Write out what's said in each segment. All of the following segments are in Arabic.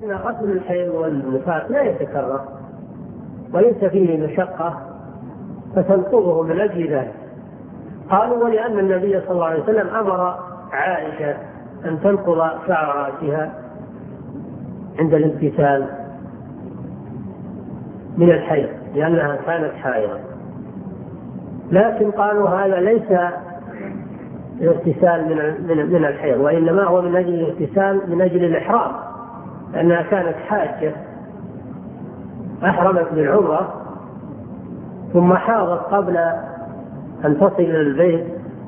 إن غسل الحيض والنفاس لا يتكرر وليس فيه مشقة فتنقضه من أجل ذلك. قالوا ولأن النبي صلى الله عليه وسلم أمر عائشة أن تنقض شعر رأسها عند الامتثال من الحيض لأنها كانت حائضة، لكن قالوا هذا ليس الاغتسال من الحيض، وإنما هو من أجل الاغتسال من أجل الإحرام، لأنها كانت حاجة أحرمت بالعمرة ثم حاضت قبل أن تصل إلى البيت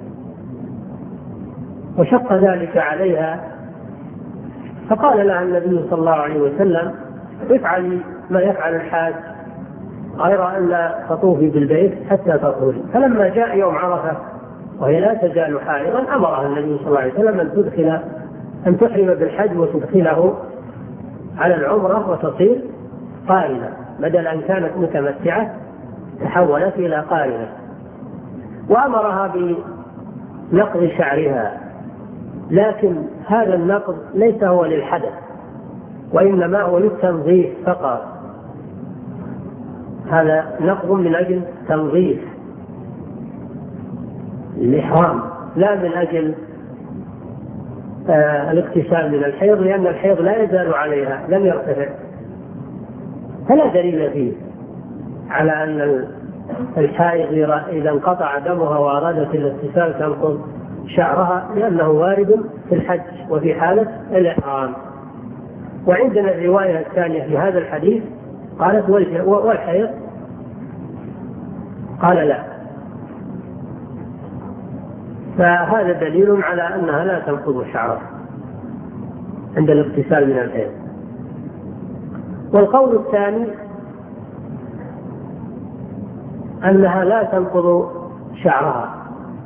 وشق ذلك عليها، فقال لها النبي صلى الله عليه وسلم افعلي ما يفعل الحاج غير أن لا تطوفي بالبيت حتى تطهري. فلما جاء يوم عرفة وهي لا تزال حائضا أمرها النبي صلى الله عليه وسلم أن تحرم بالحج وتدخله على العمرة وتصير قارنة، بدل أن كانت متمتعة تحولت إلى قارنة، وأمرها بنقض شعرها، لكن هذا النقض ليس هو للحدث وإنما هو للتنظيف فقط، هذا نقض من أجل تنظيف الإحرام لا من أجل الاغتسال من الحيض، لأن الحيض لا يزال عليها لم يرتفع، فلا دليل فيه على أن الحائض إذا انقطع دمها وأرادت الاغتسال تنقض شعرها، لأنه وارد في الحج وفي حالة الإحرام. وعندنا الرواية الثانية في هذا الحديث قالت والحيض قال لا، فهذا دليل على أنها لا تنقض شعرها عند الاغتسال من الحيض. والقول الثاني أنها لا تنقض شعرها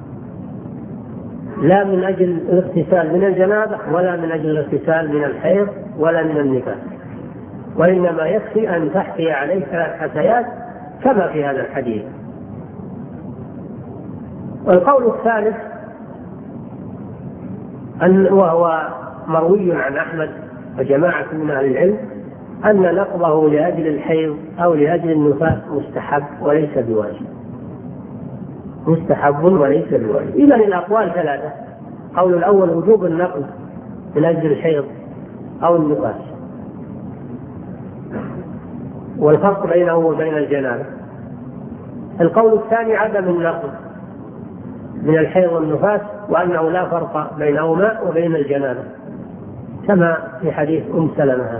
لا من أجل الاغتسال من الجنابة ولا من أجل الاغتسال من الحيض ولا من النفاس، وإنما يكفي أن تحكي عليه 3 حثيات كما في هذا الحديث. والقول الثالث وهو مروي عن أحمد وجماعة من أهل العلم أن نقضه لأجل الحيض أو لأجل النفاس مستحب وليس بواجب، مستحب وليس بواجب. إذن الأقوال 3، قول الأول وجوب النقض من أجل الحيض أو النفاس، والفرق بينه وبين الجنابة. القول الثاني عدم النقض من الحيض والنفاس، وأنه لا فرق بينهما وبين الجنابة كما في حديث سلمة.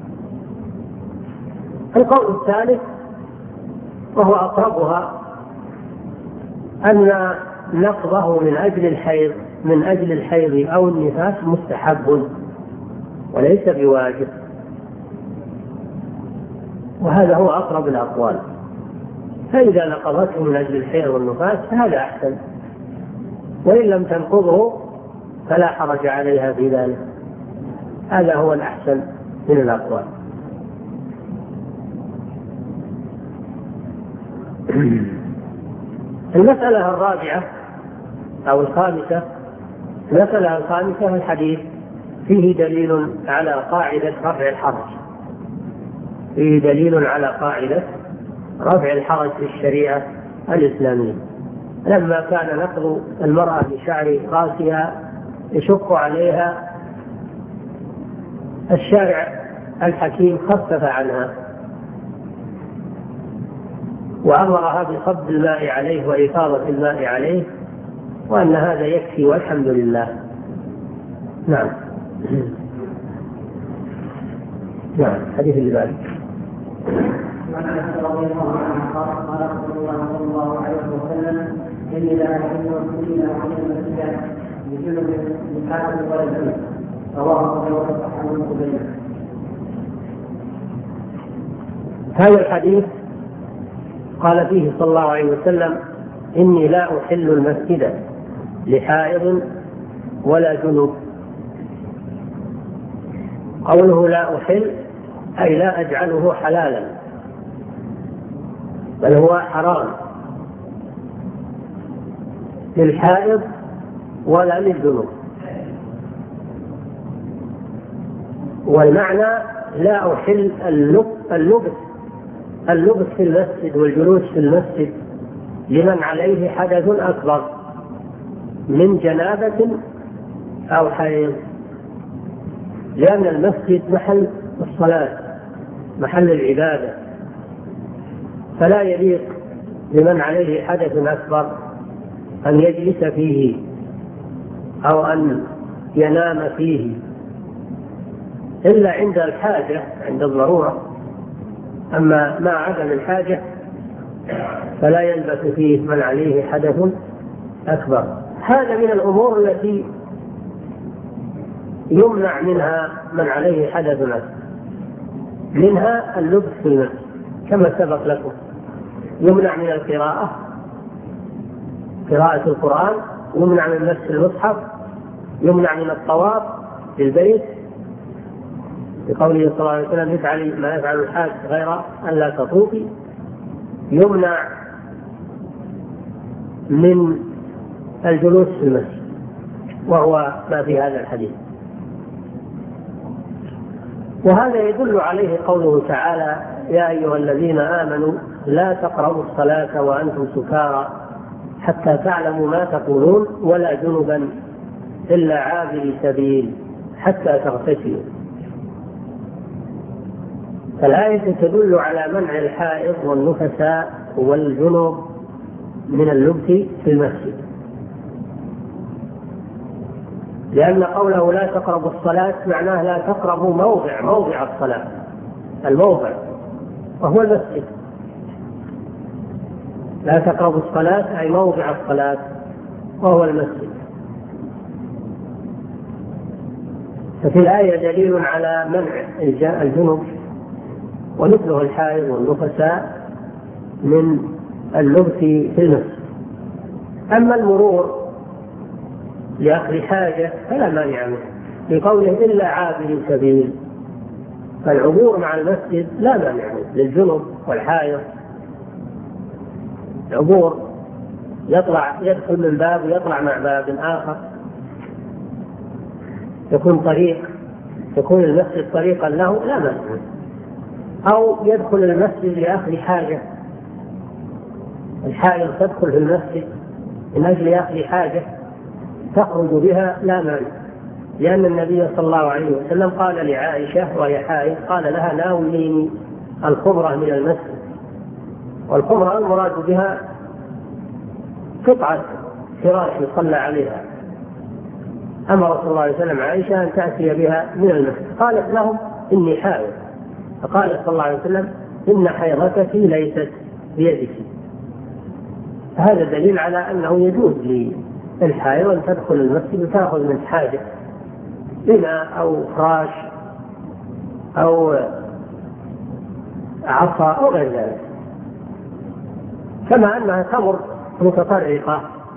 القول الثالث وهو أقربها أن نقضه من أجل الحيض أو النفاس مستحب وليس بواجب، وهذا هو أقرب الأقوال. فإذا نقضته من أجل الحيض والنفاس فهذا أحسن، وإن لم تنقضه فلا حرج عليها في ذلك، هذا هو الأحسن من الأقوال. المسألة الرابعة أو الخامسة، المسألة الخامسة في الحديث فيه دليل على قاعدة رفع الحرج، فيه دليل على قاعدة رفع الحرج في الشريعة الإسلامية. لما كان نقض المرأة بشعر رأسها يشق عليها، الشارع الحكيم خفف عنها وأمرها بصب الماء عليه وإفاضة الماء عليه، وأن هذا يكفي والحمد لله. نعم. نعم. حديث اللي بعد. وعن انس رضي الله عنه قال رسول الله صلى الله عليه وسلم اني لا احب الى عمل المسجد بجنب بحاجه ولا جنب، رواه ابو داود. هذا الحديث قال فيه صلى الله عليه وسلم إني لا أحل المسجد لحائض ولا جنوب. قوله لا أحل أي لا أجعله حلالا، بل هو حرام للحائض ولا للجنوب. والمعنى لا أحل اللبس في المسجد والجلوس في المسجد لمن عليه حدث أكبر من جنابة أو حيض، لأن المسجد محل الصلاة، محل العبادة، فلا يليق لمن عليه حدث أكبر أن يجلس فيه أو أن ينام فيه إلا عند الحاجة، عند الضرورة. أما مع عدم الحاجة فلا يلبث فيه من عليه حدث أكبر. هذا من الأمور التي يمنع منها من عليه حدث أكبر، منها اللبس في المسجد كما سبق لكم. يمنع من القراءة، قراءة القرآن، يمنع من مس المصحف، يمنع من الطواف في البيت بقوله صلى الله عليه وسلم افعلي ما يفعل الحاج غير أن لا تطوفي. يمنع من الجلوس في المسجد، وهو ما في هذا الحديث. وهذا يدل عليه قوله تعالى يا أيها الذين آمنوا لا تقربوا الصلاة وأنتم سكارى حتى تعلموا ما تقولون ولا جنبا إلا عابري سبيل حتى تغتسلوا. فالآية تدل على منع الحائض والنفساء والجنوب من اللبس في المسجد، لأن قوله لا تقربوا الصلاة معناه لا تقربوا موضع الصلاة، الموضع وهو المسجد. لا تقربوا الصلاة أي موضع الصلاة وهو المسجد. ففي الآية دليل على منع الجنوب ومثله الحائض والنفساء من اللبس في المسجد. أما المرور لأخذ حاجة فلا مانع منه، لقوله إلا عابر سبيل، فالعبور مع المسجد لا مانع منه للجنوب والحائض. العبور يدخل من باب ويطلع مع باب آخر، يكون المسجد طريقا له لا مانع منه. أو يدخل المسجد لأخذ حاجة، الحائض تدخل في المسجد من أجل أخذ حاجة تخرج بها لا مانع، لأن النبي صلى الله عليه وسلم قال لعائشة وهي حائض قال لها ناوليني الخمرة من المسجد. والخمرة المراد بها قطعة فراش يصلى عليها. أمر صلى الله عليه وسلم عائشة أن تأتي بها من المسجد، قالت لهم إني حائض، فقال صلى الله عليه وسلم إن حيضتك ليست بيدك. هذا دليل على أنه يجوز للحائض أن تدخل المسجد وتأخذ من حاجة إناء أو فراش أو عصا أو غير ذلك، كما أنها تمر متطرقة،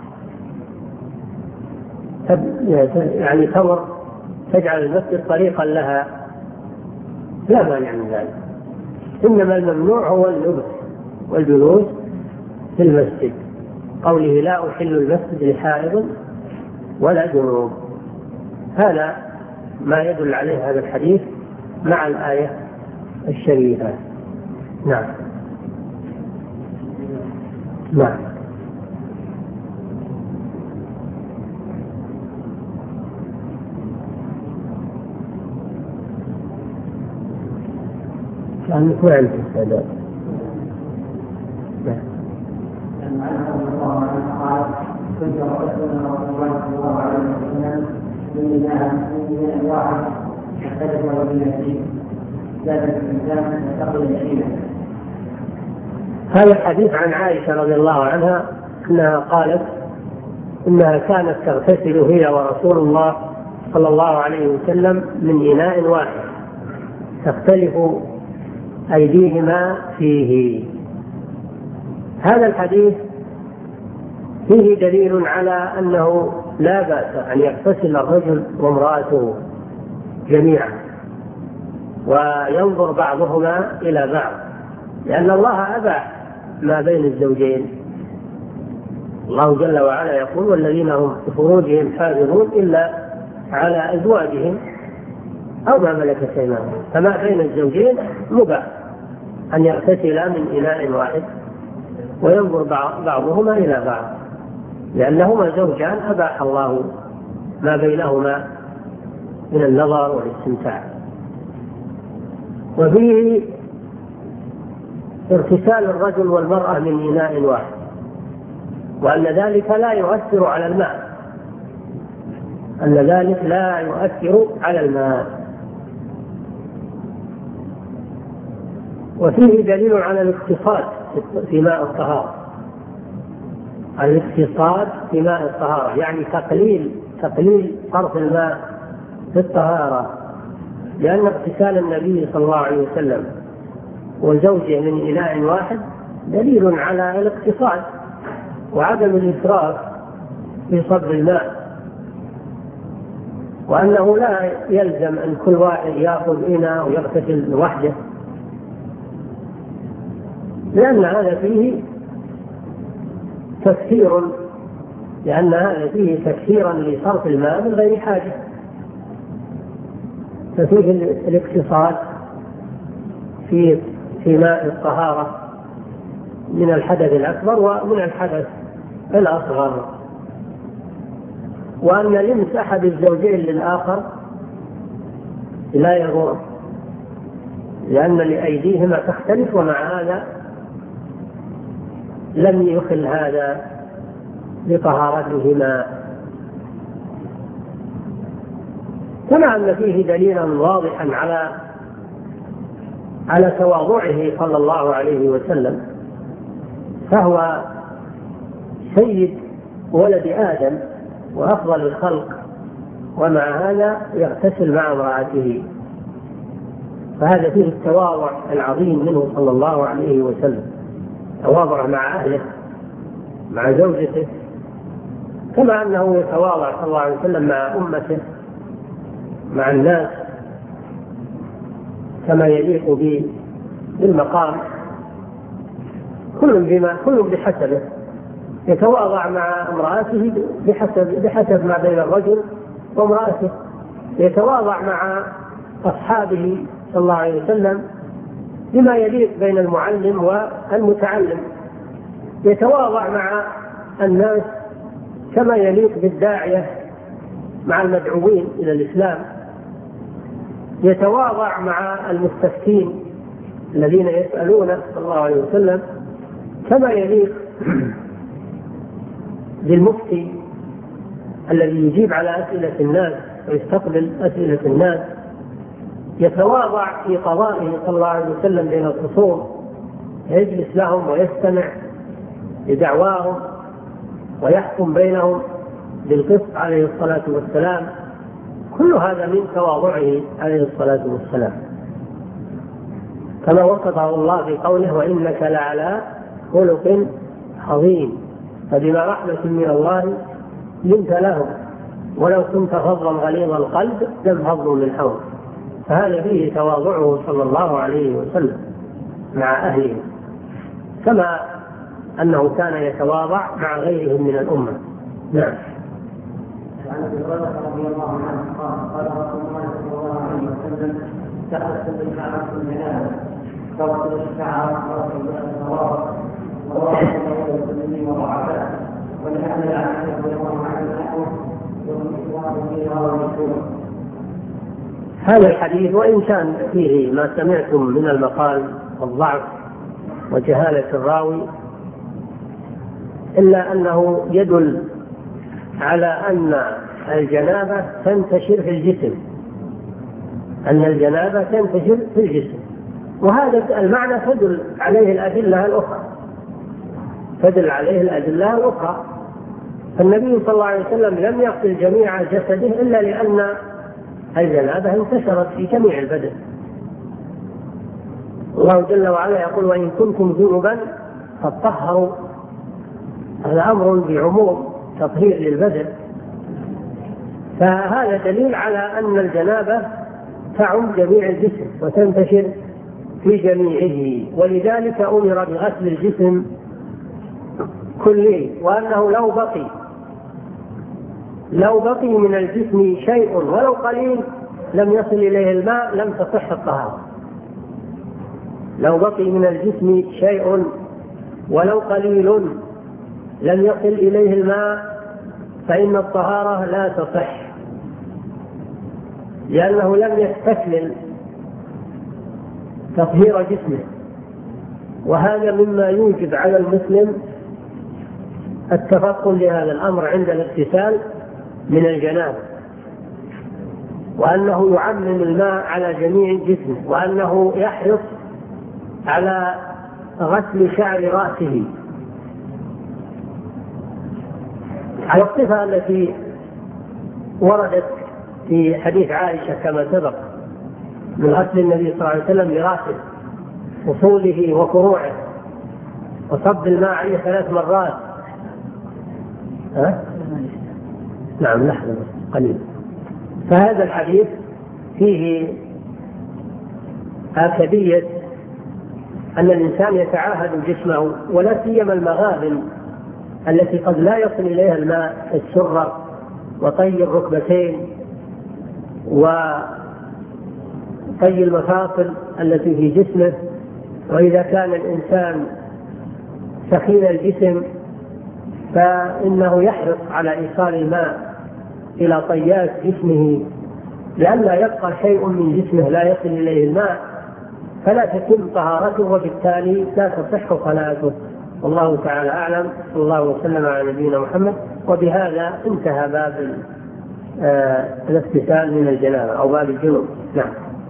يعني تمر تجعل المسجد طريقا لها لا مانع من ذلك. إنما الممنوع هو اللبس والجلوس في المسجد، قوله لا أحل المسجد لحائض ولا جنوب. هذا ما يدل عليه هذا الحديث مع الآية الشريفة. نعم. نعم. كان يكون عندك استعداد. كنت رسولنا رسول الله صلى الله عليه وسلم من واحد يختلف وبين فيه زاد الإنسان وتقل الشيء. هذا الحديث عن عائشة رضي الله عنها أنها قالت إنها كانت تغتسل هي ورسول الله صلى الله عليه وسلم من إناء واحد تختلف أيديهما فيه. هذا الحديث فيه دليل على أنه لا بأس أن يغتسل الرجل وامرأته جميعا وينظر بعضهما إلى بعض، لأن الله أباح ما بين الزوجين. الله جل وعلا يقول والذين هم بفروجهم حافظون إلا على أزواجهم أو ما ملكت أيمانهم، فما بين الزوجين مباح أن يغتسلا من إناء واحد وينظر بعضهما إلى بعض، لأنهما زوجان أباح الله ما بينهما من النظر والاستمتاع. وفيه اغتسال الرجل والمرأة من إناء واحد، وأن ذلك لا يؤثر على الماء، أن ذلك لا يؤثر على الماء. وفيه دليل على الاقتصاد في ماء الطهارة، الاقتصاد في ماء الطهارة يعني تقليل صرف الماء في الطهارة، لأن اغتسال النبي صلى الله عليه وسلم وزوجه من إناء واحد دليل على الاقتصاد وعدم الإسراف في صب الماء، وأنه لا يلزم أن كل واحد يأخذ إناء ويغتسل لوحده، لأن هذا فيه تكثير، لأن هذا فيه تكثيرا لصرف الماء من غير حاجة. ففيه الاقتصاد في ماء الطهارة من الحدث الأكبر ومن الحدث الأصغر، وأن لمس أحد الزوجين للآخر لا يضر، لأن لأيديهما تختلف، ومع هذا لم يخل هذا بطهارتهما. كما أن فيه دليلا واضحا على تواضعه صلى الله عليه وسلم، فهو سيد ولد آدم وأفضل الخلق، ومع هذا يغتسل مع امرأته، فهذا فيه التواضع العظيم منه صلى الله عليه وسلم، تواضع مع أهله مع زوجته، كما أنه يتواضع صلى الله عليه وسلم مع أمته مع الناس كما يليق بالمقام، كل بحسبه. يتواضع مع امرأته بحسب ما بين الرجل وامرأته، يتواضع مع أصحابه صلى الله عليه وسلم بما يليق بين المعلم والمتعلم، يتواضع مع الناس كما يليق بالداعية مع المدعوين إلى الإسلام، يتواضع مع المستفتين الذين يسألونه صلى الله عليه وسلم كما يليق بالمفتي الذي يجيب على أسئلة الناس ويستقبل أسئلة الناس، يتواضع في قضائه صلى الله عليه وسلم بين الخصوم، يجلس لهم ويستمع لدعواهم ويحكم بينهم بالقسط عليه الصلاة والسلام. كل هذا من تواضعه عليه الصلاة والسلام، كما وصفه الله في قوله: وإنك لعلى خلق عظيم، فبما رحمة من الله لنت لهم ولو كنت فظا غليظ القلب لانفضوا من حولك. فهذا فيه تواضعه صلى الله عليه وسلم مع أهله، كما أنه كان يتواضع مع غيرهم من الأمة. نعم. عن ابي هريره رضي الله عنه قال رسول الله صلى الله عليه وسلم: تغسل الشعر في المنام، تغسل الشعر وتغسل الثواب وراء المسلمين وضعفاء، ولأن عائشة رضي الله عنها نحوه والإسلام فيها والمشهور. هذا الحديث وإن كان فيه ما سمعتم من المقال والضعف وجهالة الراوي، إلا أنه يدل على أن الجنابة تنتشر في الجسم، أن الجنابة تنتشر في الجسم، وهذا المعنى تدل عليه الأدلة الأخرى، تدل عليه الأدلة الأخرى. فالنبي صلى الله عليه وسلم لم يغسل جميع جسده إلا لأن الجنابة انتشرت في جميع البدن. الله جل وعلا يقول: وإن كنتم جنبا فاطهروا. هذا أمر بعموم تطهير للبدن، فهذا دليل على أن الجنابة تعم جميع الجسم وتنتشر في جميعه، ولذلك أمر بغسل الجسم كله، وأنه لو بقي من الجسم شيء ولو قليل لم يصل إليه الماء لم تصح الطهارة. لو بقي من الجسم شيء ولو قليل لم يصل إليه الماء فإن الطهارة لا تصح، لأنه لم يستكمل تطهير جسمه. وهذا مما يوجب على المسلم التفطن لهذا الأمر عند الاغتسال من الجنابة، وأنه يعمم الماء على جميع جسمه، وأنه يحرص على غسل شعر رأسه على الصفة التي وردت في حديث عائشة كما سبق من غسل النبي صلى الله عليه وسلم لرأسه وصوله وفروعه وصب الماء عليه 3 مرات. نعم لحظة قليل. فهذا الحديث فيه آكدية أن الإنسان يتعاهد جسمه، ولا سيما المغابن التي قد لا يصل إليها الماء، السرة وطي الركبتين وطي المفاصل التي في جسمه. وإذا كان الإنسان سخين الجسم فإنه يحرص على إيصال الماء إلى طيات جسمه، لئلا يبقى شيء من جسمه لا يصل إليه الماء فلا تتم طهارته، وبالتالي لا تصح صلاته. والله تعالى أعلم. صلى الله وسلم على نبينا محمد. وبهذا انتهى باب الاغتسال من الجنابة أو باب الجنوب. نعم.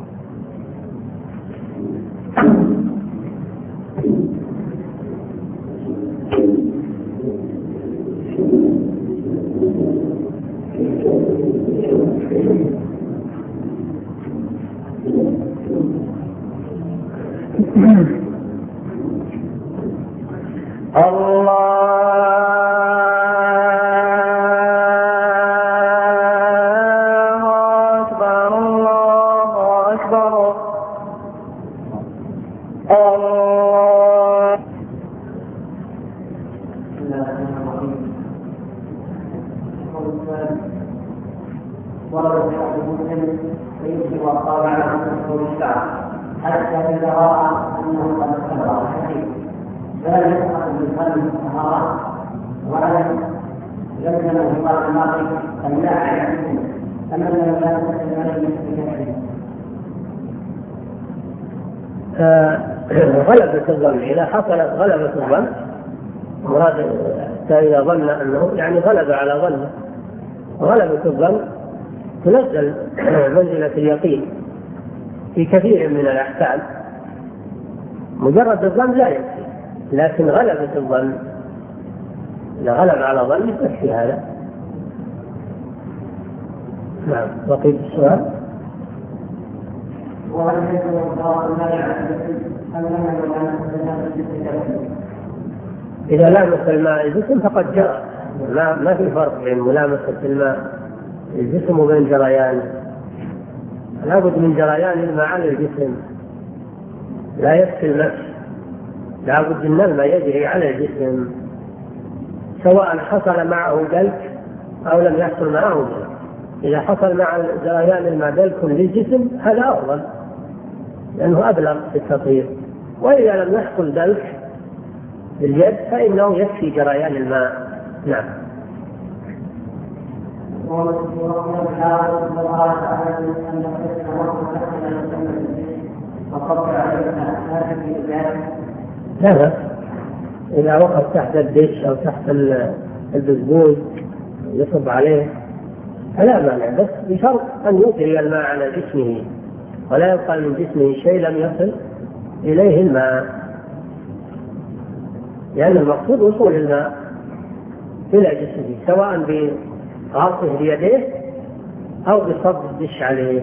غلبة الظن، إذا حصلت غلبة الظن، وهذا إذا ظن أنه يعني غلب على ظنه، غلبة الظن تنزل منزلة اليقين في كثير من الأحكام. مجرد الظن لا يكفي، لكن غلبة الظن إذا غلب على ظن يكفي هذا. نعم. بقيت السؤال. إذا لامس الماء الجسم فقد جرى، ما في فرق بين ملامسة الماء الجسم وبين جريانه. لا بد من جريان الماء على الجسم، لا يكفي المسح، لا بد أن الماء يجري على الجسم سواء حصل معه دلك أو لم يحصل معه دلك. إذا حصل مع جريان الماء دلك للجسم هذا أفضل لأنه أبلغ في التطهير، وإذا لم يحصل دلك باليد فإنه يكفي جريان الماء. نعم. لا، إذا وقف تحت الدش أو تحت البزبوز يصب عليه فلا مانع، بس بشرط أن يجري الماء على جسمه ولا يبقى من جسمه شيء لم يصل إليه الماء، لأن المقصود وصول الماء إلى جسمه سواء بغطه بيديه أو بصب الدش عليه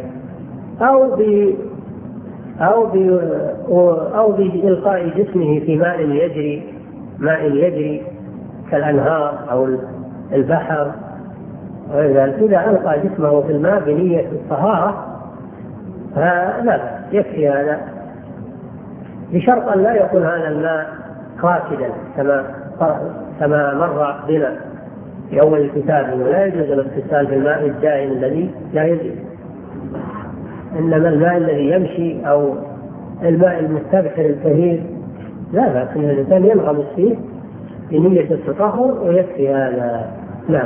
أو بإلقاء جسمه في ماء يجري كالأنهار أو البحر وغير. إذا ألقى جسمه في الماء بنية الطهارة فلا يكفي هذا، بشرط أن لا يكون هذا الماء قاصدا كما مر بنا في أول الكتاب، ولا يجوز الاغتسال بالماء الدائم الذي لا يجري. إنما الماء الذي يمشي أو الماء المستبحر الكثير لا بأس أن الإنسان ينغمس فيه بنية التطهر ويكفي هذا. نعم.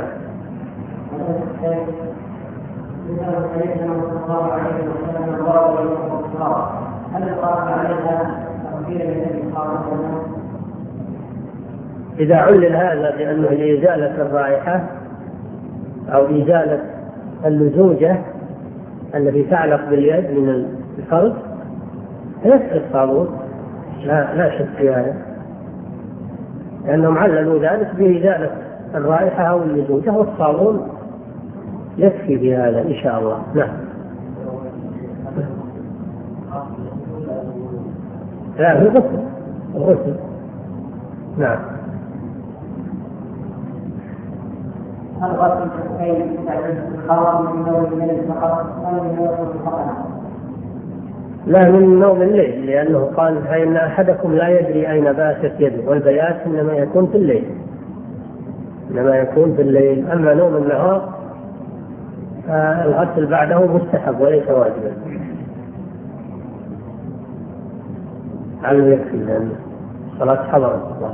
إذا علل هذا بأنه لإزالة الرائحة أو إزالة اللزوجة التي تعلق باليد من الفرد يسقط الصابون، لا شك في هذا، لأنهم عللوا ذلك بإزالة الرائحة أو اللزوجة، والصابون يكفي بهذا إن شاء الله. نعم. لا، في الغسل. نعم. هل غسل الكفين خاص من نوم الليل فقط أو من نوم فقط؟ لا، من نوم الليل، لأنه قال فإن أحدكم لا يدري أين باتت يده، والبيات إنما يكون في الليل. أما نوم النهار الغسل بعده مستحب وليس واجبا. على يكفي لأن صلاة حضرت الله.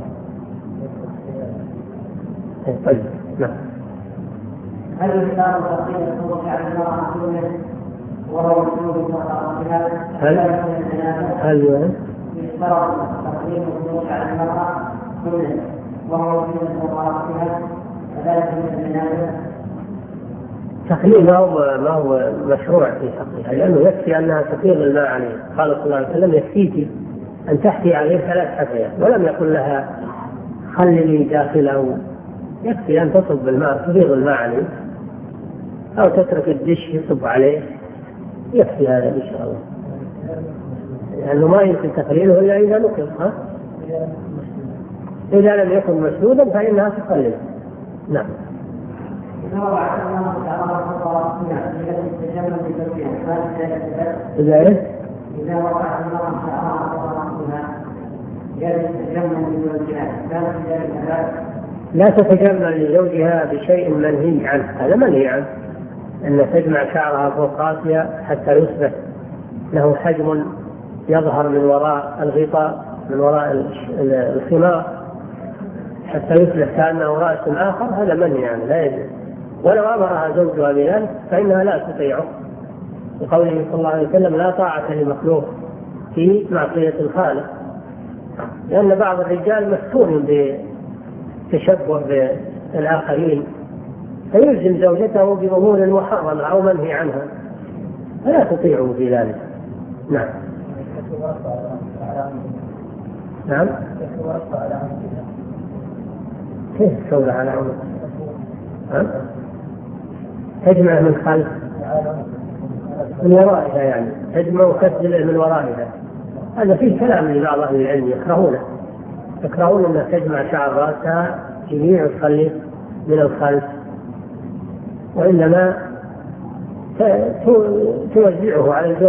طيب. نعم. هل يختار تقليد الصوت على المرأة وهو مسلوب بها؟ هل يشترط تقليد الصوت على المرأة وهو مسلوب بها فذلك من الجنازة؟ تقليد ما هو مشروع في حقها، لأنه يكفي أنها تفيض الماء عليه. قال صلى الله عليه وسلم يكفيك أن تحكي عليه 3 حثيات، ولم يقل لها خللي داخله، يكفي أن تصب الماء تفيض الماء عليه أو تترك الدش يصب عليه، يكفي هذا إن شاء الله، لأنه ما يمكن تقليله إلا إذا نقل. إذا لم يكن مسدودا فإنها تقلل. نعم. إذا وقع المرأة لا تتجمل لزوجها بشيء منهي عنه، هذا منهي عنه، أن تجمع شعرها فوق راسها حتى يثبت له حجم يظهر من وراء الغطاء، من وراء الخمار، حتى يثبت كأنه رأس آخر، هذا منهي عنه لا يجوز. ولو أمرها زوجها بذلك فإنها لا تطيعه، وقوله صلى الله عليه وسلم لا طاعة لمخلوق في معصية الخالق، لأن بعض الرجال مفتون بتشبه بالآخرين فيلزم زوجته بأمور محرمة أو منهي عنها، فلا تطيعه في ذلك. نعم. نعم. كيف تسوي على عمر؟ تجمع من خلف من ورائها، يعني تجمع وتسدل من ورائها، هذا فيه كلام لبعض أهل العلم يكرهون أن تجمع شعر رأسها جميع وتخلي من الخلف، وإنما توزعه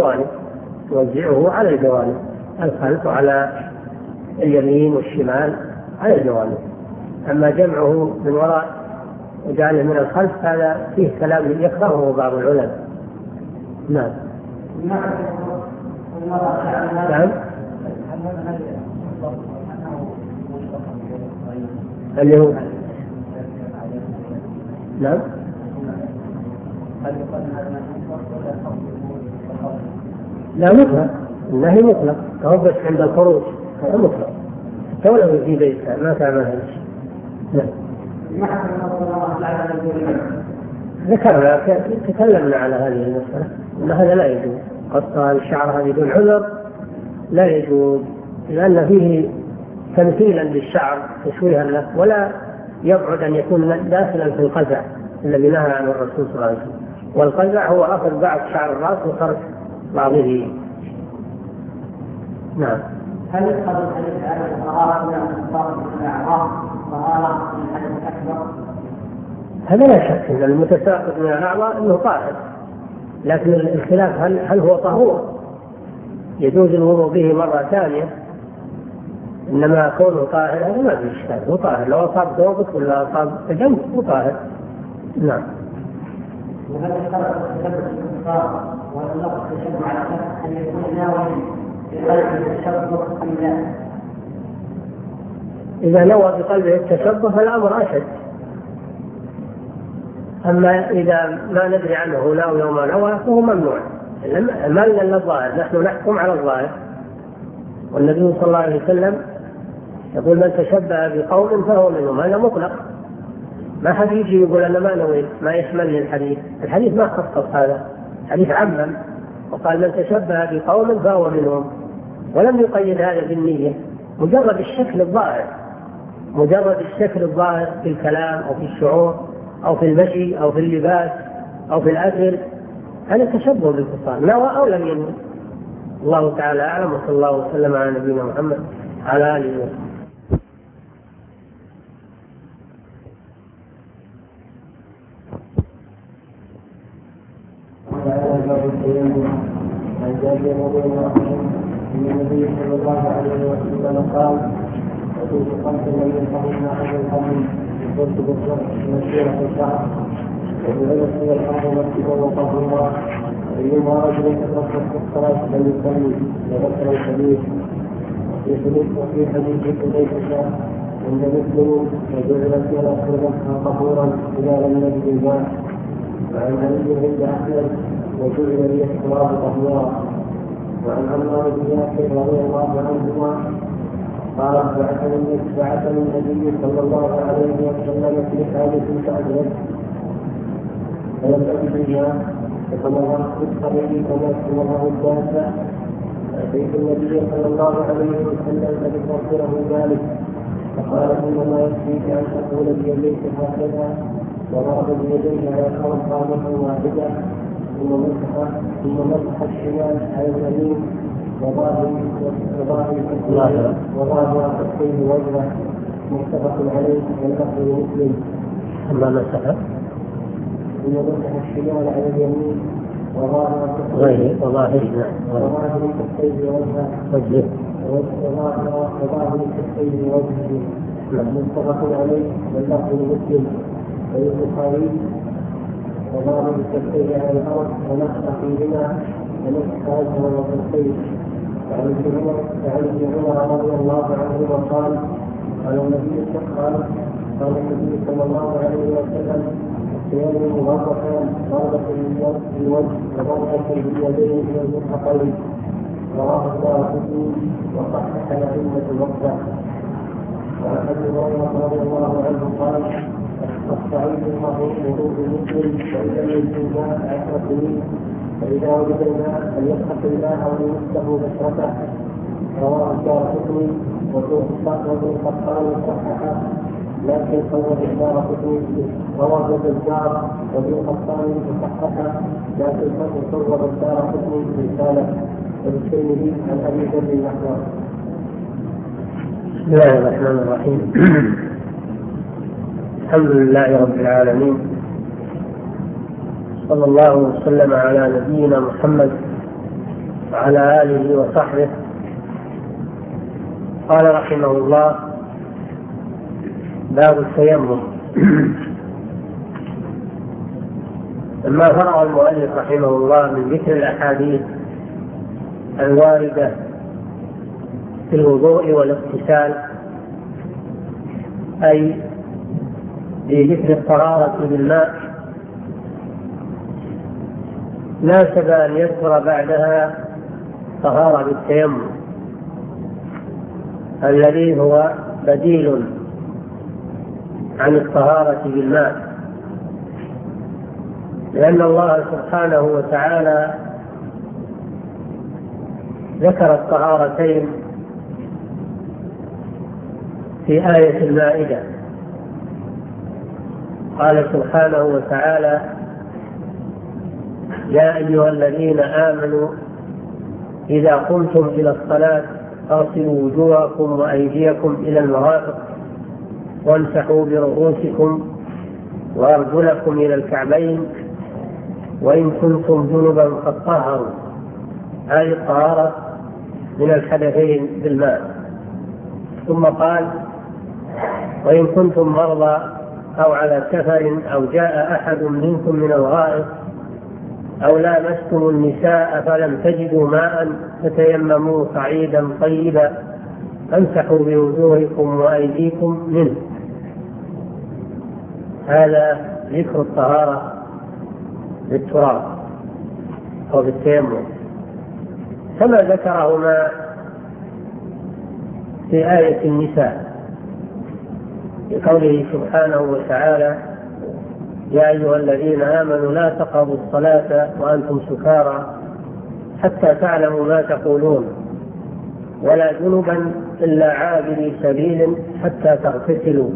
على الجوانب، الخلف وعلى اليمين والشمال على الجوانب. أما جمعه من وراء وجعله من الخلف هذا فيه كلام يكرهه بعض العلماء. نعم. نعم. اليهود. نعم. لا مطلق، النهي مطلق، هو بس عند الخروج هذا مطلق، ولو في بيتها ما تعمل هذا الشيء. نعم. ذكرنا تكلمنا على هذه المسألة أن هذا لا يجوز، قصة الشعر هذه بدون عذر لا يجوز، لأن فيه تمثيلا للشعر تشويها له، ولا يبعد أن يكون داخلا في القزع الذي نهى عنه الرسول صلى الله عليه وسلم، والقزع هو أخذ بعض شعر الرأس وترك بعضه. نعم. هل يقبل الحديث عن الطهارة من الأعضاء طهارة من الحدث الأكبر؟ هذا لا شك أن المتساقط من الأعضاء أنه طاهر، لكن الخلاف هل هو طهور يجوز الوضوء به مرة ثانية، إنما كونه طاهر هذا ما فيه إشكال، هو طاهر، لو أصاب ثوبك ولا أصاب جنبك هو طاهر. نعم. وهل يشترط التثبت في الإنصار واللفظ تشبه على أن يكون ناوي بقلب التشبه أم لا؟ إذا نوى بقلبه التشبه فالأمر أشد. أما إذا ما ندري عنه ناوي وما نوى فهو ممنوع. ما لنا الظاهر، نحن نحكم على الظاهر، والنبي صلى الله عليه وسلم يقول من تشبه بقوم فهو منهم. هذا مطلق، ما حد يجي يقول أنا ما نويت، ما يحمل الحديث ما خصص هذا، حديث عمم وقال من تشبه بقوم فهو منهم، ولم يقيد هذا بالنية. مجرد الشكل الظاهر، مجرد الشكل الظاهر في الكلام أو في الشعور أو في المشي أو في اللباس أو في الأكل، هذا تشبه بالكفار نوى أو لم ينوي. الله تعالى أعلم، وصلى الله وسلم على نبينا محمد على آله وسلم. عن جابر رضي الله عنه ان النبي صلى الله عليه وسلم قال: وكنت خمس لم يلقهن احد قبل قلت بالرفع مسيره الشهر وبعدت الى الارض مسجدا وطهورا ايما رجل تفكر في الصلاه فليصلي وذكر الحديث. وفي حديث حذيفه عند مسلم وجعلت الى الارض طهورا اذا لم يجد الماء. وعن علي عند احمد وجعل لي التراب طهورا. وعن عمار بن ياسر رضي الله عنهما قال: بعثني النبي صلى الله عليه وسلم في حاجة فأدركت فلم أجد الماء فتمررت في الطريق كما استمره الدافع فأتيت النبي صلى الله عليه وسلم فذكرته ذلك فقال: إنما يكفيك أن تقول بيديك هكذا وضرب بيديه على الأرض قامة واحدة ثم مسح الشمال على اليمين وظاهر كفيه وجهه متفق عليه واللفظ مسلم. أما مسح ثم مسح الشمال على اليمين وظاهر كفيه وجهه متفق عليه واللفظ مسلم. البخاري وضرب الكفين على الارض ونفخ فيهما ونفخ وجهه وكفيه. وعن ابن عمر رضي الله عنهما قال: قال النبي صلى الله عليه وسلم: الصيام مرتين، ضربة بالوجه وضربة باليدين الى المرفقين. رواه الدارقطني وصحح الأئمة الوقت. وعن ابي هريرة رضي الله عنه قال: الصعيد المرء وضوء مسلم فإذا يجد الماء 10 سنين فإذا وجد الماء فليتق الله وليمسه بشرته. رواه الدارقطني وابن القطان صححه، لكن صوب الدارقطني رواه البزار وابن القطان صححه، لكن صوب الدارقطني رسالة والترمذي عن أبي ذر الأحمر. بسم الله الرحمن الرحيم. الحمد لله رب العالمين، صلى الله وسلم على نبينا محمد وعلى آله وصحبه. قال رحمه الله: باب التيمم. لما فرغ المؤلف رحمه الله من ذكر الأحاديث الواردة في الوضوء والاغتسال، أي بذكر الطهارة بالماء، ناسب أن يذكر بعدها طهارة بالتيمم الذي هو بديل عن الطهارة بالماء، لأن الله سبحانه وتعالى ذكر الطهارتين في آية المائدة. قال سبحانه وتعالى: يا أيها الذين آمنوا إذا قمتم إلى الصلاة فاغسلوا وجوهكم وأيديكم إلى المرافق وامسحوا برؤوسكم وأرجلكم إلى الكعبين وإن كنتم جنبا فاطهروا. هذه الطهارة من الحدثين بالماء. ثم قال: وإن كنتم مرضى أو على سفر أو جاء أحد منكم من الغائط أو لامستم النساء فلم تجدوا ماء فتيمموا صعيدا طيبا فامسحوا بوجوهكم وأيديكم منه. هذا ذكر الطهارة بالتراب أو بالتيمم كما ذكرهما في آية النساء بقوله سبحانه وتعالى: يا أيها الذين آمنوا لا تقربوا الصلاة وأنتم سكارى حتى تعلموا ما تقولون ولا جنبا إلا عابري سبيل حتى تغتسلوا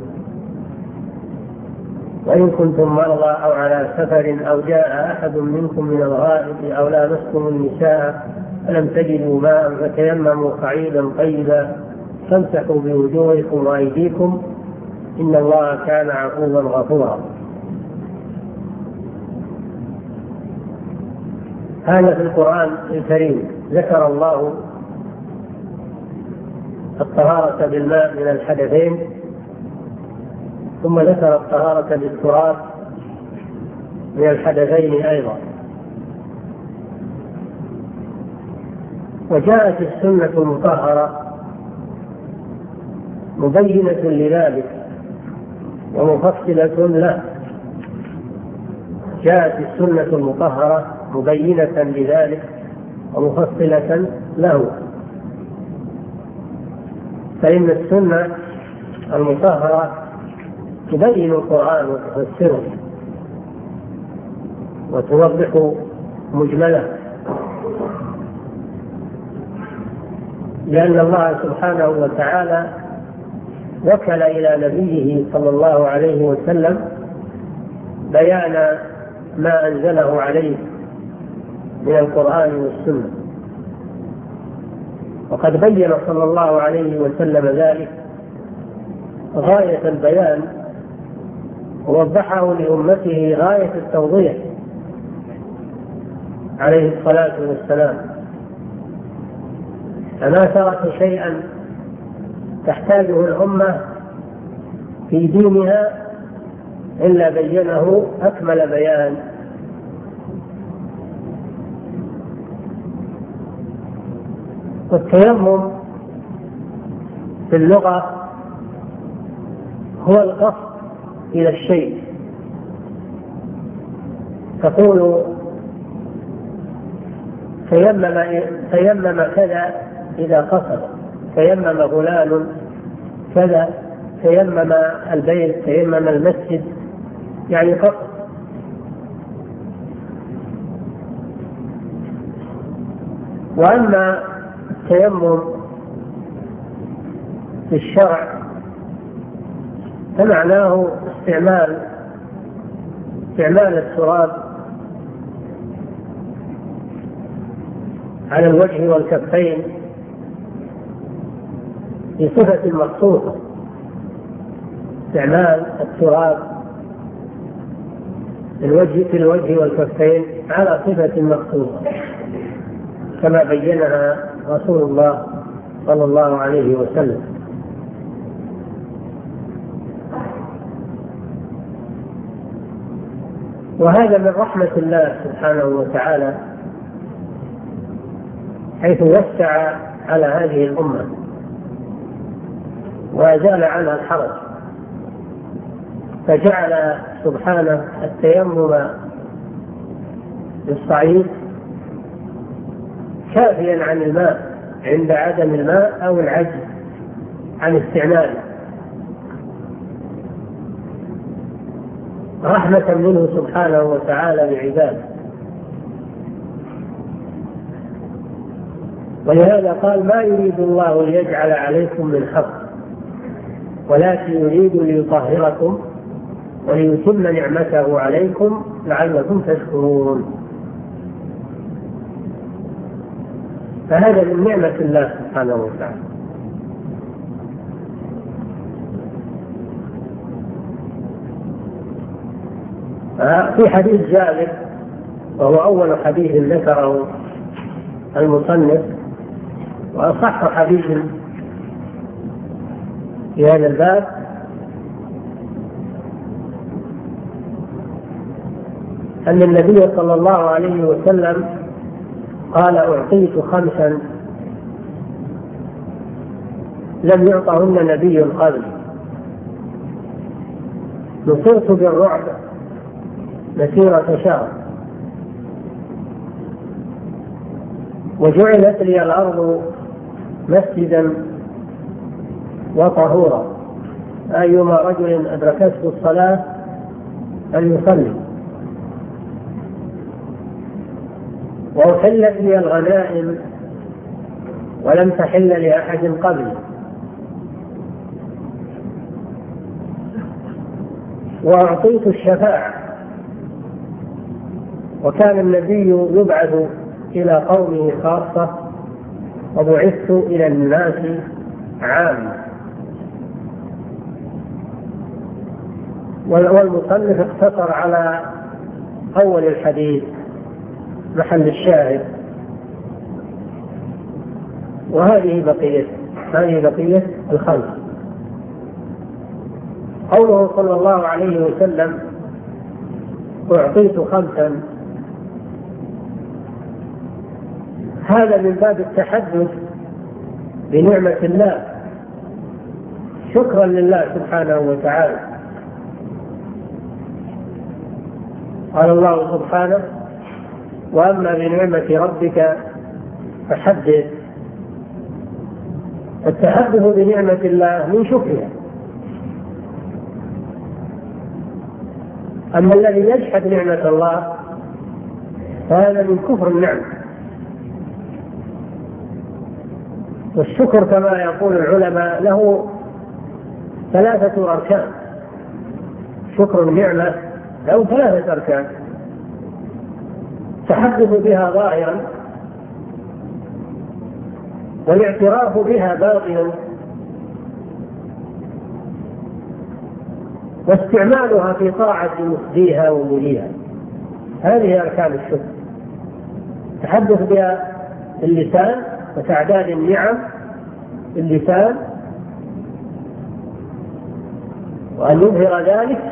وإن كنتم مرضى أو على سفر أو جاء أحد منكم من الغائط أو لامستم النساء فلم تجدوا ماء فتيمموا صعيدا طيبا فامسحوا بوجوهكم وأيديكم إن الله كان عفوا غفورا. هذا في القرآن الكريم ذكر الله الطهارة بالماء من الحدثين، ثم ذكر الطهارة بالتراب من الحدثين أيضا. وجاءت السنة المطهرة مبينة لذلك ومفصلة له. جاءت السنة المطهرة مبينة لذلك ومفصلة له. فإن السنة المطهرة تبين القرآن وتفسره وتوضح مجمله، لأن الله سبحانه وتعالى وكل إلى نبيه صلى الله عليه وسلم بيان ما أنزله عليه من القرآن والسنة، وقد بين صلى الله عليه وسلم ذلك غاية البيان ووضحه لأمته غاية التوضيح عليه الصلاة والسلام. فما ترك شيئا تحتاجه الأمة في دينها إلا بينه أكمل بيان. والتيمم في اللغة هو القصد إلى الشيء. تقول تيمم كذا إذا قصد، تيمم فلان كذا، تيمم البيت، تيمم المسجد، يعني قصد. وأما التيمم في الشرع فمعناه استعمال التراب على الوجه والكفين بصفة مخصوصة. استعمال التراب في الوجه والكفين على صفة مخصوصة كما بينها رسول الله صلى الله عليه وسلم. وهذا من رحمة الله سبحانه وتعالى حيث وسع على هذه الأمة وأزال عنها الحرج، فجعل سبحانه التيمم بالصعيد كافيا عن الماء عند عدم الماء أو العجز عن استعماله، رحمة منه سبحانه وتعالى بعباده. ولهذا قال: ما يريد الله ليجعل عليكم من حرج ولكن يريد ليطهركم وليتم نعمته عليكم لعلكم تشكرون. فهذا من نعمة الله سبحانه وتعالى. في حديث جابر وهو أول حديث ذكره المصنف وأصح حديث في هذا الباب، أن النبي صلى الله عليه وسلم قال: أعطيت 5 لم يعطهن نبي قبل: نصرت بالرعب مسيرة شهر، وجعلت لي الأرض مسجدا وطهورا، أيما رجل أدركته الصلاة فليصلي، وأحلت لي الغنائم ولم تحل لأحد قبلي، وأعطيت الشفاعة، وكان النبي يبعث إلى قومه خاصة وبعثت إلى الناس عامة. والمصنف اقتصر على أول الحديث محل الشاهد، وهذه بقية 5. قوله صلى الله عليه وسلم: أعطيت 5، هذا من باب التحدث بنعمة الله شكرا لله سبحانه وتعالى. قال الله سبحانه: وأما بنعمة ربك فحدث. التحدث بنعمة الله من شكرها. أما الذي يجحد نعمة الله فهذا من كفر النعمة. والشكر كما يقول العلماء له 3 أركان. شكر النعمة له 3 أركان: التحدث بها ظاهرا، والاعتراف بها باطنا، واستعمالها في طاعة مسديها وموليها. هذه أركان الشكر: التحدث بها باللسان وتعداد النعم باللسان، وأن يظهر ذلك،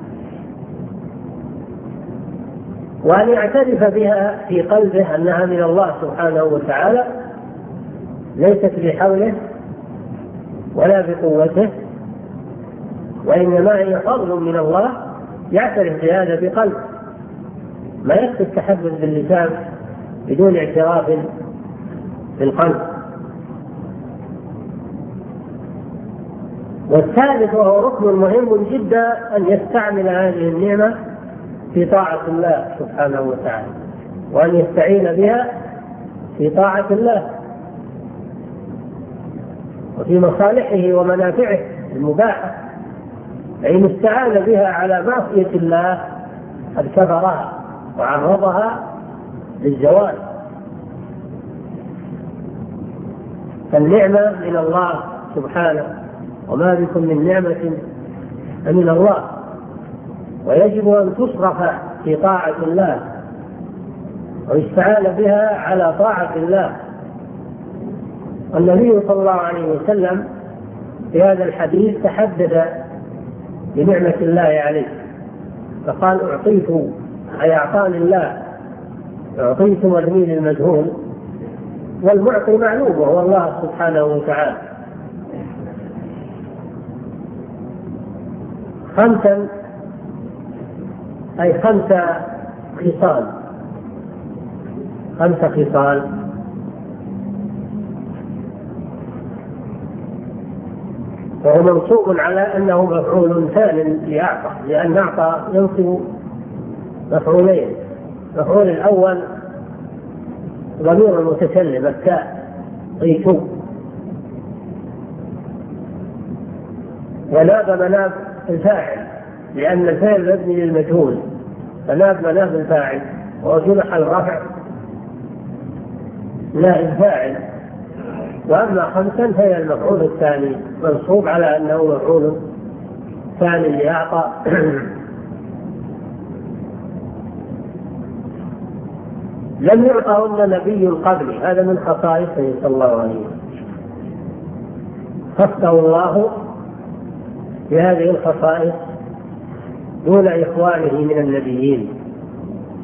وأن يعترف بها في قلبه أنها من الله سبحانه وتعالى، ليست بحوله ولا بقوته، وإنما هي فضل من الله، يعترف بهذا بقلبه. ما يكفي التحدث باللسان بدون اعتراف بالقلب. والثالث وهو ركن مهم جدا: أن يستعمل هذه النعمة في طاعة الله سبحانه وتعالى، وأن يستعين بها في طاعة الله وفي مصالحه ومنافعه المباحة. فإن استعان بها على معصية الله قد كفرها وعرضها للزوال. فالنعمة من الله سبحانه، وما بكم من نعمة فمن الله، ويجب أن تصرف في طاعة الله ويستعان بها على طاعة الله. النبي صلى الله عليه وسلم في هذا الحديث تحدث بنعمة الله عليه، فقال: أعطيت، أي أعطاني الله. أعطيت مبني للمجهول، والمعطي معلوم وهو الله سبحانه وتعالى. 5 أي 5 خصال، 5 خصال. وهو منصوب على أنه مفعول ثان لأعطى، لأن أعطى ينصب مفعولين: المفعول الأول ضمير المتكلم التاء أعطيت، وناب مناب الفاعل، لأن الفاعل مبني للمجهول، فناب مناب الفاعل، وجنح الرفع لا الفاعل. وأما 5 فهي المفعول الثاني منصوب على أنه مفعول ثاني لأعطى. لم يعطهن نبي قبلي، هذا من خصائصه صلى الله عليه وسلم، خصه الله بهذه الخصائص دون إخوانه من النبيين.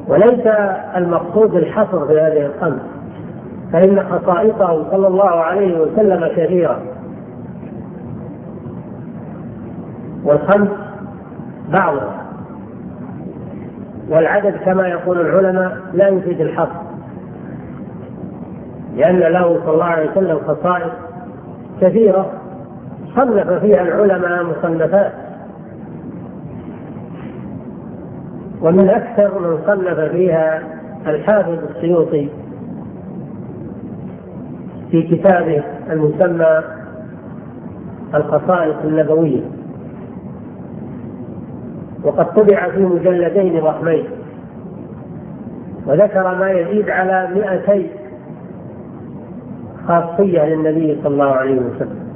وليس المقصود الحصر في هذه الخمس، فإن خصائصه صلى الله عليه وسلم كثيرة، والخمس بعضها، والعدد كما يقول العلماء لا يفيد الحصر، لأن له صلى الله عليه وسلم خصائص كثيرة صنف فيها العلماء مصنفات، ومن أكثر من صنف فيها الحافظ السيوطي في كتابه المسمى الخصائص النبوية، وقد طبع في مجلدين ضخمين، وذكر ما يزيد على 200 خاصية للنبي صلى الله عليه وسلم.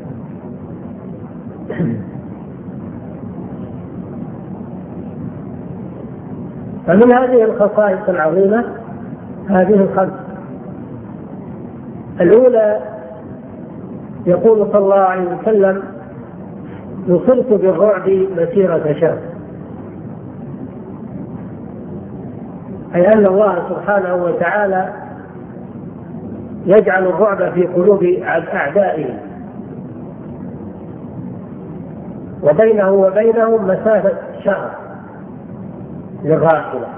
فمن هذه الخصائص العظيمة هذه الخمس. الأولى يقول صلى الله عليه وسلم: نصرت بالرعب مسيرة شهر، أي أن الله سبحانه وتعالى يجعل الرعب في قلوب أعدائه، وبينه وبينهم مسافة شهر للراحلة،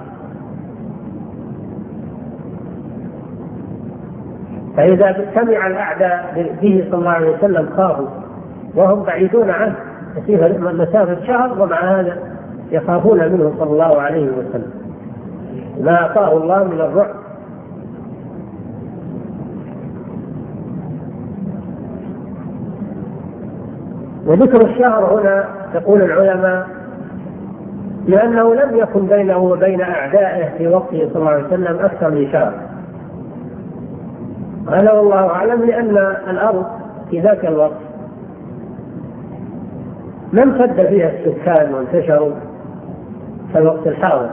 فإذا اجتمع الأعداء به صلى الله عليه وسلم خافوا وهم بعيدون عنه مسافة شهر، ومع هذا يخافون منه صلى الله عليه وسلم ما أعطاه الله من الرعب. وذكر الشهر هنا يقول العلماء لأنه لم يكن بينه وبين أعدائه في وقته صلى الله عليه وسلم أكثر من شهر، هذا والله أعلم، لأن الأرض في ذاك الوقت لم امتد فيها السكان وانتشروا في الوقت الحاضر،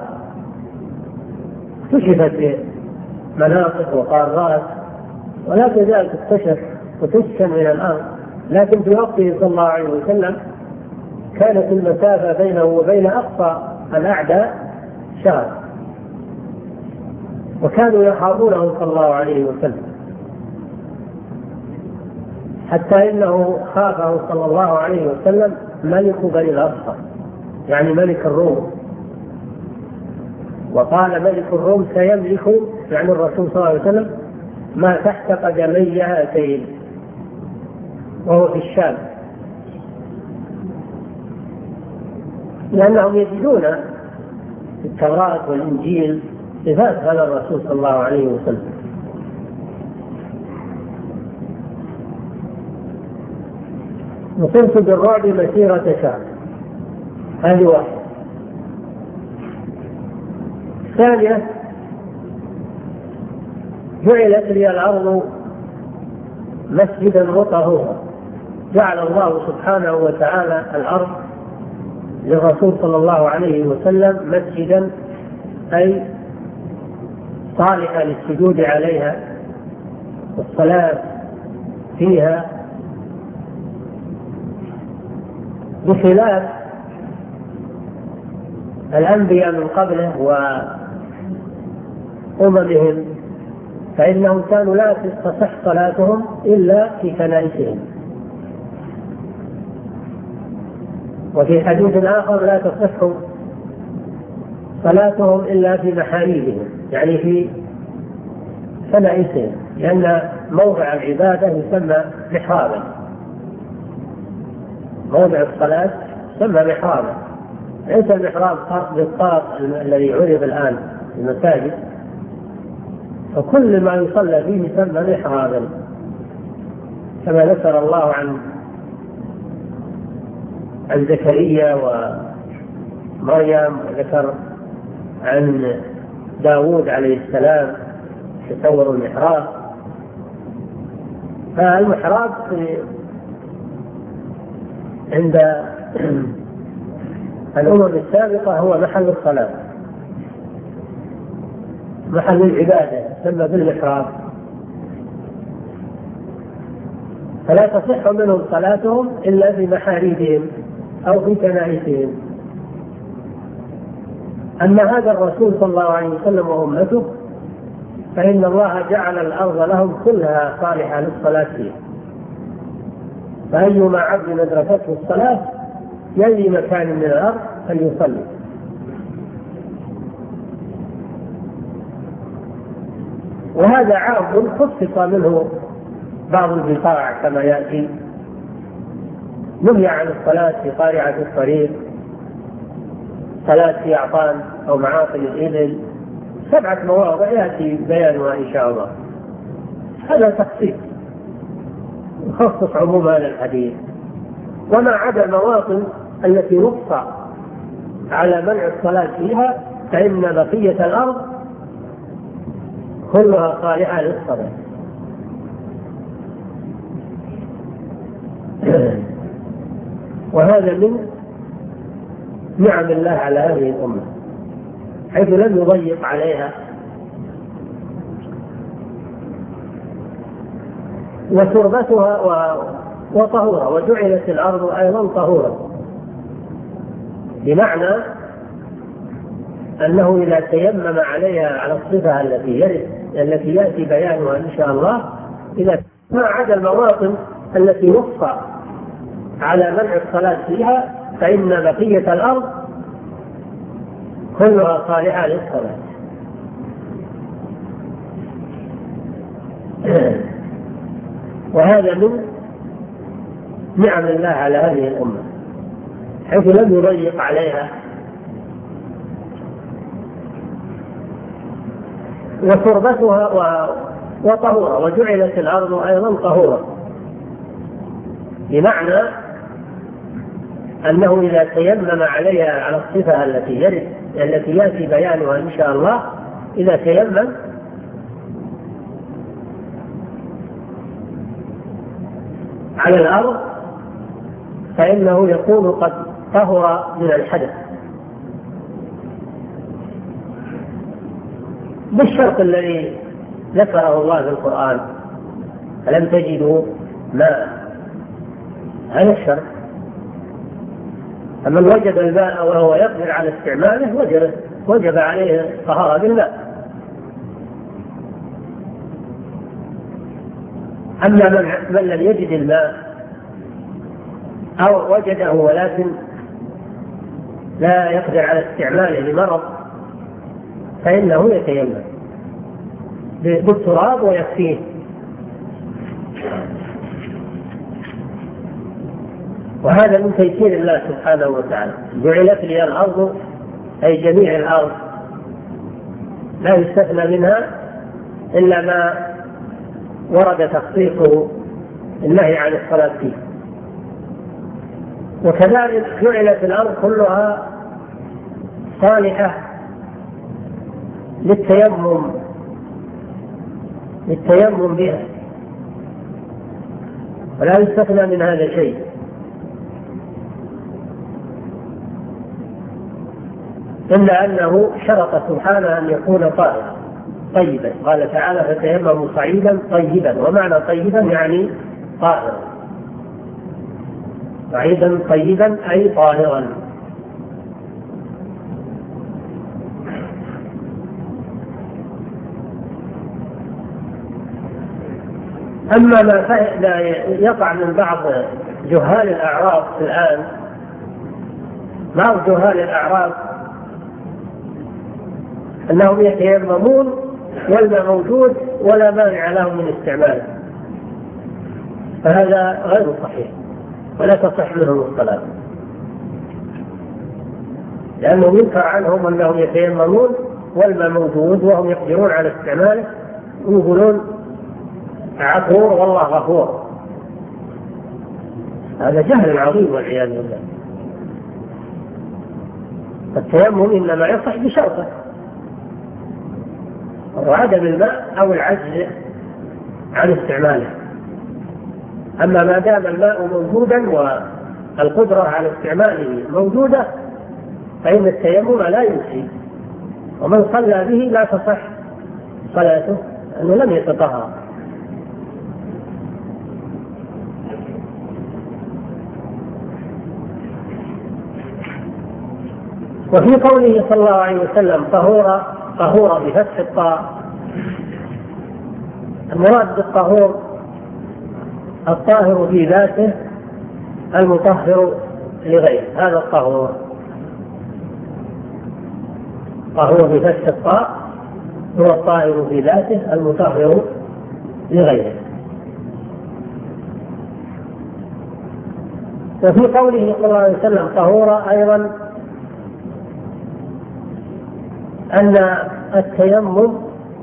اكتشفت في مناطق وقارات ولا تزال تكتشف وتسكن من الأرض، لكن في وقته صلى الله عليه وسلم كانت المسافة بينه وبين أقصى الأعداء شهر، وكانوا يخافونه صلى الله عليه وسلم، حتى إنه خافه صلى الله عليه وسلم ملك بني الأصفر، يعني ملك الروم، وقال ملك الروم سيملك، يعني الرسول صلى الله عليه وسلم، ما تحت قدمي هاتين، وهو في الشام، لأنهم يجدون في التوراة والإنجيل صفات هذا الرسول صلى الله عليه وسلم. نصرت بالرعب مسيرة شهر، هذه واحدة. ثانية: جعلت لي الأرض مسجدا وطهورا، جعل الله سبحانه وتعالى الأرض للرسول صلى الله عليه وسلم مسجدا، أي صالحة للسجود عليها والصلاة فيها، بخلاف الأنبياء من قبله وأممهم، فإنهم كانوا لا تصح صلاتهم إلا في كنائسهم، وفي حديث آخر لا تصح صلاتهم إلا في محاريبهم، يعني في كنائسهم، لأن موضع العبادة يسمى محرابا، موضع الصلاة يسمى محرابا، ليس المحراب بالطاق الذي عرف الآن في المساجد، فكل ما يصلى فيه يسمى محرابا، كما ذكر الله عن زكريا ومريم، وذكر عن داود عليه السلام تصور المحراب. فالمحراب عند الأمم السابقة هو محل الصلاة، محل العبادة، يسمى بالمحراب، فلا تصح منهم صلاتهم إلا في محاريبهم أو في كنائسهم. أما هذا الرسول صلى الله عليه وسلم وأمته فإن الله جعل الأرض لهم كلها صالحة للصلاة فيها، فأيما عبد أدركته الصلاة في أي مكان من الأرض فليصلي. وهذا عام خصص منه بعض البقاع كما يأتي، نهي عن الصلاة في قارعة الطريق، صلاة في أعطان أو معاقل الإبل، 7 مواضع يأتي بيانها إن شاء الله. هذا تخصيص يخصص عموم هذا الحديث. وما عدا المواطن التي نص على منع الصلاة فيها فإن بقية الأرض كلها صالحة للصلاة. وهذا من نعم الله على هذه الأمة، حيث لم يضيق عليها، وتربتها وطهورها، وجعلت الأرض أيضا طهورا، بمعنى أنه إذا تيمم عليها على الصفة التي يأتي بيانها إن شاء الله، إذا ما عدا المواطن التي نص على منع الصلاة فيها فإن بقية الأرض كلها صالحة للصلاة. وهذا من نعم الله على هذه الأمة، حيث لم يضيق عليها، وتربتها وطهورها، وجعلت الأرض أيضا طهورا، بمعنى أنه إذا تيمم عليها على الصفة التي يأتي بيانها إن شاء الله، إذا تيمم على الأرض فإنه يكون قد طهر من الحدث، بالشرط الذي ذكره الله في القرآن: ألم تجدوا ماء. هذا الشرط. فمن وجد الماء وهو يقدر على استعماله وجب عليه الطهارة بالماء. أما من لم يجد الماء أو وجده ولكن لا يقدر على استعماله لمرض فإنه يتيمم بالتراب ويكفيه. وهذا من تيسير الله سبحانه وتعالى. جعلت لي الأرض أي جميع الأرض، لا يستثنى منها إلا ما ورد تخصيصه النهي عن الصلاة فيه. وكذلك جعلت الأرض كلها صالحة للتيمم بها، ولا يستثنى من هذا شيء. إلا أنه شرط سبحانه أن يكون طاهرا طيبا. قال تعالى: فتيمموا صعيدا طيبا. ومعنى طيبا يعني طاهرا، صعيدا طيبا أي طاهرا. أما ما يقع من بعض جهال الأعراب الآن، بعض جهال الأعراب أنهم يتيممون والماء موجود ولا مانع لهم من استعماله، فهذا غير صحيح ولا تصح منهم الصلاة، لأنه ينكر عنهم أنهم يتيممون والماء موجود وهم يقدرون على استعماله ويقولون عفور والله غفور. هذا جهل عظيم والعياذ بالله. التيمم إنما يصح بشرطه، وعدم الماء أو العجز عن استعماله. أما ما دام الماء موجودا والقدرة على استعماله موجودة فإن التيمم لا يجزي، ومن صلى به لا تصح صلاته أنه لم يتطهر. وفي قوله صلى الله عليه وسلم طهورا بفتح الطاء، المراد بالطهور الطاهر في ذاته المطهر لغيره، هذا الطهور. طهور بفتح الطاء هو الطاهر في ذاته المطهر لغيره. وفي قوله صلى الله عليه وسلم طهورا أيضا أن التيمم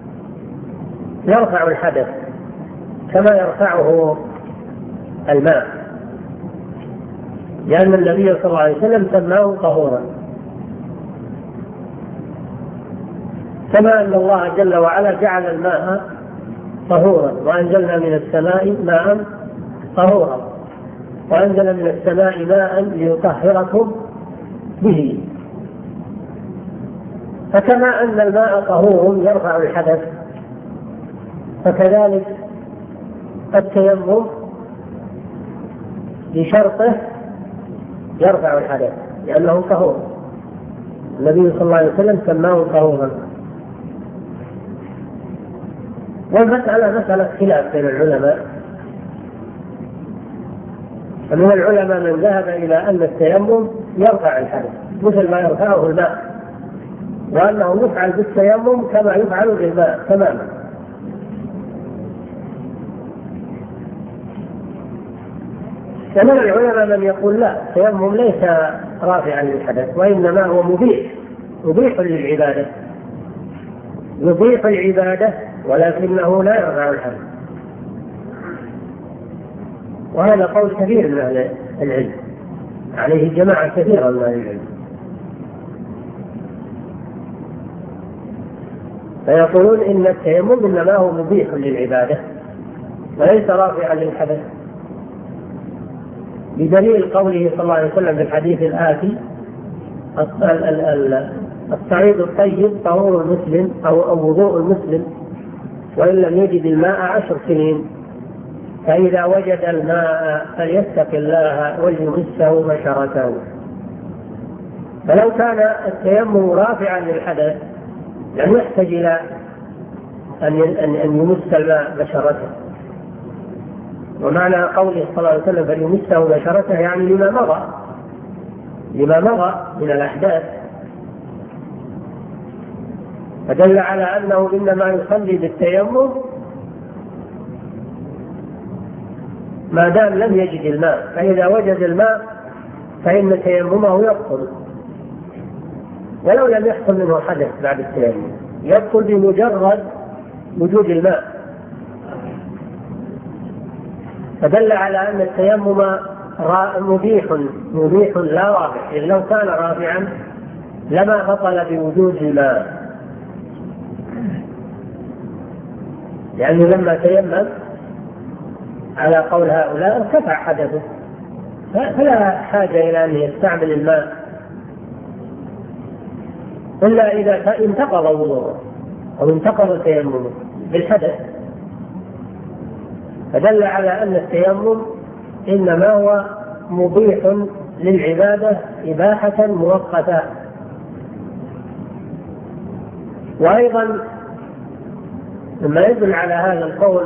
يرفع الحدث كما يرفعه الماء، لأن النبي صلى الله عليه وسلم سماه طهورا، كما أن الله جل وعلا جعل الماء طهورا، وأنزلنا من السماء ماء طهورا، وأنزل من السماء ماء ليطهركم به. فكما أن الماء طهور يرفع الحدث، فكذلك التيمم بشرطه يرفع الحدث لأنه طهور، النبي صلى الله عليه وسلم سماه طهورا. والمسألة مسألة خلاف بين العلماء، فمن العلماء من ذهب إلى أن التيمم يرفع الحدث مثل ما يرفعه الماء، وأنه يفعل بالتيمم كما يفعل بالماء تماما. ومن العلماء من يقول لا، التيمم ليس رافعا للحدث، وإنما هو مبيح للعبادة، يضيف العبادة ولكنه لا يرفع الحدث. وهذا قول كثير من أهل العلم، عليه جماعة كثيرة من أهل العلم، فيقولون إن التيمم إنما هو مبيح للعبادة وليس رافعا للحدث، بدليل قوله صلى الله عليه وسلم في الحديث الآتي: الصعيد الطيب طهور المسلم أو وضوء المسلم، وإن لم يجد الماء 10 سنين، فإذا وجد الماء فليتق الله وليمسه بشرته. فلو كان التيمم رافعا للحدث لم يحتاج إلى أن يمس الماء بشرته. ومعنى قوله صلى الله عليه وسلم فليمسه بشرته يعني لما مضى من الأحداث، فدل على أنه إنما يصلي بالتيمم ما دام لم يجد الماء، فإذا وجد الماء فإن تيممه يبطل، ولو لم يحصل منه حدث بعد التيمم يبطل بمجرد وجود الماء. فدل على أن التيمم مبيح لا رافع، إذ لو كان رافعا لما بطل بوجود الماء، لأنه لما تيمم على قول هؤلاء ارتفع حدثه، فلا حاجة إلى أن يستعمل الماء إلا إذا انتقض وضوءه أو انتقض تيممه بالحدث. فدل على أن التيمم إنما هو مبيح للعبادة إباحة مؤقتة. وأيضا مما يدل على هذا القول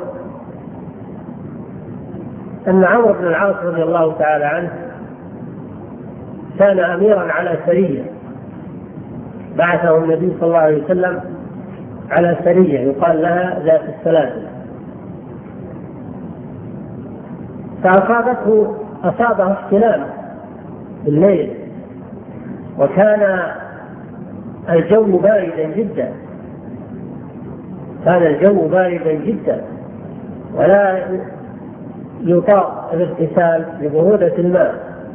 أن عمرو بن العاص رضي الله تعالى عنه كان أميرا على سرية، بعثه النبي صلى الله عليه وسلم على سرية يقال لها ذات السلاسل، فأصابه احتلام بالليل، وكان الجو باردا جدا، ولا يطاق الاغتسال لبرودة الماء.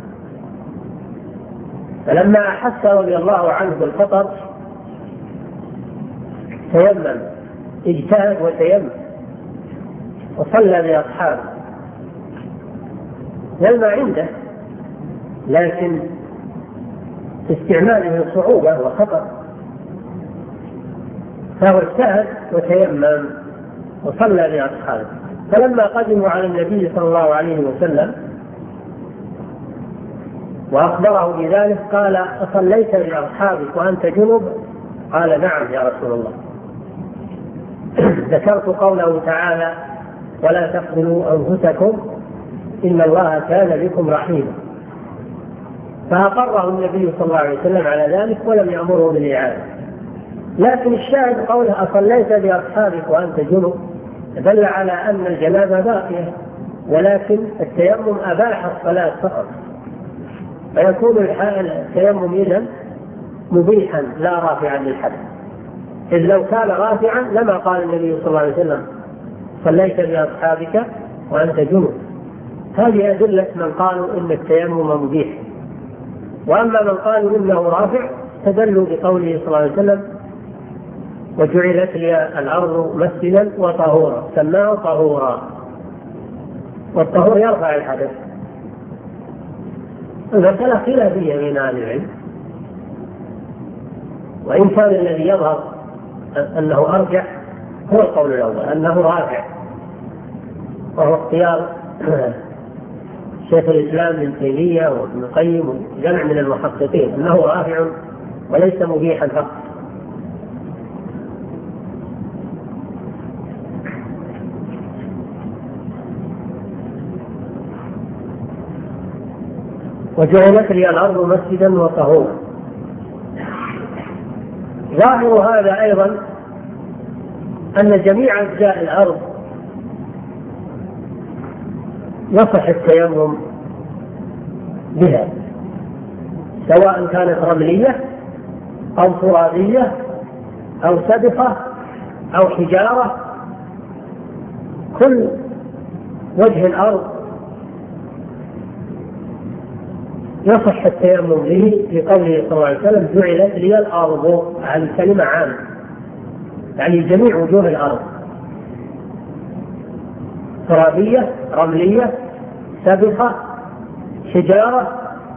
فلما أحس رضي الله عنه بالخطر تيمم، اجتهد وتيمم وصلى بأصحابه، الماء عنده لكن استعماله صعوبة وخطر، فهو اجتهد وتيمم وصلى بأصحابه. فلما قدموا على النبي صلى الله عليه وسلم وأخبره بذلك قال: أصليت لأصحابك وأنت جنب؟ قال: نعم يا رسول الله. ذكرت قوله تعالى: ولا تقتلوا أنفسكم إن الله كان بكم رحيما، فأقره النبي صلى الله عليه وسلم على ذلك ولم يأمره بالإعادة. لكن الشاهد قوله: أصليت لأصحابك وأنت جنب، دل على أن الجنابة باقية، ولكن التيمم أباح الصلاة فقط، فيكون التيمم إذن مبيحا لا رافعا للحدث، إذ لو كان رافعا لما قال النبي صلى الله عليه وسلم: صليت بأصحابك وأنت جنب. هذه أدلة من قالوا إن التيمم مبيح. وأما من قالوا إنه رافع استدلوا بقوله صلى الله عليه وسلم: وجعلت لي الأرض مسجدا وطهورا، سماه طهورا، والطهور يرفع الحدث. المسألة خلافية بين أهل العلم، وإن كان الذي يظهر أنه أرجح هو القول الأول أنه رافع، وهو اختيار شيخ الإسلام ابن تيمية وابن القيم وجمع من المحققين أنه رافع وليس مبيحا فقط. وجعلت لي الأرض مسجدا وطهورا، ظاهر هذا أيضا أن جميع أجزاء الأرض يصح التيمم بها، سواء كانت رملية أو ترابية أو سبخة أو حجارة، كل وجه الأرض يصح التيمم به، لقوله صلى الله عليه وسلم: جعلت لي الأرض، عن كلمة عامة يعني جميع وجوه الأرض، ترابية، رملية، سبخة، حجارة،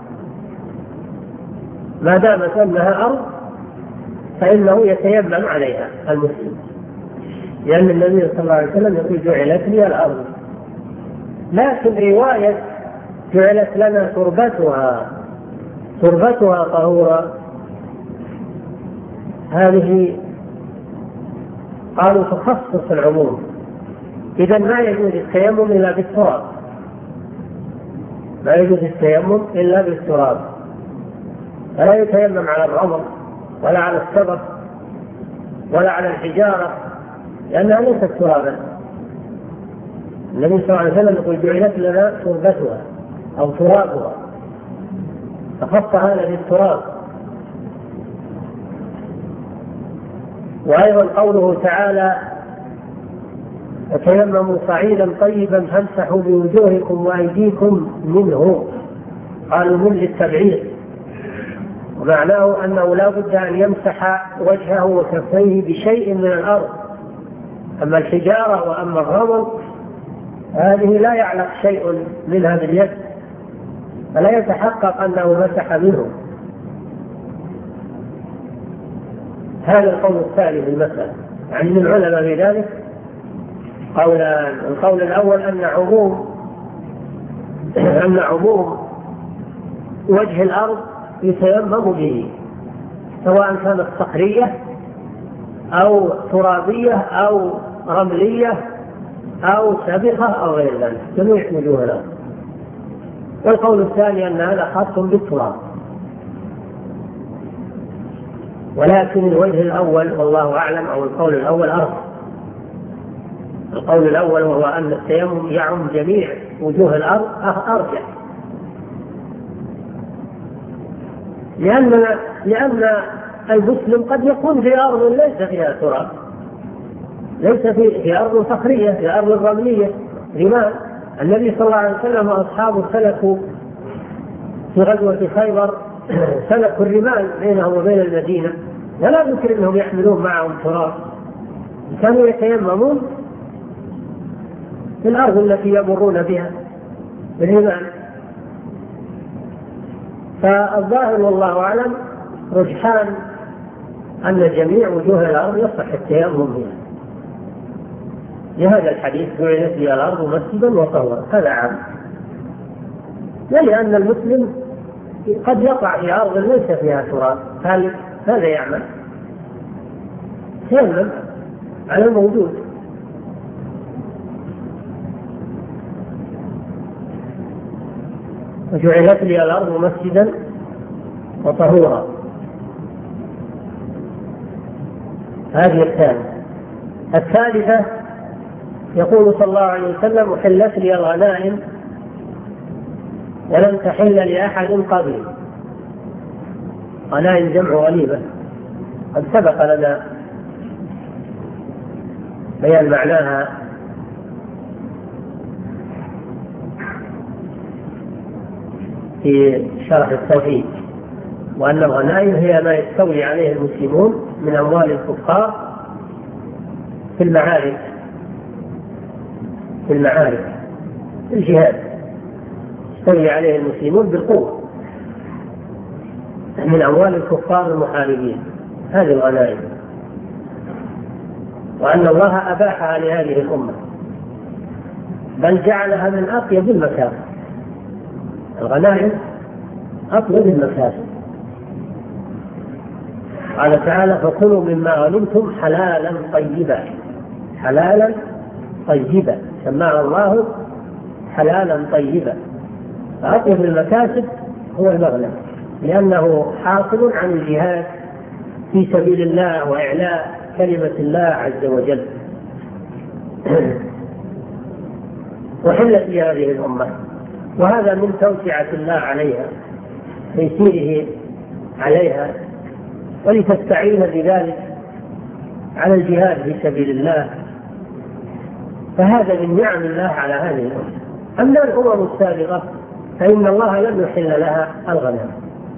ما دامت أنها أرض فإنه يتيمم عليها المسلم، لأن النبي صلى الله عليه وسلم يقول: جعلت لي الأرض. لكن رواية جعلت لنا تربتها طهورا، هذه قالوا تخصص العموم، إذا ما يجوز التيمم إلا بالتراب، ما يجوز التيمم إلا بالتراب، فلا يتيمم على الرمل ولا على السبخ ولا على الحجارة، لأنها ليست ترابا. النبي صلى الله عليه وسلم يقول: جعلت لنا تربتها أو ترابها، فخص هذا بالتراب. وأيضا قوله تعالى: وتيمموا صعيدا طيبا فامسحوا بوجوهكم وأيديكم منه، قالوا من للتبعيض، ومعناه أنه لا بد أن يمسح وجهه وكفيه بشيء من الأرض. أما الحجارة وأما الرمل هذه لا يعلق شيء منها باليد، فلا يتحقق أنه مسح منه. هذا القول الثاني في المسألة، يعني من العلماء في ذلك قولان: القول الأول أن عموم وجه الأرض يتيمم به، سواء كانت صخرية أو ترابية أو رملية أو سبخة أو غير ذلك، جميع وجوه الأرض. والقول الثاني أن هذا خاص بالتراب، ولكن الوجه الأول والله أعلم، أو القول الأول أرجح. القول الأول وهو أن التيمم يعم جميع وجوه الأرض أرجح، لأن المسلم قد يكون في أرض ليس فيها تراب، ليس في أرض صخرية، في أرض رملية رمال. النبي صلى الله عليه وسلم وأصحابه سلكوا في غزوة خيبر سلكوا الرمال بينهم وبين المدينة، ولا يمكن أنهم يحملون معهم تراب، كانوا يتيممون في الأرض التي يمرون بها بالرمال. فالظاهر والله أعلم رجحان أن جميع وجوه الأرض يصح التيمم بها، لهذا الحديث: جعلت لي الأرض مسجدا وطهورا، هذا عام، لأن المسلم قد يقع في أرض ليس فيها تراب، هذا يعمل يعمل على الموجود. وجعلت لي الأرض مسجدا وطهورا. هذه الثالثة يقول صلى الله عليه وسلم: أحلت لي الغنائم ولم تحل لأحد قبلي. غنائم جمع غنيمة، قد سبق لنا بيان معناها في شرح التوحيد، وأن الغنائم هي ما يستولي عليه المسلمون من أموال الكفار في المعارك في الجهاد، يستولي عليه المسلمون بالقوة من أموال الكفار المحاربين، هذه الغنائم، وأن الله أباحها لهذه الأمة، بل جعلها من أطيب المكاسب. الغنائم أطيب المكاسب. قال تعالى: فكلوا مما غنمتم حلالا طيبا، سماها الله حلالا طيبا. فأطيب المكاسب هو المغنم، لأنه حاصل عن الجهاد في سبيل الله وإعلاء كلمة الله عز وجل. وحلت لهذه الأمة، وهذا من توسعة الله عليها، تيسيره عليها، ولتستعين بذلك على الجهاد في سبيل الله. فهذا من نعم الله على هذه الأمة. أما الأمم السابقة فإن الله لم يحل لها الغنائم.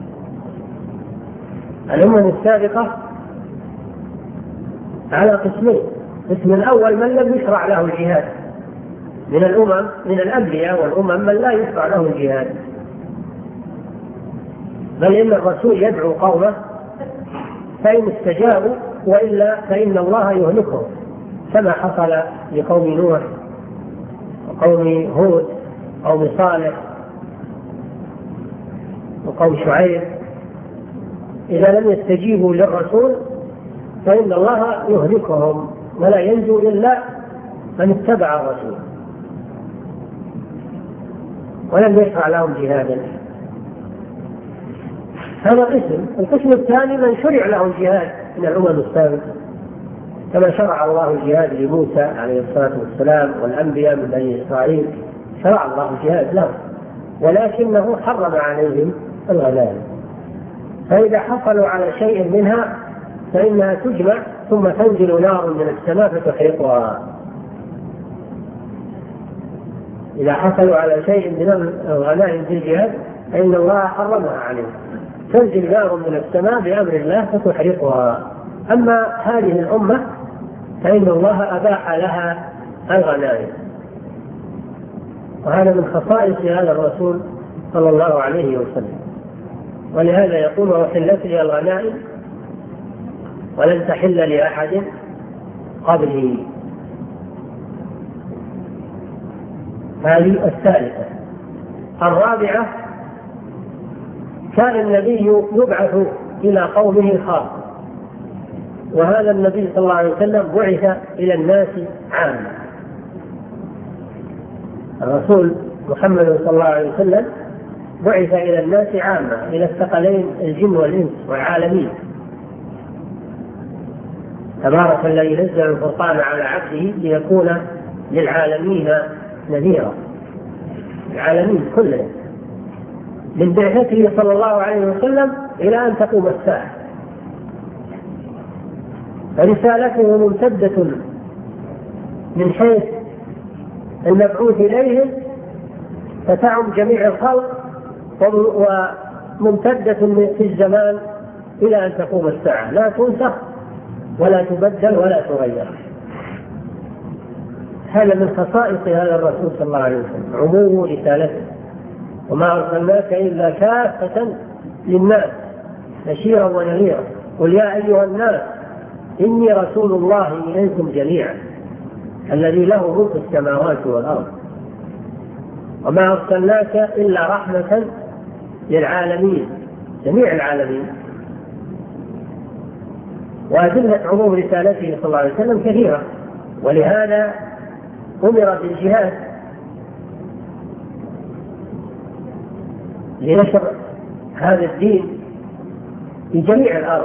الأمم السابقة على قسمين: القسم الأول من لم يشرع له الجهاد من الأمم، من الأنبياء والأمم، من لا يشرع له الجهاد، بل إن الرسول يدعو قومه فإن استجابوا، وإلا فإن الله يهلكهم، كما حصل لقوم نوح وقوم هود وقوم صالح وقوم شعيب. إذا لم يستجيبوا للرسول فإن الله يهلكهم، ولا ينجو إلا من اتبع الرسول ولم يشرع لهم جهادا. هذا قسم. القسم الثاني من شرع له الجهاد من الأمم السابقة، كما شرع الله الجهاد لموسى عليه الصلاة والسلام والأنبياء من بني إسرائيل، شرع الله الجهاد لهم، ولكنه حرم عليهم الغنائم. فإذا حصلوا على شيء منها فإنها تجمع ثم تنزل نار من السماء فتحرقها. إذا حصلوا على شيء من الغنائم في الجهاد فإن الله حرمها عليهم، تنزل نار من السماء بأمر الله فتحرقها. أما هذه الأمة فإن الله أباح لها الغنائم، وهذا من خصائص هذا الرسول صلى الله عليه وسلم. ولهذا يقول: وحلت لي الغنائم ولن تحل لأحد قبلي. هذه الثالثة. الرابعة: كان النبي يبعث إلى قومه خاصة، وهذا النبي صلى الله عليه وسلم بعث إلى الناس عامة. الرسول محمد صلى الله عليه وسلم بعث إلى الناس عامة، إلى الثقلين الجن والإنس والعالمين. تبارك الذي نزل الفرقان على عبده ليكون للعالمين نذيرا، العالمين كلهم، من بعثته صلى الله عليه وسلم إلى أن تقوم الساعة. فرسالته ممتدة من حيث المبعوث إليهم فتعم جميع الخلق، وممتدة في الزمان إلى أن تقوم الساعة، لا تنسخ ولا تبدل ولا تغير. هذا من خصائص هذا الرسول صلى الله عليه وسلم، عموم رسالته: وما أرسلناك إلا كافة للناس بشيرا ونذيرا، قل يا أيها الناس إني رسول الله إليكم جميعا الذي له ملك السماوات والأرض، وما أرسلناك إلا رحمة للعالمين، جميع العالمين. وأدلة عموم رسالته صلى الله عليه وسلم كثيرة، ولهذا أمر بالجهاد لنشر هذا الدين في جميع الأرض،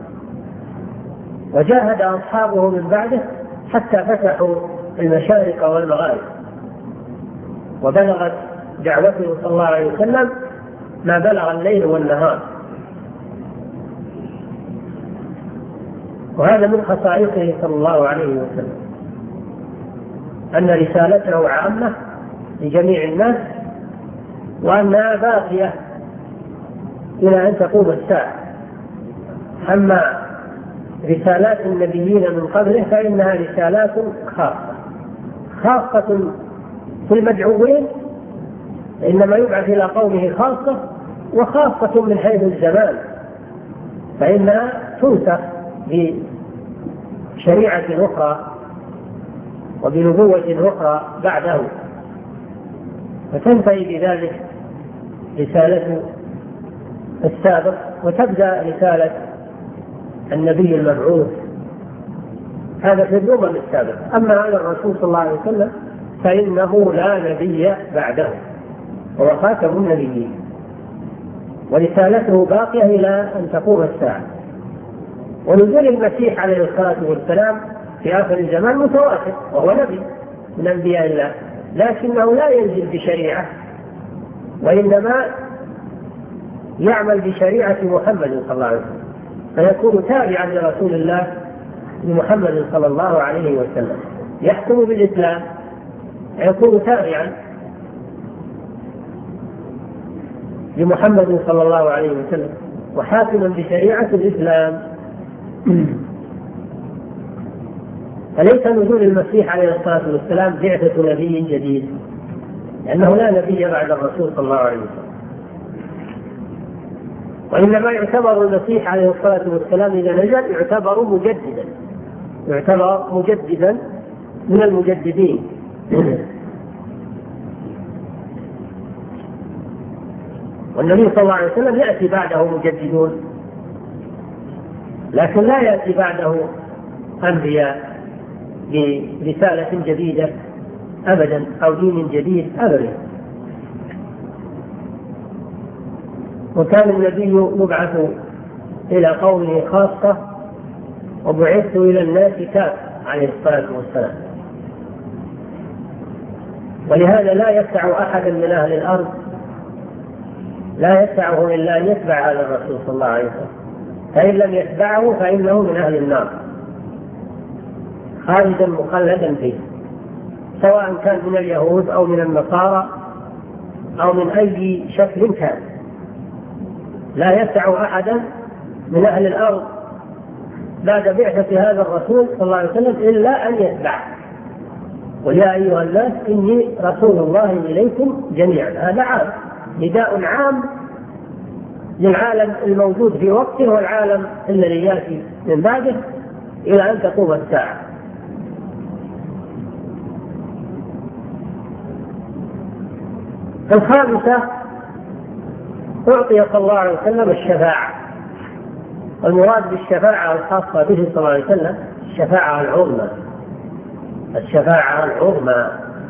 وجاهد أصحابه من بعده حتى فتحوا المشارق والمغارب، وبلغت دعوته صلى الله عليه وسلم ما بلغ الليل والنهار. وهذا من خصائصه صلى الله عليه وسلم، أن رسالته عامة لجميع الناس، وأنها باقية إلى أن تقوم الساعة. أما رسالات النبيين من قبله فإنها رسالات خاصة في المدعوين، إنما يبعث إلى قومه خاصة، وخاصة من حيث الزمان، فإنها تنسخ بشريعة أخرى وبنبوة أخرى بعده، فتنتهي بذلك رسالة السابق وتبدأ رسالة النبي المبعوث. هذا في الأمم السابقة. أما على الرسول صلى الله عليه وسلم فإنه لا نبي بعده، هو خاتم النبيين، ورسالته باقية إلى أن تقوم الساعة. ونزول المسيح عليه الصلاة والسلام في آخر الزمان متواتر، وهو نبي من أنبياء الله، لكنه لا ينزل بشريعة، وإنما يعمل بشريعة محمد صلى الله عليه وسلم، فيكون تابعا لرسول الله محمد صلى الله عليه وسلم، يحكم بالإسلام، يكون تابعا لمحمد صلى الله عليه وسلم وحاكما بشريعة الإسلام. فليس نزول المسيح عليه الصلاة والسلام بعثة نبي جديد، لأنه لا نبي بعد الرسول صلى الله عليه وسلم، وإنما يعتبر المسيح عليه الصلاة والسلام إذا نزل يعتبر مجددا من المجددين. والنبي صلى الله عليه وسلم يأتي بعده مجددون، لكن لا يأتي بعده أنبياء برسالة جديدة أبدا أو دين جديد أبدا. وكان النبي يبعث إلى قومه خاصة، وبعثت إلى الناس كافة عليه الصلاة والسلام. ولهذا لا يسع أحدا من أهل الأرض، لا يسعه إلا أن يتبع هذا الرسول صلى الله عليه وسلم، فإن لم يتبعه فإنه من أهل النار خالدا مخلدا فيه، سواء كان من اليهود أو من النصارى أو من أي شكل كان. لا يسع أحدا من أهل الأرض بعد بعثة هذا الرسول صلى الله عليه وسلم إلا أن يتبعه. ويا أيها الناس إني رسول الله إليكم جميعا، هذا عام، نداء عام للعالم الموجود في وقته والعالم الذي يأتي من بعده إلى أن تقوم الساعة. الخامسة، أعطي صلى الله عليه وسلم الشفاعة. المراد بالشفاعة الخاصة به صلى الله عليه وسلم الشفاعة العظمى، الشفاعة العظمى،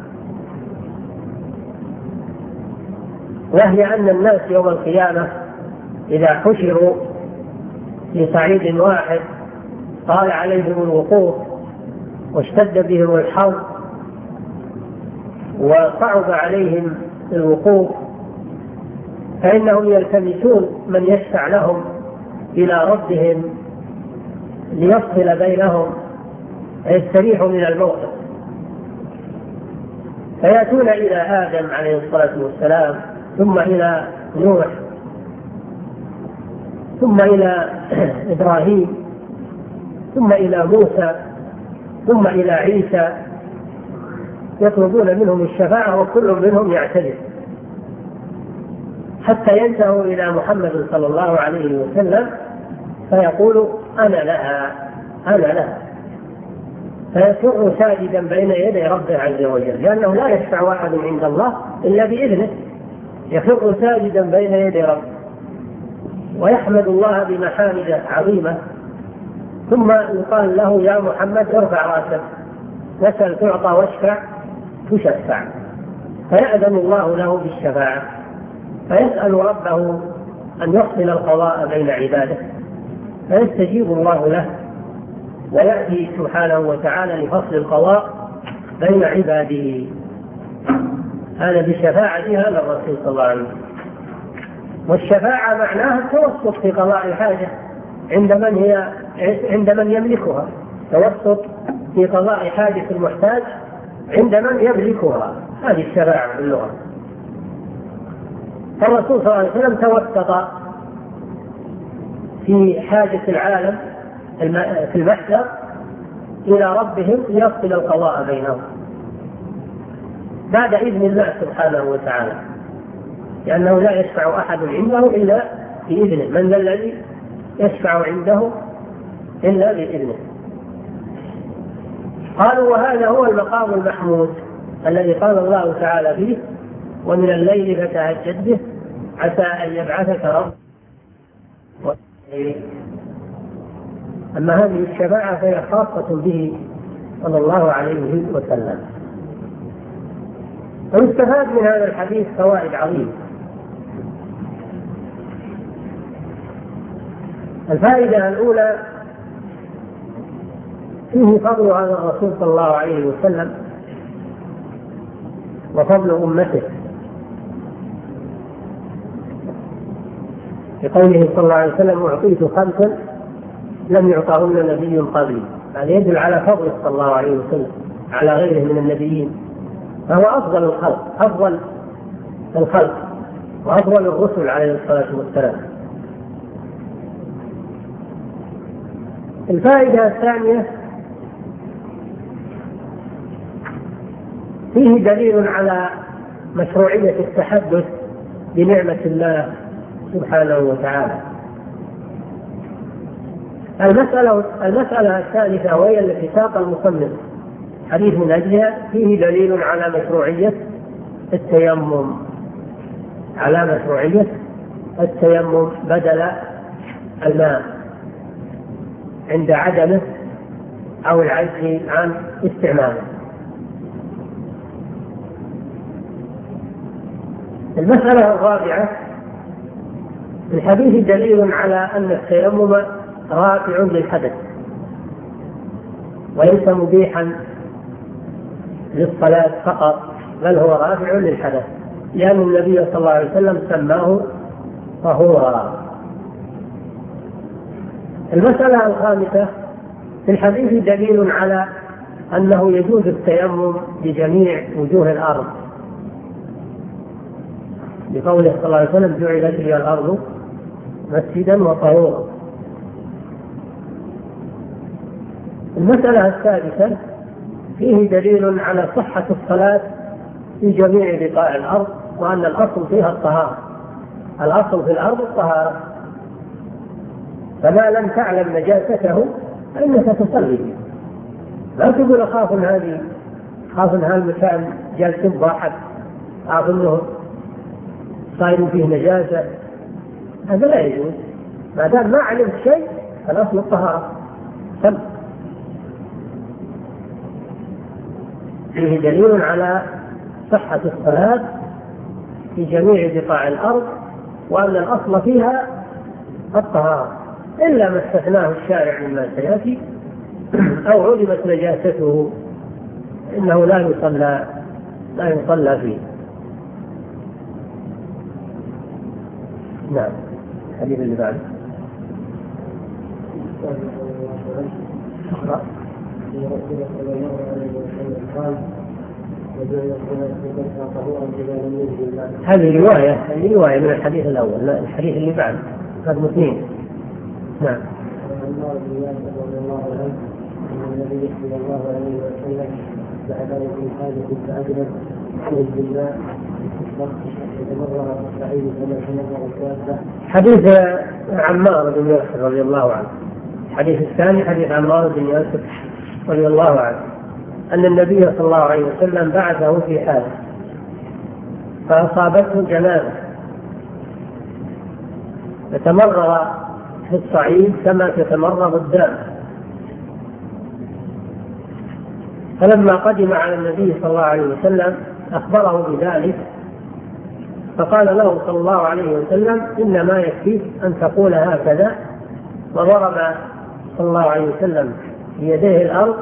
وهي أن الناس يوم القيامة إذا حشروا في صعيد واحد طال عليهم الوقوف واشتد بهم الحر وصعب عليهم الوقوف، فإنهم يلتمسون من يشفع لهم إلى ربهم ليفصل بينهم ويستريحوا من الموقف، فيأتون إلى آدم عليه الصلاة والسلام، ثم إلى نوح، ثم إلى إبراهيم، ثم إلى موسى، ثم إلى عيسى، يطلبون منهم الشفاعة وكل منهم يعتذر، حتى ينتهوا إلى محمد صلى الله عليه وسلم فيقول أنا لها، فيسر ساجدا بين يدي ربه عز وجل، لأنه لا يشفع أحد عند الله إلا بإذنه، يخر ساجدا بين يدي ربه ويحمد الله بمحامد عظيمة، ثم يقال له يا محمد ارفع راسك، واسأل تعطى واشفع تشفع، فيأذن الله له بالشفاعة، فيسأل ربه أن يحسن القضاء بين عباده، فيستجيب الله له، ويأتي سبحانه وتعالى لفصل القضاء بين عباده. هذا بشفاعة هذا الرسول صلى الله عليه وسلم. والشفاعة معناها التوسط في قضاء الحاجة عند من يملكها، توسط في قضاء حاجة المحتاج عند من يملكها، هذه الشفاعة باللغة. فالرسول صلى الله عليه وسلم توسط في حاجة العالم في المحشر إلى ربهم ليفصل القضاء بينهم بعد إذن الله سبحانه وتعالى، لأنه لا يشفع أحد عنده إلا بإذنه. من ذا الذي يشفع عنده إلا بإذنه؟ قالوا وهذا هو المقام المحمود الذي قال الله تعالى فيه ومن الليل فتهجد به عسى أن يبعثك ربك. أما هذه الشفاعة فهي خاصة به صلى الله عليه وسلم. ويستفاد من هذا الحديث فوائد عظيمة. الفائدة الأولى فيه فضل هذا الرسول صلى الله عليه وسلم وفضل أمته، لقوله صلى الله عليه وسلم أعطيت 5 لم يعطهن نبي قبلي. هذا يدل على فضله صلى الله عليه وسلم على غيره من النبيين، فهو أفضل الخلق وأفضل الرسل عليه الصلاة والسلام. الفائدة الثانية فيه دليل على مشروعية التحدث بنعمة الله سبحانه وتعالى. المسألة الثالثة وهي التي ساق المصنف حديث من أجلها فيه دليل على مشروعية التيمم بدل الماء عند عدمه أو العجز عن استعماله. المسألة الرابعة في الحديث دليل على أن التيمم رافع للحدث وليس مبيحا للصلاة فقط، بل هو رافع للحدث، لأن النبي صلى الله عليه وسلم سماه طهورا. المسألة الخامسة في الحديث دليل على أنه يجوز التيمم بجميع وجوه الأرض، بقوله صلى الله عليه وسلم جعلت لي الأرض مسجدا وطهورا. المسألة السادسة فيه دليل على صحة الصلاة في جميع بقاع الأرض، وأن الأصل فيها الطهارة، الأصل في الأرض الطهارة، فما لم تعلم نجاسته فإنك تصلي فيه. لا تقول أخاف أن هذا المكان جالس ضاحك، أخاف أنه صاير فيه نجاسة، هذا لا يجوز. ما دام ما علمت شيء فالأصل الطهارة. فيه دليل على صحة الصلاة في جميع بقاع الأرض، وأن الأصل فيها الطهارة، إلا ما استثناه الشارع مما سيأتي أو علمت نجاسته إنه لا يصلى فيه. نعم. الحديث اللي بعده هذه رواية من الحديث الأول، لا الحديث اللي بعد هذا 2. نعم. النبي صلى الله عليه وسلم بعد من حاجة فأجلس أعوذ بالله يتمرر السعيد كما تمرر الكافة. حديث عمار بن ياسر رضي الله عنه. الحديث الثاني حديث عمار بن ياسر رضي الله عنه أن النبي صلى الله عليه وسلم بعثه في حاله فأصابته جنابة، يتمرغ في الصعيد كما تتمرغ الدابة. فلما قدم على النبي صلى الله عليه وسلم أخبره بذلك، فقال له صلى الله عليه وسلم: إنما يكفيك أن تقول هكذا. وضرب صلى الله عليه وسلم بيديه الأرض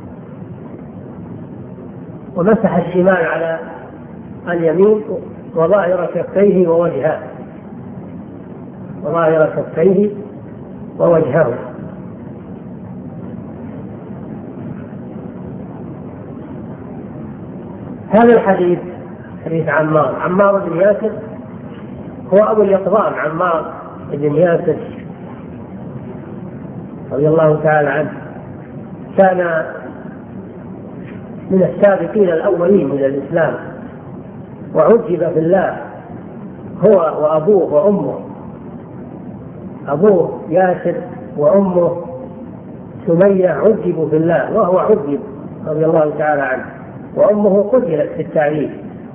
ومسح الشمال على اليمين وظاهر كفيه ووجهه هذا الحديث حديث عمار بن ياسر هو أبو اليقظان، عمار بن ياسر رضي الله تعالى عنه، كان من السابقين الأولين من الإسلام، وعجب في الله هو وأبوه وأمه، أبوه ياسر وأمه سمية عجبوا في الله، وهو عجب رضي الله تعالى عنه، وأمه قتلت في التعريف.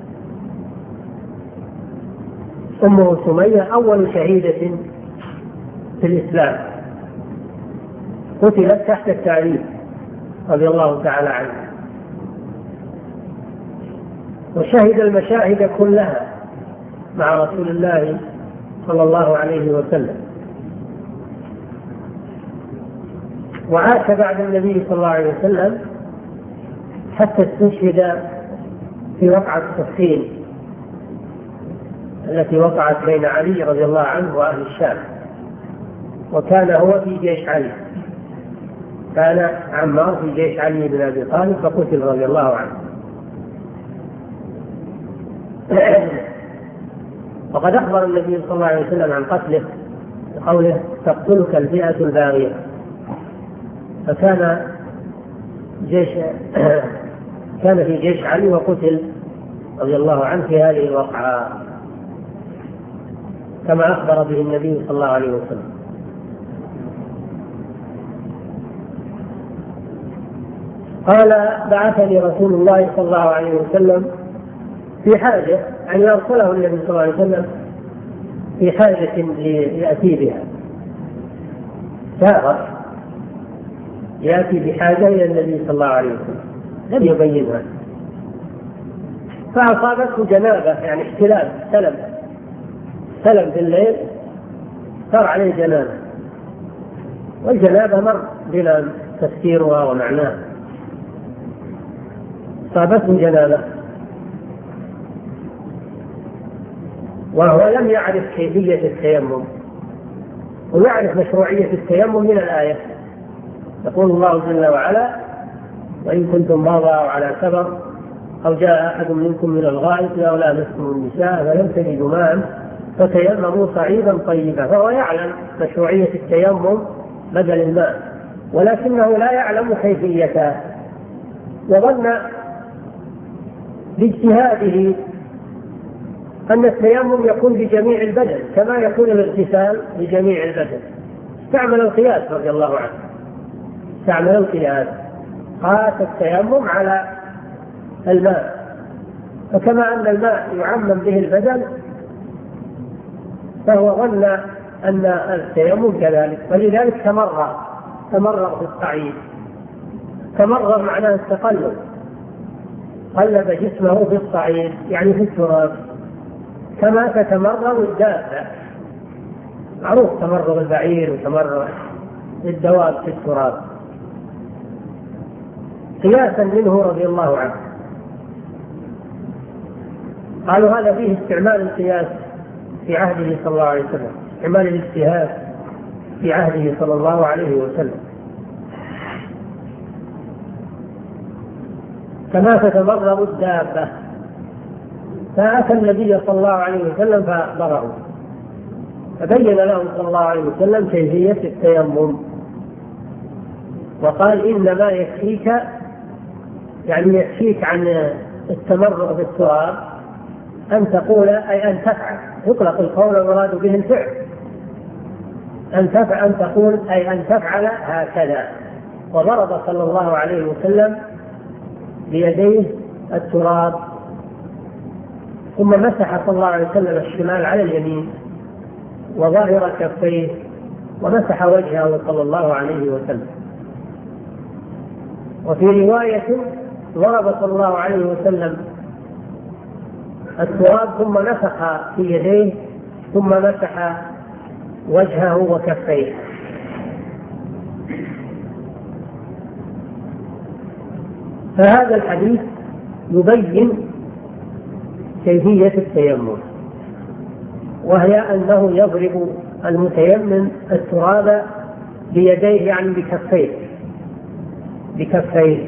أمه سمية أول شهيدة في الإسلام، قتلت تحت التعريف رضي الله تعالى عنه، وشهد المشاهد كلها مع رسول الله صلى الله عليه وسلم، وعاش بعد النبي صلى الله عليه وسلم حتى استشهد في وقعة صفين التي وقعت بين علي رضي الله عنه وأهل الشام، وكان هو في جيش علي، كان عمار في جيش علي بن أبي طالب فقتل رضي الله عنه. وقد أخبر النبي صلى الله عليه وسلم عن قتله بقوله: تقتلك الفئة الباغية. فكان كان في جيش علي وقتل رضي الله عنه في هذه الوقعة كما أخبر به النبي صلى الله عليه وسلم. قال: بعثني رسول الله صلى الله عليه وسلم في حاجة، يعني أرسله النبي صلى الله عليه وسلم في حاجة ليأتي بها، سافر يأتي بحاجة إلى النبي صلى الله عليه وسلم، لم يبينها، فأصابته جنابة، يعني احتلام، سلم في الليل، صار عليه جنابة، والجنابة مر بلا تفسيرها ومعناها، أصابته جنابة وهو لم يعرف كيفية التيمم، ويعرف مشروعية التيمم من الآية. يقول الله جل وعلا: وإن كنتم مرضى أو على سفر أو جاء أحد منكم من الغائط أو لامستم النساء فلم تجدوا ماء فتيمموا صعيدا طيبا. فهو يعلم مشروعية التيمم بدل الماء، ولكنه لا يعلم كيفيته، وظن باجتهاده أن التيمم يكون بجميع البدن كما يكون الاغتسال بجميع البدن. استعمل القياس رضي الله عنه، استعمل القياس، قاس التيمم على الماء، فكما أن الماء يعمم به البدن فهو ظن أن التيمم كذلك، فلذلك تمرغ في الصعيد. تمرغ معناه التقلب، قلب جسمه في الصعيد يعني في التراب كما تتمرغ الدابة، معروف تمرغ البعير وتمرغ الدواب في التراب، قياسا منه رضي الله عنه. قالوا هذا فيه استعمال القياس في عهده صلى الله عليه وسلم، استعمال الاجتهاد في عهده صلى الله عليه وسلم، كما تتمرغ الدابة. فأتى النبي صلى الله عليه وسلم فأخبره، فبين له صلى الله عليه وسلم كيفية التيمم، وقال: إنما يكفيك، يعني يكفيك عن التمرغ بالتراب أن تقول أي أن تفعل، يطلق القول والمراد به الفعل، أن تقول أي أن تفعل هكذا. وضرب صلى الله عليه وسلم بيديه التراب، ثم مسح صلى الله عليه وسلم الشمال على اليمين وظاهر كفيه ومسح وجهه صلى الله عليه وسلم. وفي رواية ضرب صلى الله عليه وسلم التراب ثم نفخ في يديه ثم مسح وجهه وكفيه. فهذا الحديث يبين كيفية التيمم، وهي أنه يضرب المتيمم التراب بيديه يعني بكفيه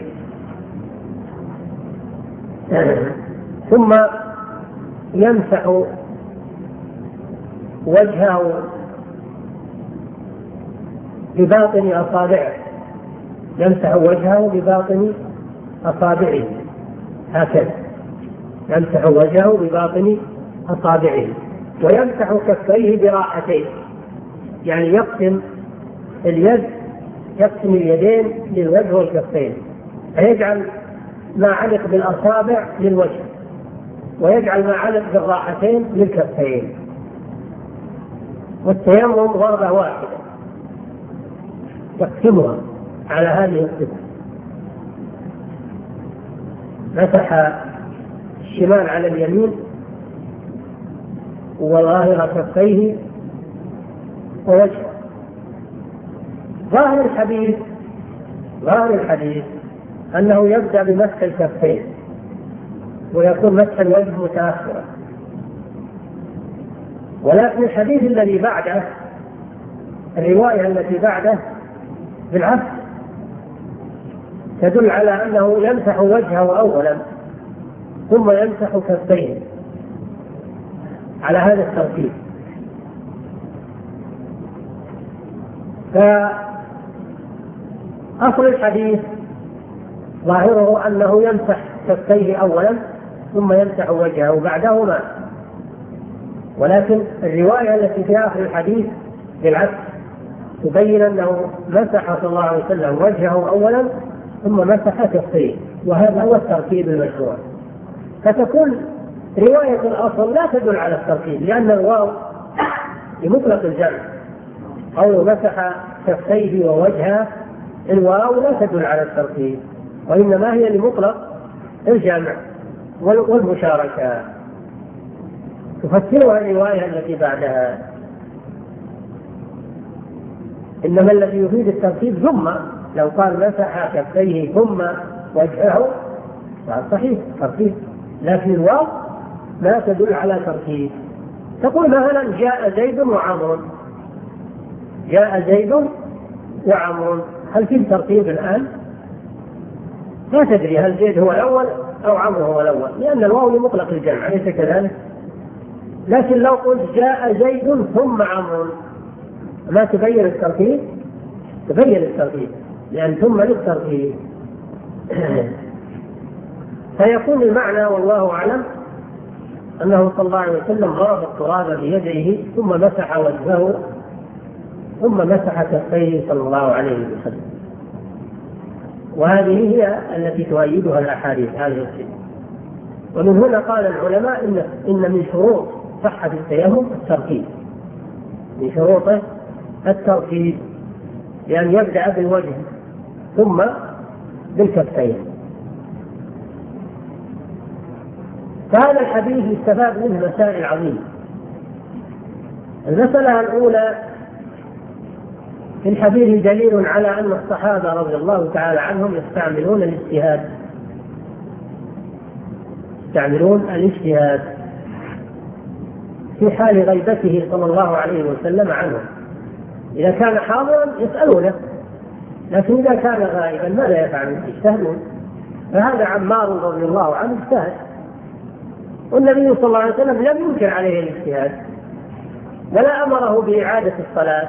ثم يمسح وجهه بباطن أصابعه، يمسح وجهه بباطن أصابعه هكذا، يمسح وجهه بباطن أصابعه، ويمسح كفيه براحتين، يعني يقسم اليدين للوجه والكفين، فيجعل ما علق بالأصابع للوجه ويجعل ما علق بالراحتين للكفين. والتيمم ضربة واحدة يقسمها على هذه القسم، مسح الشمال على اليمين وظاهر كفيه ووجهه. ظاهر الحديث أنه يبدأ بمسح الكفين ويكون مسح الوجه متأخرا، ولكن الحديث الذي بعده، الرواية التي بعده بالعكس تدل على أنه يمسح وجهه أولا ثم يمسح كفيه على هذا الترتيب. فأصل الحديث ظاهره أنه يمسح كفيه أولا ثم يمسح وجهه بعدهما، ولكن الرواية التي في آخر الحديث بالعكس تبين أنه مسح صلى الله عليه وسلم وجهه أولا ثم مسح كفيه، وهذا هو الترتيب المشروع. فتكون رواية الأصل لا تدل على الترتيب، لأن الواو لمطلق الجمع، أو مسح كفيه ووجهه، الواو لا تدل على الترتيب، وإنما هي لمطلق الجمع والمشاركة. تفسرها الرواية التي بعدها، إنما الذي يفيد الترتيب ثم، لو قال مسح كفيه ثم وجهه صحيح ترتيب، لكن الواو لا تدل على ترتيب. تقول مثلا جاء زيد وعمر، جاء زيد وعمر، هل في ترتيب الآن؟ لا تدري هل زيد هو الأول أو عمر هو الأول، لأن الواو لمطلق الجمع أليس كذلك؟ لكن لو قلت جاء زيد ثم عمر ما تبين الترتيب؟ تبين الترتيب، لأن ثم للترتيب. فيكون المعنى والله أعلم أنه صلى الله عليه وسلم ضرب التراب بيده ثم مسح وجهه ثم مسح كفيه صلى الله عليه وسلم. وهذه هي التي تؤيدها الأحاديث هذه الصفة. ومن هنا قال العلماء إن من شروط صحة التيمم الترتيب، من شروطه الترتيب، لأن يبدأ بالوجه ثم بالكفين. فهذا الحديث يستفاد منه مسائل عظيمة. المسألة الأولى: في الحديث دليل على أن الصحابة رضي الله تعالى عنهم يستعملون الاجتهاد في حال غيبته صلى الله عليه وسلم عنهم. إذا كان حاضرا يسألونه، لكن إذا كان غائبا ماذا يفعلون؟ يجتهدون. فهذا عمار رضي الله عنه اجتهد، والنبي صلى الله عليه وسلم لم ينكر عليه الاجتهاد ولا أمره بإعادة الصلاة،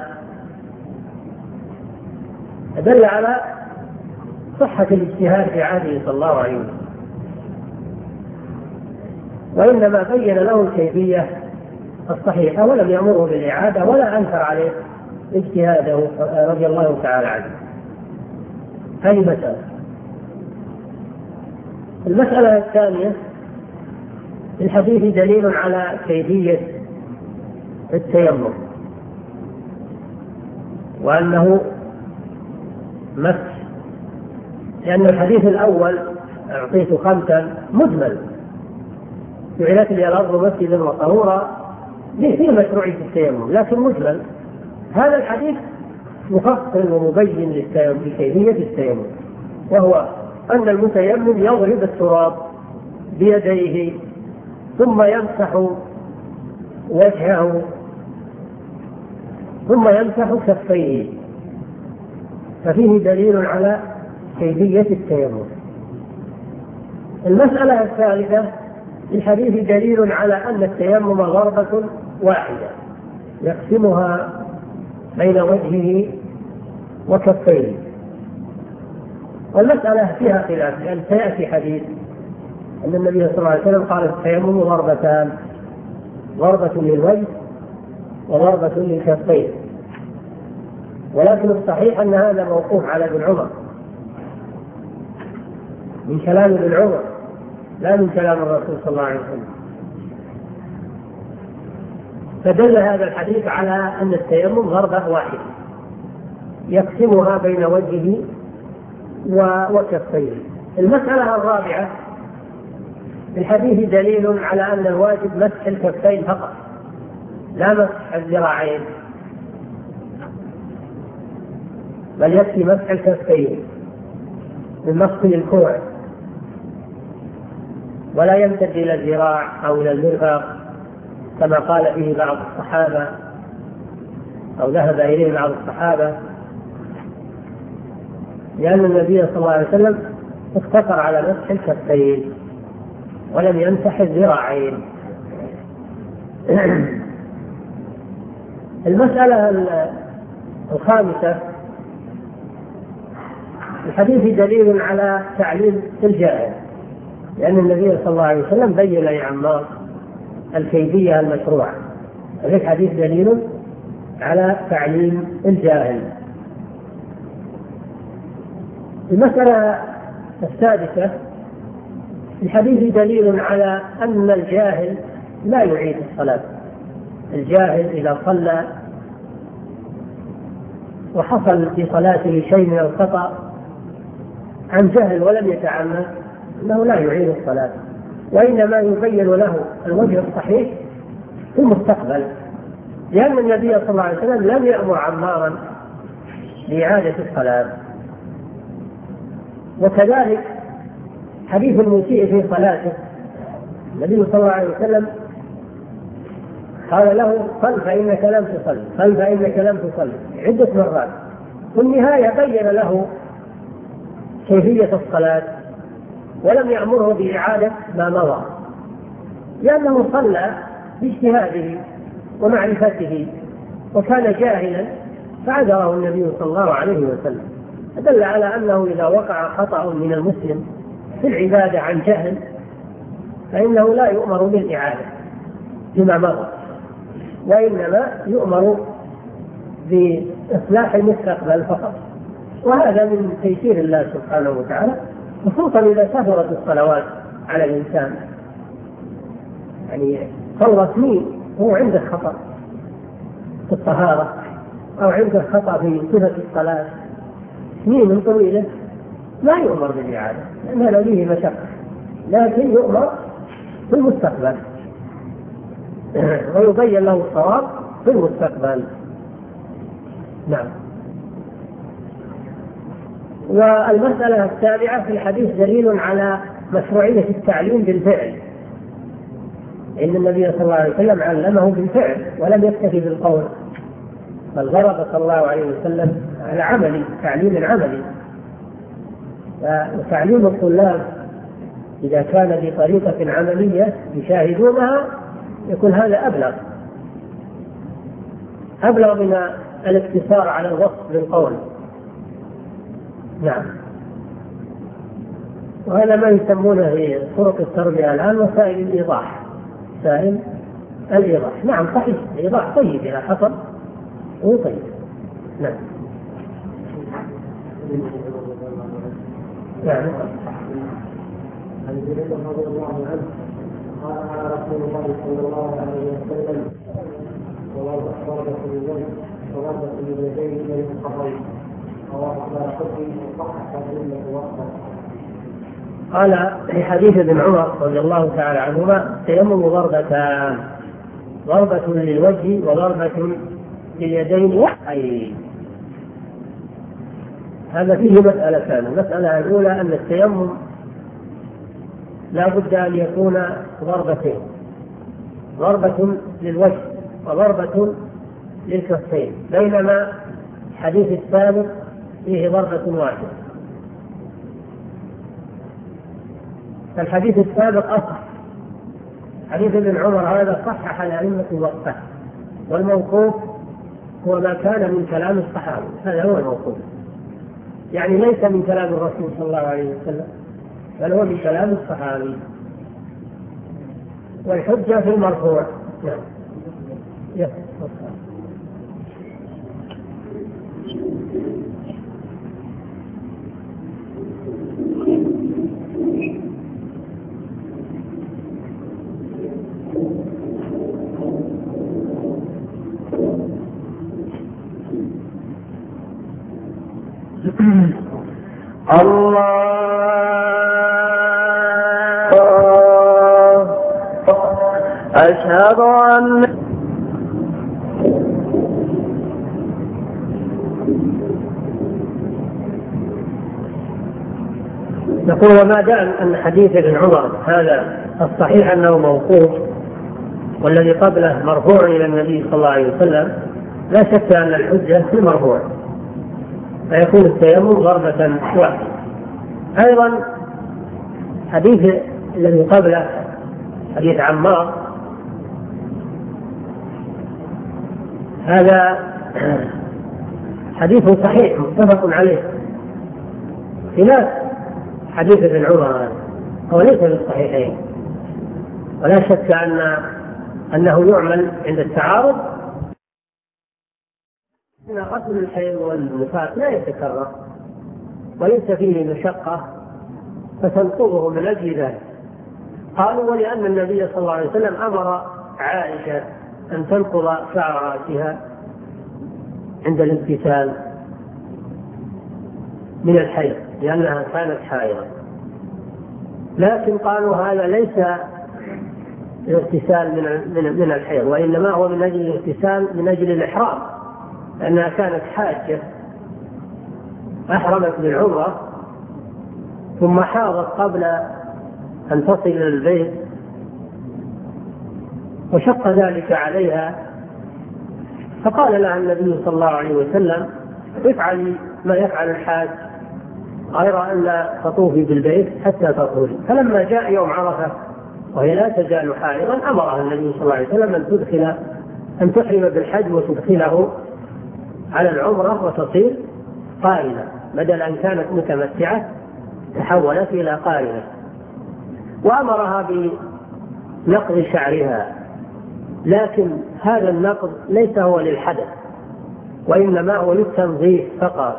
دل على صحة الاجتهاد في عهده صلى الله عليه وسلم، وإنما بين له الكيفية الصحيحة ولم يأمره بالإعادة ولا أنكر عليه اجتهاده رضي الله تعالى عنه. هذه مسألة. المسألة الثانية: في الحديث دليل على كيفية التيمم وأنه مسح، لأن الحديث الأول أعطيت 5 مجمل، جعلت لي الأرض مسجدا وطهورا فيه مشروعية التيمم لكن مجمل. هذا الحديث مفصل ومبين لكيفية التيمم، وهو أن المتيمم يضرب التراب بيديه ثم يمسح وجهه ثم يمسح كفيه، ففيه دليل على كيفية التيمم. المسألة الثالثة، الحديث دليل على أن التيمم ضربة واحدة يقسمها بين وجهه وكفيه. والمسألة فيها خلاف، لأن سيأتي حديث أن النبي صلى الله عليه وسلم قال التيمم ضربتان، ضربة للوجه وضربة للكفين، ولكن الصحيح أن هذا موقوف على ابن عمر، من كلام ابن عمر لا من كلام الرسول صلى الله عليه وسلم. فدل هذا الحديث على أن التيمم ضربة واحدة يقسمها بين وجهه وكفيه. المسألة الرابعة، الحديث دليل على أن الواجب مسح الكفين فقط لا مسح الذراعين، بل يكفي مسح الكفين من مفصل الكوع، ولا يمتد إلى الذراع أو إلى المرفق كما قال فيه بعض الصحابة أو ذهب إليه بعض الصحابة، لأن النبي صلى الله عليه وسلم اقتصر على مسح الكفين ولم يمسح الذراعين. المسألة الخامسة، الحديث دليل على تعليم الجاهل، لأن النبي صلى الله عليه وسلم بين لعمار الكيفية المشروعة، وفي الحديث دليل على تعليم الجاهل. المسألة السادسة، الحديث دليل على أن الجاهل لا يعيد الصلاة. الجاهل إذا صلى وحصل في صلاته شيء من الخطأ عن جهل ولم يتعمد أنه لا يعيد الصلاة، وإنما يبين له الوجه الصحيح في المستقبل، لأن النبي صلى الله عليه وسلم لم يأمر عمارا بإعادة الصلاة. وكذلك حديث المسيء في صلاته، النبي صلى الله عليه وسلم قال له صل فإنك لم تصل، صل فإنك لم تصل عدة مرات، في النهاية بين له كيفية الصلاة ولم يأمره بإعادة ما مضى، لأنه صلى باجتهاده ومعرفته وكان جاهلا فعذره النبي صلى الله عليه وسلم. دل على أنه إذا وقع خطأ من المسلم في العبادة عن جهل فإنه لا يؤمر بالإعادة فيما مضى، وإنما يؤمر بإصلاح المستقبل فقط. وهذا من تيسير الله سبحانه وتعالى، خصوصا إذا كثرت الصلوات على الإنسان. يعني صلى سنين هو عنده خطأ في الطهارة أو عنده خطأ في صفة الصلاة سنين طويلة، لا يؤمر بالإعادة لأن هذا فيه مشقة، لكن يؤمر في المستقبل ويبين له الصواب في المستقبل. نعم. والمسألة السابعة، في الحديث دليل على مشروعية التعليم بالفعل، إن النبي صلى الله عليه وسلم علمه بالفعل ولم يكتفي بالقول، بل ضرب صلى الله عليه وسلم على عملي، تعليم عملي. وتعليم الطلاب إذا كان بطريقة عملية يشاهدونها يكون هذا أبلغ من الاقتصار على الوصف بالقول. نعم. وهذا ما يسمونه في طرق التربية الآن وسائل الإيضاح، وسائل الإيضاح. نعم صحيح، الإيضاح طيب إذا حصل هو طيب. نعم. نعم. عن جرير رضي الله عنه قال قال رسول الله صلى الله عليه وسلم وضربة الوجه وغربة اليدين إلى المقرين رواه الدارقطني وصحح الأئمة وصفه. قال في حديث ابن عمر رضي الله تعالى عنهما: التيمم ضربتان، ضربة للوجه وضربة لليدين والأيدين. هذا فيه مسألتان. المسألة الأولى أن التيمم لا بد أن يكون ضربتين، ضربة للوجه وضربة للكفين، بينما الحديث السابق فيه ضربة واحدة. فالحديث السابق أصح، حديث ابن عمر هذا صحح الأئمة وقته، والموقوف هو ما كان من كلام الصحابة، هذا هو الموقوف، يعني ليس من كلام الرسول صلى الله عليه وسلم بل هو من كلام الصحابي، والحجة في المرفوع. نعم. الله أشهد أن نقول: وما دام أن حديث ابن عمر هذا الصحيح أنه موقوف والذي قبله مرفوع إلى النبي صلى الله عليه وسلم، لا شك أن الحجة في المرفوع، فيكون التيمم ضربة واحدة. أيضا حديث الذي قبله حديث عمار هذا حديث صحيح متفق عليه، خلاف حديث ابن عمر هو ليس بالصحيحين، ولا شك أنه يعمل عند التعارض إن قتل الحيض والنفاس لا يتكرر وليس فيه مشقة فتنقضه من أجل ذلك. قالوا: ولأن النبي صلى الله عليه وسلم أمر عائشة أن تنقض شعر رأسها عند الامتثال من الحيض لأنها كانت حائضة، لكن قالوا هذا ليس الاغتسال من الحيض، وإنما هو من أجل الاغتسال من أجل الإحرام، لأنها كانت حاجة أحرمت بالعمرة ثم حاضت قبل أن تصل إلى البيت وشق ذلك عليها، فقال لها النبي صلى الله عليه وسلم: افعلي ما يفعل الحاج غير أن لا تطوفي بالبيت حتى تطهري. فلما جاء يوم عرفة وهي لا تزال حائضا أمرها النبي صلى الله عليه وسلم أن تحرم بالحج وتدخله على العمرة وتصير قارنة، بدل أن كانت متمتعة تحولت إلى قارنة، وأمرها بنقض شعرها، لكن هذا النقض ليس هو للحدث وإنما هو للتنظيف فقط،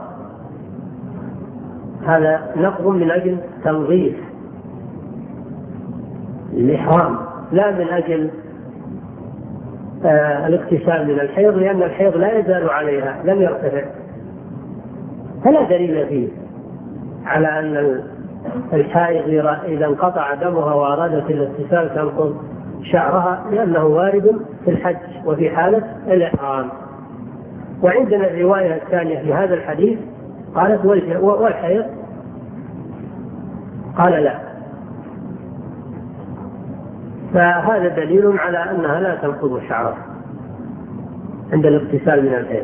هذا نقض من أجل تنظيف الإحرام لا من أجل الاغتسال من الحيض، لأن الحيض لا يزال عليها لم يرتفع، فلا دليل فيه على أن الحائض إذا انقطع دمها وأرادت الاغتسال تنقض شعرها، لأنه وارد في الحج وفي حالة الإحرام. وعندنا الرواية الثانية في هذا الحديث قالت: والحيض؟ قال: لا. فهذا دليل على أنها لا تنقض شعرها عند الاغتسال من الحيض.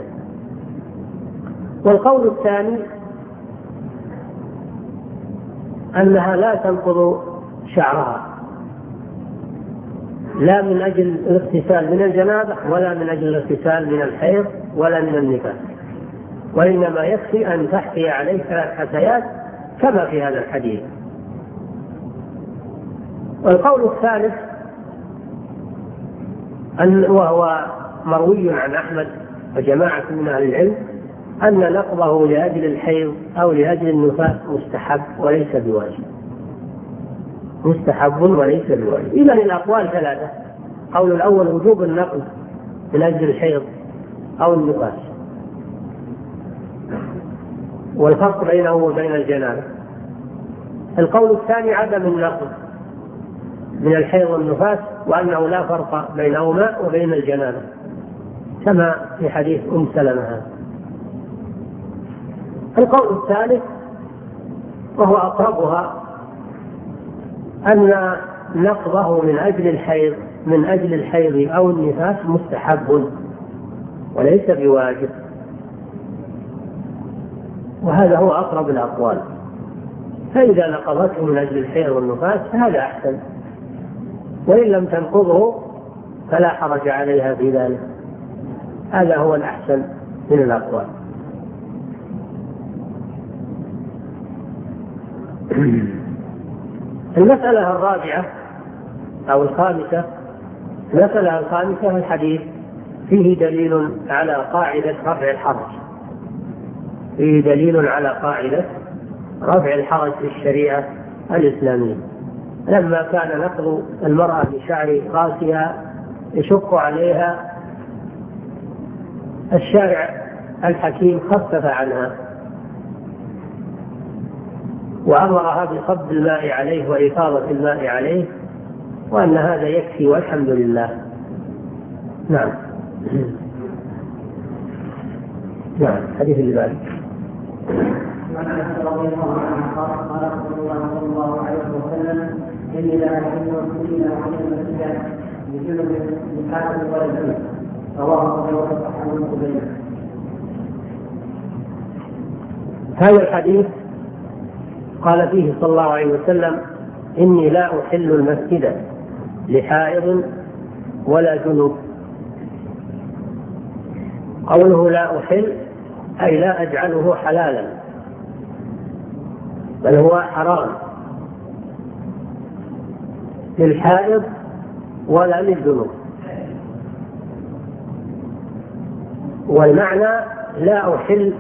والقول الثاني أنها لا تنقض شعرها لا من أجل الاغتسال من الجنابة ولا من أجل الاغتسال من الحيض ولا من النفاس، وإنما يكفي أن تحكي عليه 3 حثيات كما في هذا الحديث. والقول الثالث وهو مروي عن أحمد وجماعة من أهل العلم أن نقضه لأجل الحيض أو لأجل النفاس مستحب وليس بواجب، مستحب وليس بواجب. إذن الأقوال 3: قول الأول وجوب النقض من أجل الحيض أو النفاس، والفرق بينه وبين الجنابة. القول الثاني عدم النقض من الحيض والنفاس، وأنه لا فرق بينهما وبين الجنابة كما في حديث سلمة. القول الثالث وهو أقربها أن نقضه من أجل الحيض أو النفاس مستحب وليس بواجب، وهذا هو أقرب الأقوال. فإذا نقضته من أجل الحيض والنفاس فهذا أحسن، وإن لم تنقضه فلا حرج عليها في ذلك. هذا هو الأحسن من الأقوال. المسألة الرابعة أو الخامسة، المسألة الخامسة في الحديث فيه دليل على قاعدة رفع الحرج، فيه دليل على قاعدة رفع الحرج في الشريعة الإسلامية. لما كان نقض المرأة بشعر رأسها يشق عليها، الشارع الحكيم خفف عنها وأمرها بصب الماء عليه وإفاضة الماء عليه، وأن هذا يكفي والحمد لله. نعم. نعم. حديث اللي بعد. وعن انس رضي الله عنه قال رسول الله صلى الله عليه وسلم: اني لا احب ان الى عن المسجد بجنب بحاجه ولا جنب. رواه ابو داود. هذا الحديث قال فيه صلى الله عليه وسلم: إني لا أحل المسجد لحائض ولا جنوب. قوله لا أحل أي لا أجعله حلالا، بل هو حرام للحائض ولا للجنوب. والمعنى لا أحل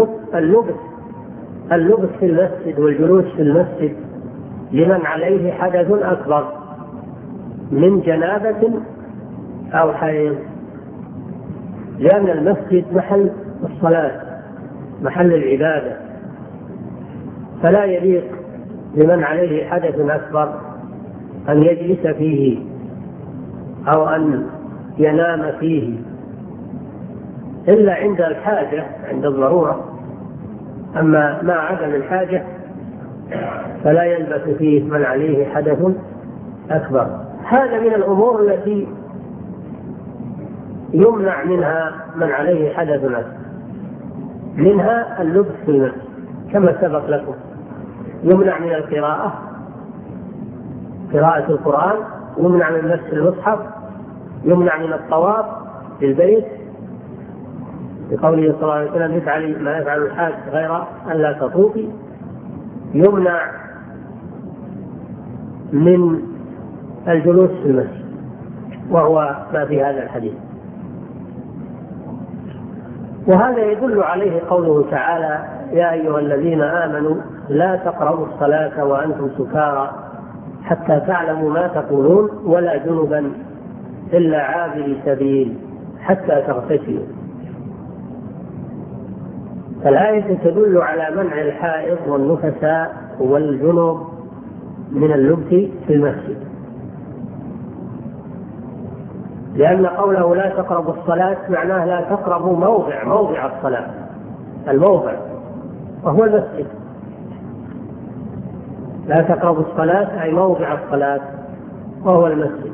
اللبس في المسجد والجلوس في المسجد لمن عليه حدث أكبر من جنابة أو حيض، لأن المسجد محل الصلاة، محل العبادة، فلا يليق لمن عليه حدث أكبر أن يجلس فيه أو أن ينام فيه إلا عند الحاجة، عند الضرورة. أما مع عدم الحاجة فلا يلبث فيه من عليه حدث أكبر. هذا من الأمور التي يمنع منها من عليه حدث أكبر، منها اللبس في المسجد كما سبق لكم. يمنع من القراءة، قراءة القرآن، يمنع من مس المصحف، يمنع من الطواف في البيت بقوله صلى الله عليه وسلم: افعلي ما يفعل الحاج غير أن لا تطوفي. يمنع من الجلوس في المسجد، وهو ما في هذا الحديث. وهذا يدل عليه قوله تعالى: يا أيها الذين آمنوا لا تقربوا الصلاة وأنتم سكارى حتى تعلموا ما تقولون ولا جنبا إلا عابري سبيل حتى تغتسلوا. الآية تدل على منع الحائض والنفساء والجنوب من اللبس في المسجد، لأن قوله لا تقربوا الصلاة معناه لا تقربوا موضع الصلاة، الموضع وهو المسجد. لا تقربوا الصلاة أي موضع الصلاة وهو المسجد.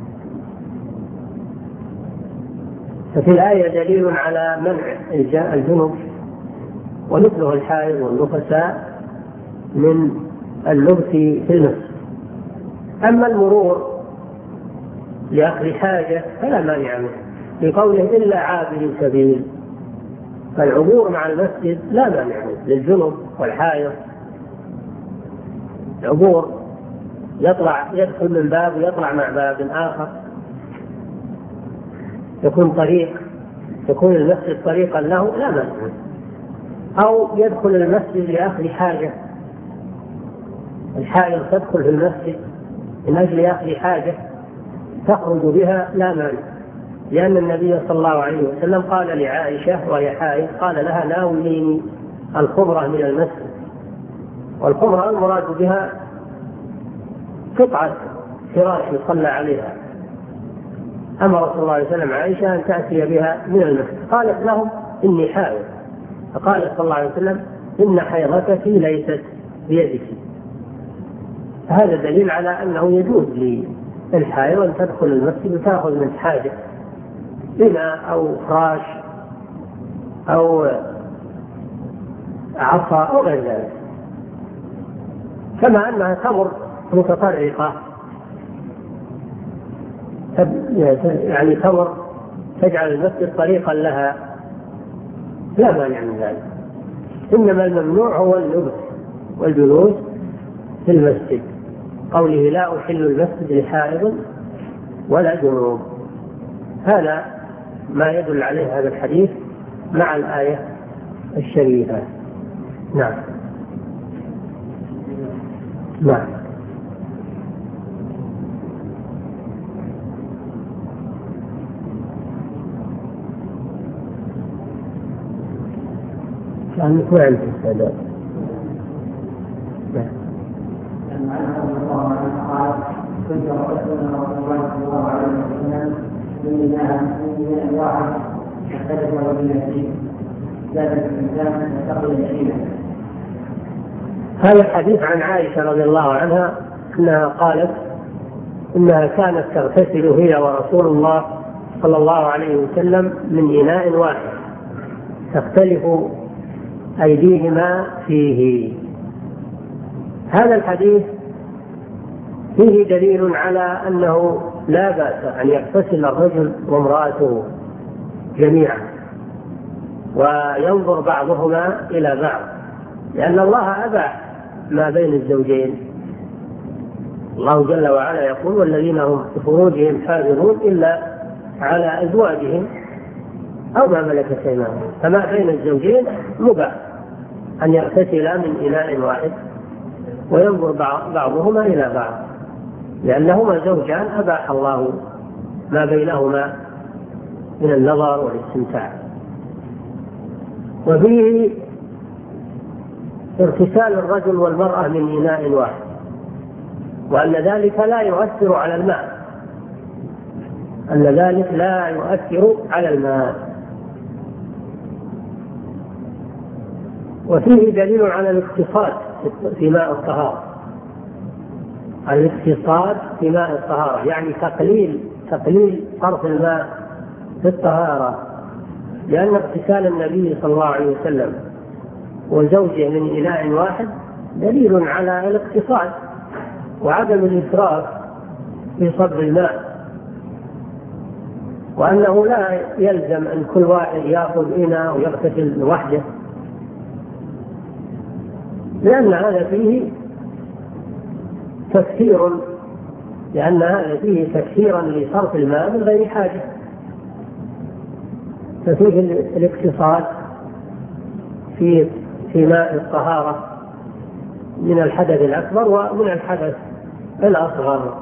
ففي الآية دليل على منع الجنوب ومثله الحائض والنفساء من اللبس في المسجد. أما المرور لأخذ حاجة فلا مانع منه، لقوله إلا عابر سبيل، فالعبور مع المسجد لا مانع منه للجنوب والحائض. العبور يدخل من باب ويطلع مع باب آخر، يكون المسجد طريقا له لا مانع منه. أو يدخل المسجد لأخذ حاجة، الحائض تدخل في المسجد من أجل أخذ حاجة تخرج بها لا مانع، لأن النبي صلى الله عليه وسلم قال لعائشة وهي حائض، قال لها: ناوليني الخمرة من المسجد، والخمرة المراد بها قطعة فراش يصلى عليها. أمر صلى الله عليه وسلم عائشة أن تأتي بها من المسجد، قالت لهم إني حائض، فقال صلى الله عليه وسلم إن حيضتك ليست بيدك. هذا دليل على أنه يجوز للحائض أن تدخل المسجد وتأخذ من حاجة إناء أو فراش أو عصا أو غير ذلك، كما أنها تمر متطرقة، يعني تمر تجعل المسجد طريقا لها، لا مانع من ذلك. إنما الممنوع هو اللبس والجلوس في المسجد، قوله لا أحل المسجد لحائض ولا جنوب. هذا ما يدل عليه هذا الحديث مع الآية الشريفة. نعم. نعم. كان وين في السادات؟ كنت رسولنا رسول الله صلى الله عليه وسلم من واحد يختلف ولو بالنسيب زاد الإنسان يستقبل العلم. هذا الحديث عن عائشة رضي الله عنها أنها قالت إنها كانت تغتسل هي ورسول الله صلى الله عليه وسلم من إناء واحد تختلف أيديهما فيه. هذا الحديث فيه دليل على أنه لا بأس أن يغتسل الرجل وامرأته جميعا وينظر بعضهما إلى بعض، لأن الله أباح ما بين الزوجين. الله جل وعلا يقول والذين هم بفروجهم حافظون إلا على أزواجهم أو ما ملكت أيمانهم، فما بين الزوجين مباح أن يغتسلا من إناء واحد وينظر بعضهما إلى بعض، لأنهما زوجان أباح الله ما بينهما من النظر والاستمتاع. وفيه اغتسال الرجل والمرأة من إناء واحد، وأن ذلك لا يؤثر على الماء، أن ذلك لا يؤثر على الماء. وفيه دليل على الاقتصاد في ماء الطهارة، الاقتصاد في ماء الطهارة يعني تقليل صرف الماء في الطهارة، لأن اغتسال النبي صلى الله عليه وسلم وزوجه من إناء واحد دليل على الاقتصاد وعدم الإسراف في صب الماء، وأنه لا يلزم أن كل واحد يأخذ إناء ويغتسل وحده، لأن هذا فيه تكثير، لأن هذا فيه تكثيرا لصرف الماء من غير حاجة. ففيه الاقتصاد في ماء الطهارة من الحدث الأكبر ومن الحدث الأصغر،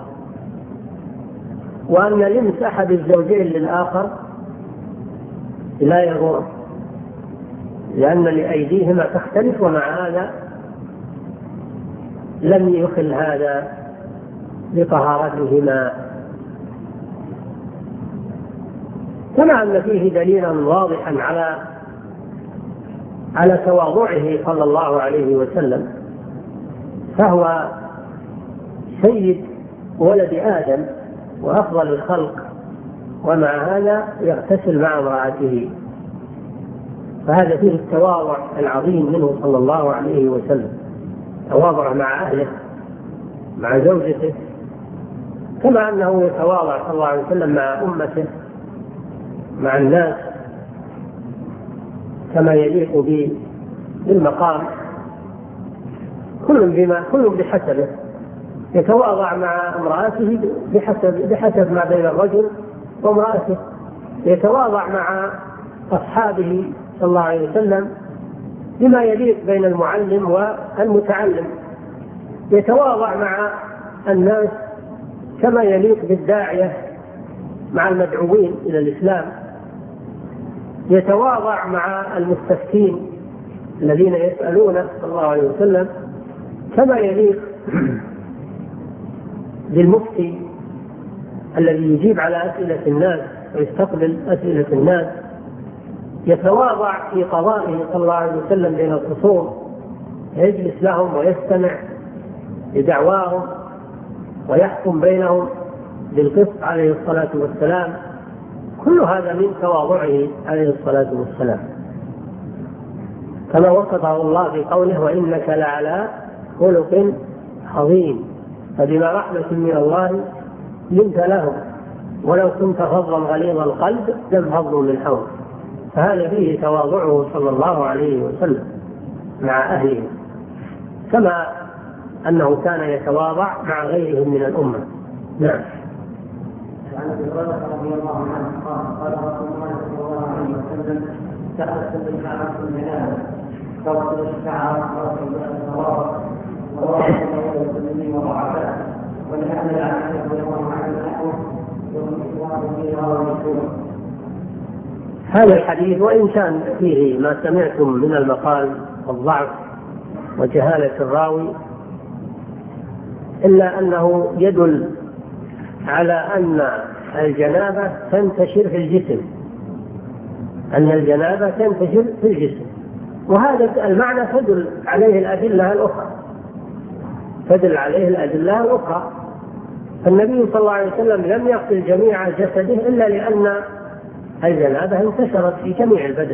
وأن لمس أحد الزوجين للآخر لا يضر، لأن لأيديهما تختلف، ومع هذا لم يخل هذا بطهارتهما. كما أن فيه دليلا واضحا على تواضعه صلى الله عليه وسلم، فهو سيد ولد آدم وأفضل الخلق، ومع هذا يغتسل مع امرأته، فهذا فيه التواضع العظيم منه صلى الله عليه وسلم، تواضع مع أهله مع زوجته، كما أنه يتواضع صلى الله عليه وسلم مع أمته مع الناس كما يليق بالمقام، كل بحسبه. يتواضع مع امرأته بحسب ما بين الرجل وامرأته، يتواضع مع أصحابه صلى الله عليه وسلم بما يليق بين المعلم والمتعلم، يتواضع مع الناس كما يليق بالداعية مع المدعوين إلى الإسلام، يتواضع مع المستفتين الذين يسألونه صلى الله عليه وسلم كما يليق بالمفتي الذي يجيب على أسئلة الناس ويستقبل أسئلة الناس، يتواضع في قضائه صلى الله عليه وسلم بين الخصوم، يجلس لهم ويستمع لدعواهم ويحكم بينهم بالقسط عليه الصلاة والسلام. كل هذا من تواضعه عليه الصلاة والسلام، كما وصفه الله في قوله: وإنك لعلى خلق عظيم، فبما رحمة من الله لنت لهم ولو كنت فظا غليظ القلب لانفضوا من حولك. فهذا فيه تواضعه صلى الله عليه وسلم مع أهله، كما أنه كان يتواضع مع غيرهم من الأمة. نعم. عن ابي هريره رضي الله عنه قال رسول الله صلى الله عليه وسلم: تأسف الشعر في المنام، تغسل الشعر وتوارث وضعفاء، ولأن العائشة رضي الله عنها نحوه والإسلام فيها والمشهور. هذا الحديث وإن كان فيه ما سمعتم من المقال والضعف وجهالة الراوي، إلا أنه يدل على أن الجنابة تنتشر في الجسم، أن الجنابة تنتشر في الجسم، وهذا المعنى تدل عليه الأدلة الأخرى، تدل عليه الأدلة الأخرى. فالنبي صلى الله عليه وسلم لم يغسل جميع جسده إلا لأن الجنابة انتشرت في جميع البدن.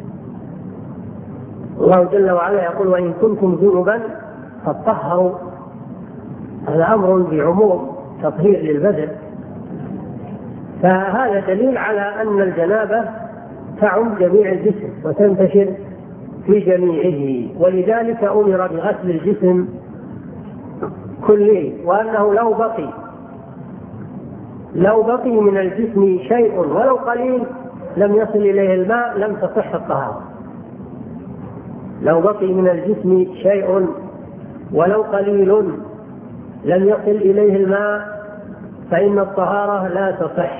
الله جل وعلا يقول: وإن كنتم جنبا فاطهروا. هذا أمر بعموم تطهير للبدن، فهذا دليل على أن الجنابة تعم جميع الجسم وتنتشر في جميعه، ولذلك أمر بغسل الجسم كله، وأنه لو بقي من الجسم شيء ولو قليل لم يصل إليه الماء لم تصح الطهارة. لو بقي من الجسم شيء ولو قليل لم يصل إليه الماء فإن الطهارة لا تصح،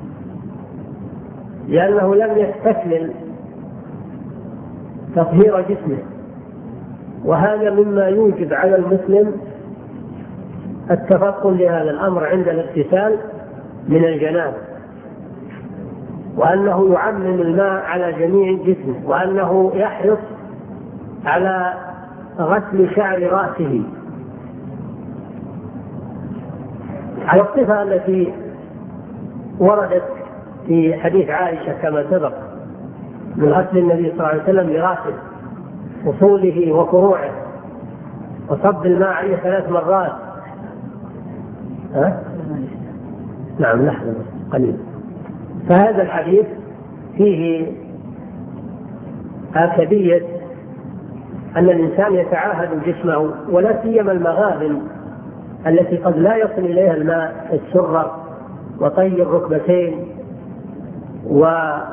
لأنه لم يستكمل تطهير جسمه. وهذا مما يوجب على المسلم التفطن لهذا الأمر عند الاغتسال من الجنابة، وأنه يعمم الماء على جميع الجسم، وأنه يحرص على غسل شعر رأسه على الصفة التي وردت في حديث عائشة كما سبق من غسل النبي صلى الله عليه وسلم لرأسه وصوله وفروعه وصب الماء عليه 3 مرات. نعم لحظة قليل. فهذا الحديث فيه آكدية أن الإنسان يتعاهد جسمه، ولا سيما المغابن التي قد لا يصل إليها الماء، السرة وطي الركبتين وطي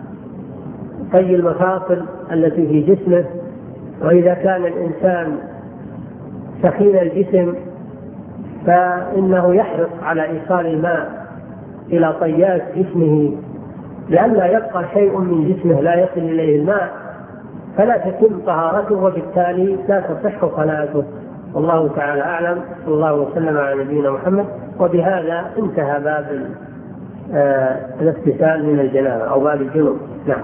المفاصل التي في جسمه. وإذا كان الإنسان سخين الجسم فإنه يحرص على إيصال الماء إلى طيات جسمه، لئلا يبقى شيء من جسمه لا يصل إليه الماء فلا تتم طهارته، وبالتالي لا تصح صلاته. والله تعالى أعلم. صلى الله وسلم على نبينا محمد. وبهذا انتهى باب الاغتسال من الجنابة أو باب الجنوب. نعم.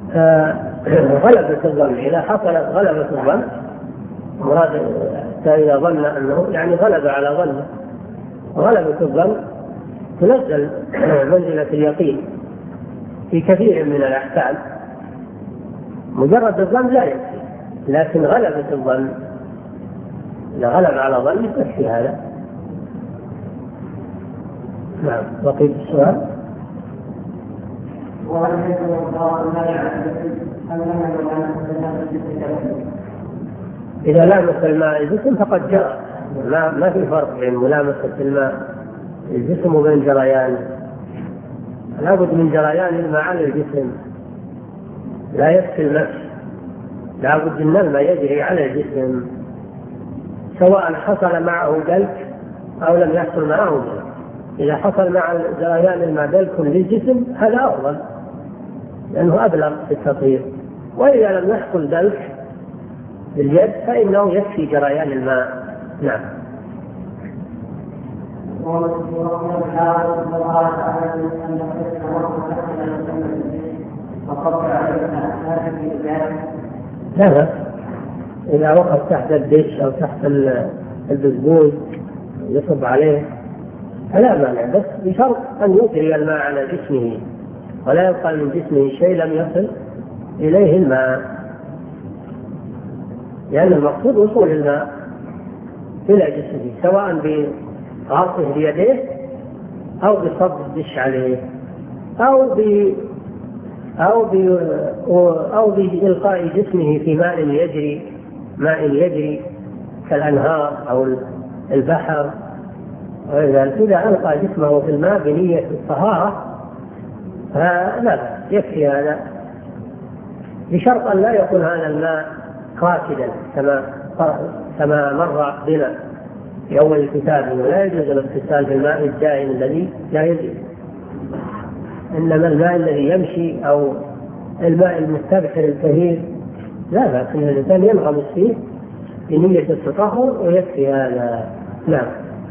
غلبة الظن، إذا حصلت غلبة الظن مراد إذا ظن أنه يعني غلب على ظنه، غلبة الظن تنزل منزلة اليقين في كثير من الأحكام. مجرد الظن لا يكفي، لكن غلبة الظن إذا غلب على ظن يكفي هذا. نعم. بقيت السؤال. إذا لامس الماء الجسم فقد جرى، ما في فرق بين ملامسة الماء الجسم وبين جريان. لابد من جريان الماء على الجسم، لا يكفي المسح، لابد أن الماء يجري على الجسم سواء حصل معه دلك أو لم يحصل معه دلك. إذا حصل مع جريان الماء دلك للجسم هذا أفضل لأنه أبلغ في التطهير، وإذا لم يحصل دلك باليد فإنه يكفي جريان الماء. نعم. لا، إذا وقف تحت الدش أو تحت البزبوز يصب عليه فلا مانع، بس بشرط أن يجري الماء على جسمه ولا يبقى من جسمه شيء لم يصل إليه الماء، لأن المقصود وصول الماء إلى جسمه سواء بغطه بيديه أو بصب الدش عليه أو بإلقاء جسمه في ماء يجري كالأنهار أو البحر. إذا ألقى جسمه في الماء بنية الطهارة فلا يكفي هذا، بشرط أن لا يكون هذا الماء راكدا كما مر بنا في أول الكتاب، ولا يجوز الاغتسال في الماء الدائم الذي لا يجري، إنما الماء الذي يمشي أو الماء المستبحر الكثير لا بأس أن الإنسان ينغمس فيه بنية التطهر ويكفي هذا. نعم.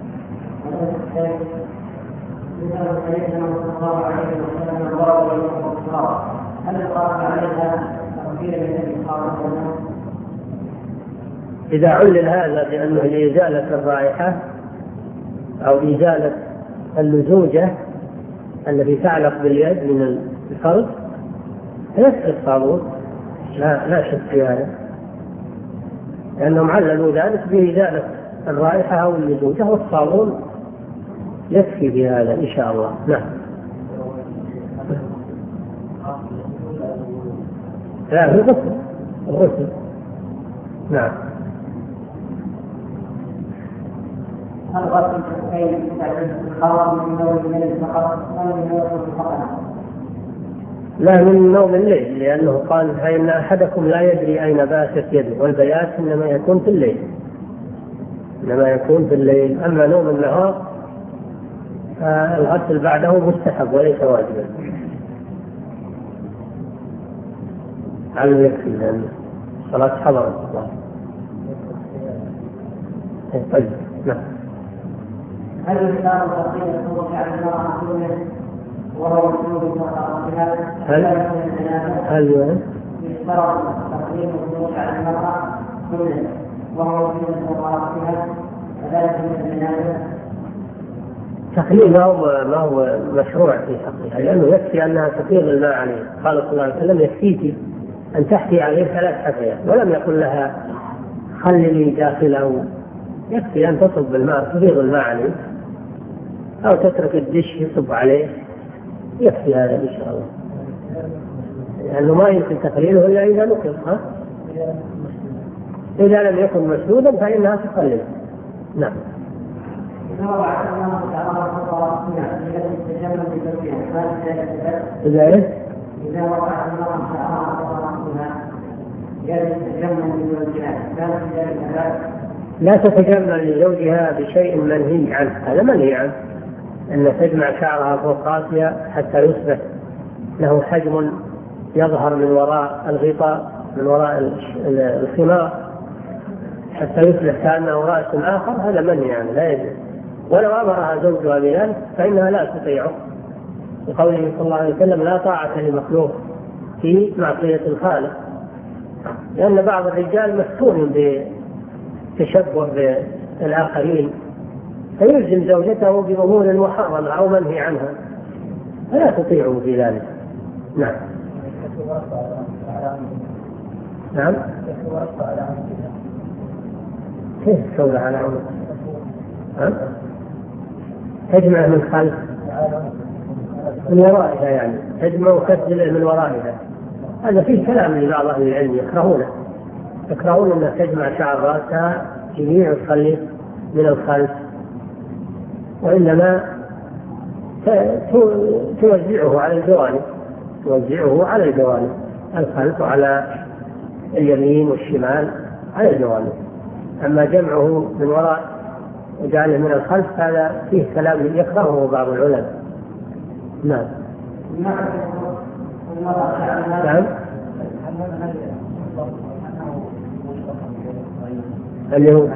إذا علل هذا بأنه لإزالة الرائحة أو إزالة اللزوجة التي تعلق باليد من الفرد يكفي الصابون، لا شك في هذا، لأنهم عللوا ذلك بإزالة الرائحة أو اللزوجة، والصابون يكفي بهذا إن شاء الله. نعم. لا، في الغسل. نعم. هل غسل الكفين خاص من نوم الليل فقط أو من نوم فقط؟ لا، من نوم الليل، لأنه قال فإن أحدكم لا يدري أين باتت يده، والبيات إنما يكون في الليل، أما نوم النهار الغسل بعده مستحب وليس واجبا. على يكفي لأن صلاة حضرت. طيب. نعم. هل الإسلام تقييد الصوت على المرأة وهو مسلوب بها؟ هل يشترط تقييد الصوت على المرأة وهو مسلوب بها فذلك من الجنازة؟ تقليل ما هو مشروع في حقها، لأنه يكفي أنها تفيض الماء عليه. قال صلى الله عليه وسلم يكفيك أن تحكي عليه 3 حفيات، ولم يقل لها خللي داخله، يكفي أن تصب الماء تفيض الماء عليه أو تترك الدش يصب عليه، يكفي هذا إن شاء الله، لأنه ما يمكن تقليله إلا إذا نقل. إذا لم يكن مسدودا فإنها تقلل. نعم. إذا وقع المرأة لا تتجمل لزوجها بشيء منهي عنه، هذا منهي عنه، أن تجمع شعرها فوق رأسها حتى يثبت له حجم يظهر من وراء الغطاء من وراء الخمار حتى يثبت كأنه رأس آخر، هذا منهي عنه لا يجوز. ولو أمرها زوجها بذلك فإنها لا تطيعه، بقوله صلى الله عليه وسلم لا طاعة لمخلوق في معصية الخالق، لأن بعض الرجال مفتون بتشبه بالآخرين فيلزم زوجته بأمور محرمة أو منهي عنها فلا تطيعه في ذلك. نعم. نعم. كيف الثورة على عمر؟ تجمع من خلف من ورائها، يعني تجمع وتسجل من ورائها. هذا فيه كلام لبعض أهل العلم يكرهون أن تجمع شعر رأسها جميع وتخلي من الخلف، وإنما توزعه على الجوانب الخلف وعلى اليمين والشمال على الجوانب. أما جمعه من وراء وجعله من الخلف هذا فيه كلام يكرهه بعض العلماء. نعم. نعم. اليهود.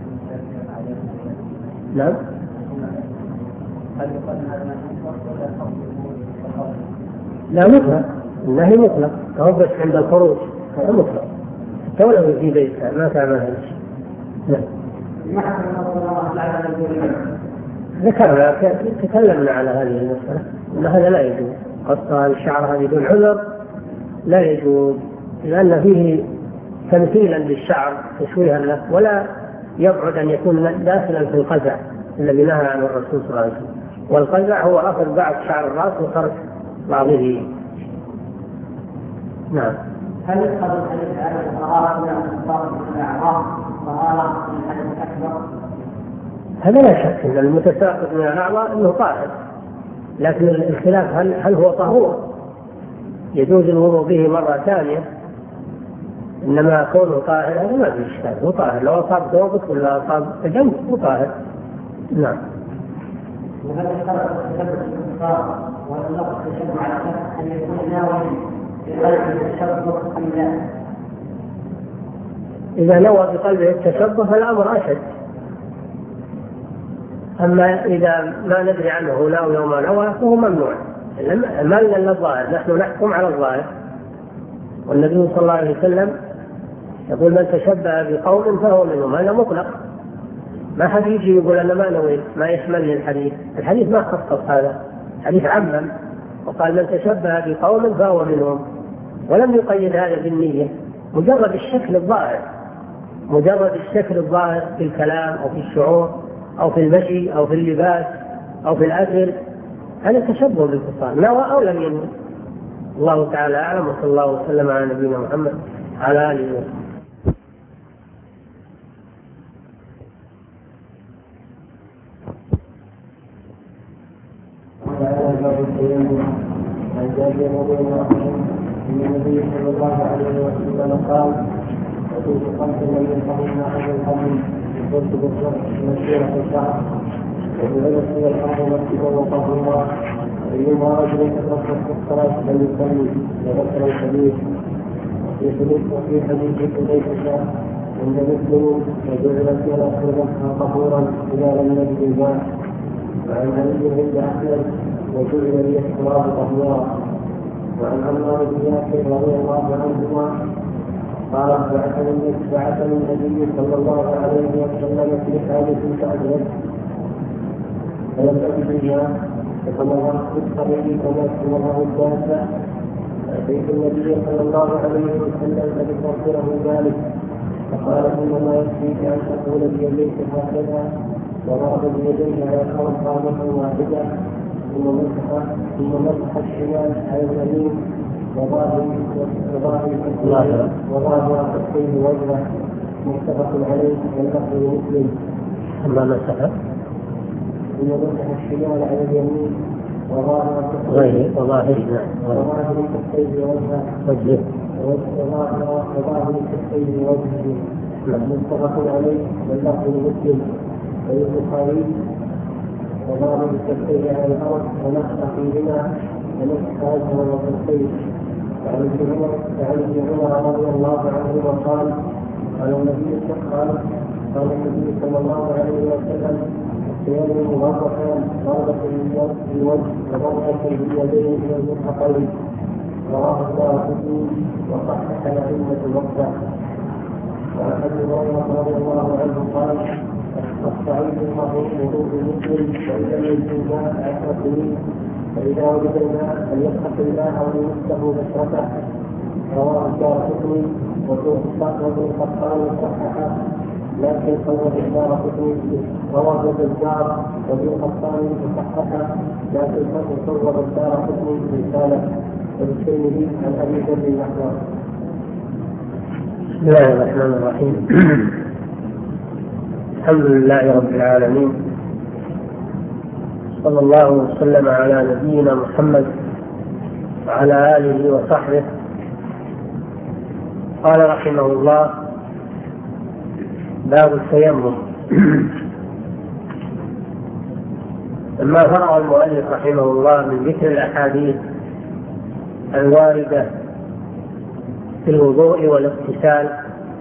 نعم. لا مطلق، النهي مطلق، هو بس عند الخروج هذا مطلق، ولو في بيتها ما تعمل هذا الشيء. نعم. ذكرنا تكلمنا على هذه المسألة أن هذا لا يجوز، قصة الشعر هذه بدون عذر لا يجوز، لأن فيه تمثيلا للشعر تشويها له، ولا يبعد أن يكون داخلا في القزع الذي نهى عنه الرسول صلى الله عليه وسلم. والقزع هو أخذ بعض شعر الرأس وترك بعضه. نعم. هل يقصد الحديث على الطهارة من الأخطاء من الأعراض طهارة من الحدث الأكبر؟ هذا لا شك أن المتساقط من الأعضاء أنه طاهر، لكن الخلاف هل هو طهور يجوز الوضوء به مرة ثانية، إنما كونه طاهر هذا ما فيه إشكال، هو طاهر لو أصاب ثوبك ولا أصاب جنبك هو طاهر. نعم. وهل يشترط التشبه بالاستقرار واللفظ التشبه على أن يكون ناوي بقلبه التشبه أم لا؟ إذا نوى بقلبه التشبه فالأمر أشد. أما إذا ما ندري عنه ناوي وما نوى فهو ممنوع، ما لنا الظاهر، نحن نحكم على الظاهر. والنبي صلى الله عليه وسلم يقول من تشبه بقوم فهو منهم، هذا مطلق، ما حد يجي يقول أنا ما نويت، ما يشمل الحديث ما خصص هذا، حديث عمم وقال من تشبه بقوم فهو منهم، ولم يقيد هذا بالنية، مجرد الشكل الظاهر في الكلام أو في الشعور أو في المشي أو في اللباس أو في الأكل، هذا تشبه بالكفار نوى أو لم ينوي. الله تعالى أعلم، وصلى الله وسلم على نبينا محمد على آله وسلم. عن جابر رضي الله عنه ان النبي صلى الله عليه وسلم قال: "أتيت خمس لم يلقهن هذا القوم قلت بالرب مسيرة الشعر وبعدت إلى الأرض مسجدا وطهورا أيما رجل تترك الصلاة فليصلي وذكر الحديث." وفي حديث حذيفة عند مسلم: "وجعلت إلى الأرض طهورا إذا لم يجد الماء." وعن علي عند أحمد: "وجعل لي التراب طهورا." وعن عمار بن ياسر رضي الله عنهما قال: بعثني النبي صلى الله عليه وسلم في حاجة فأدركت فلم أجد الماء فتمررت في الطريق كما استمره الدافع فأتيت النبي صلى الله عليه وسلم فذكرت له ذلك فقال: إنما يكفيك أن تقول بيديك هكذا وضرب بيديه على الأرض قامة واحدة ثم مسح الشمال على اليمين وظاهر كفيه وجهه متفق عليه واللفظ مسلم. أما مسح ثم مسح الشمال على اليمين وظاهر كفيه وجهه متفق عليه واللفظ مسلم. البخاري: وظاهر الكفين على الأرض ونفخ فيهما ونفخ وجهه وكفيه. وعن ابن عمر رضي الله عنهما قال: قال النبي صلى الله عليه وسلم: "الصيام مرتين، ضربة في الوجه وضربة في اليدين إلى المرفقين." رواه الدارقطني وصحح الأئمة الوقت. وعن أبي هريرة رضي الله عنه قال: الصعيد الماء وضوء المسلم فإن لم يجد ماء 10 سنين فإذا وجد الماء فليتق الله وليمسه بشرته. رواه الدارقطني وابن القطان صححه، لكن صوب الدارقطني رواه البزار وابن القطان صححه، لكن صوب الدارقطني رسالة والترمذي عن أبي ذر الأحوال. بسم الله الرحمن الرحيم. الحمد لله رب العالمين، صلى الله وسلم على نبينا محمد وعلى آله وصحبه. قال رحمه الله: باب التيمم. لما فرغ المؤلف رحمه الله من ذكر الأحاديث الواردة في الوضوء والاغتسال،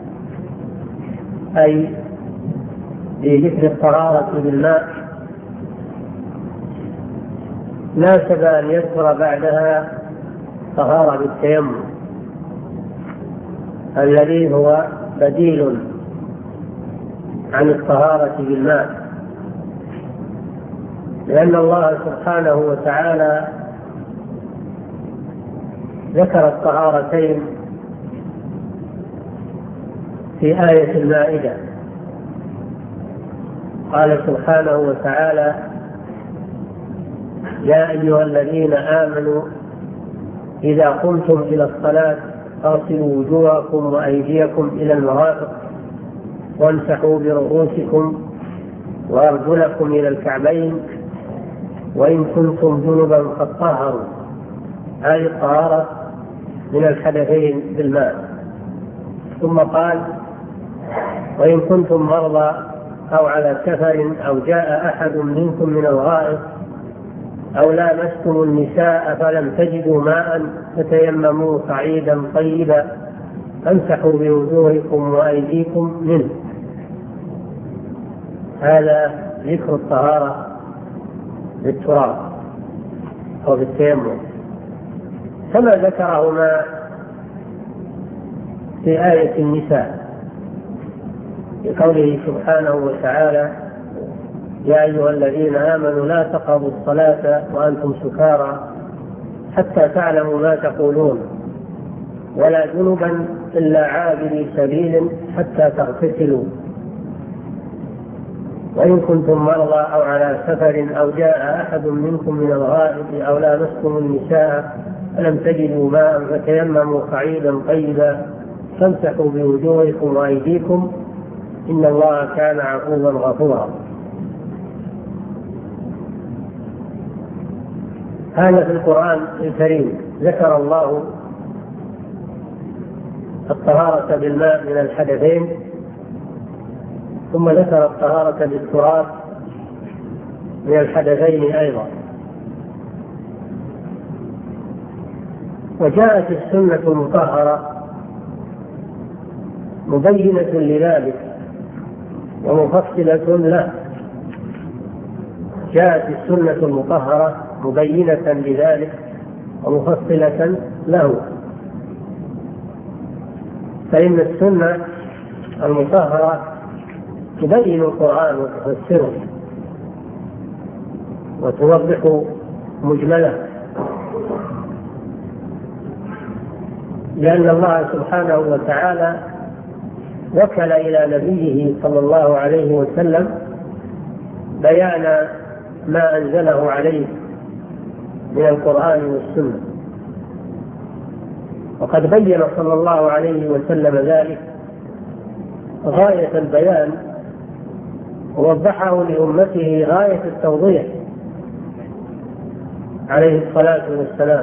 أي بذكر الطهارة بالماء، ناسب أن يذكر بعدها طهارة بالتيمم الذي هو بديل عن الطهارة بالماء، لأن الله سبحانه وتعالى ذكر الطهارتين في آية المائدة. قال سبحانه وتعالى: يا أيها الذين آمنوا إذا قمتم إلى الصلاة فاغسلوا وجوهكم وأيديكم إلى المرافق وامسحوا برؤوسكم وأرجلكم إلى الكعبين وإن كنتم جنبا فاطهروا، هذه الطهارة من الحدثين بالماء. ثم قال: وإن كنتم مرضى أو على سفر أو جاء أحد منكم من الغائط أو لامستم النساء فلم تجدوا ماء فتيمموا صعيدا طيبا فامسحوا بوجوهكم وأيديكم منه. هذا ذكر الطهارة بالتراب أو بالتيمم، كما ذكرهما في آية النساء بقوله سبحانه وتعالى: يا أيها الذين آمنوا لا تقربوا الصلاة وأنتم سكارى حتى تعلموا ما تقولون ولا جنبا إلا عابري سبيل حتى تغتسلوا وإن كنتم مرضى أو على سفر أو جاء أحد منكم من الغائط أو لامستم النساء فلم تجدوا ماء فتيمموا صعيدا طيبا فامسحوا بوجوهكم وأيديكم إن الله كان عفوا غفورا. هذا في القرآن الكريم ذكر الله الطهارة بالماء من الحدثين، ثم ذكر الطهارة بالتراب من الحدثين أيضا. وجاءت السنة المطهرة مبينة لذلك ومفصلة له. جاءت السنة المطهرة مبينة لذلك ومفصلة له، فإن السنة المطهرة تبين القرآن وتفسره وتوضح مجمله، لأن الله سبحانه وتعالى وكل إلى نبيه صلى الله عليه وسلم بيان ما أنزله عليه من القرآن والسنة، وقد بين صلى الله عليه وسلم ذلك غاية البيان ووضحه لأمته غاية التوضيح عليه الصلاة والسلام،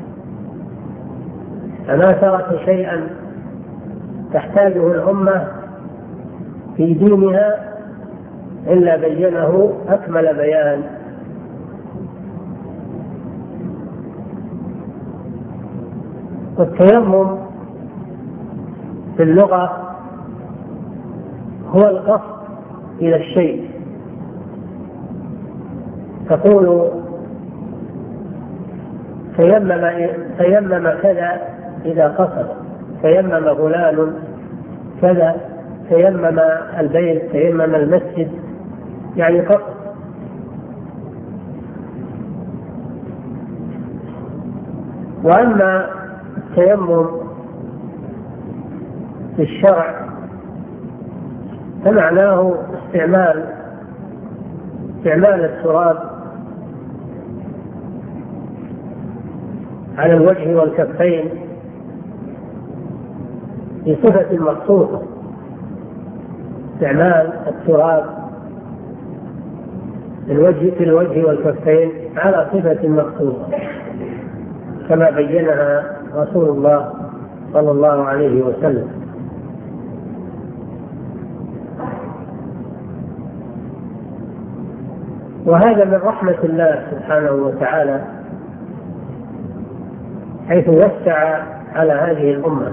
فما ترك شيئا تحتاجه الأمة في دينها إلا بينه أكمل بيان. والتيمم في اللغة هو القصد إلى الشيء، تقول تيمم كذا إذا قصد، تيمم فلان كذا، تيمم البيت، تيمم المسجد، يعني قصد. وأما التيمم في الشرع فمعناه استعمال التراب على الوجه والكفين بصفة مخصوصة، استعمال التراب في الوجه والكفين على صفة مخصوصة كما بينها رسول الله صلى الله عليه وسلم. وهذا من رحمة الله سبحانه وتعالى حيث وسع على هذه الأمة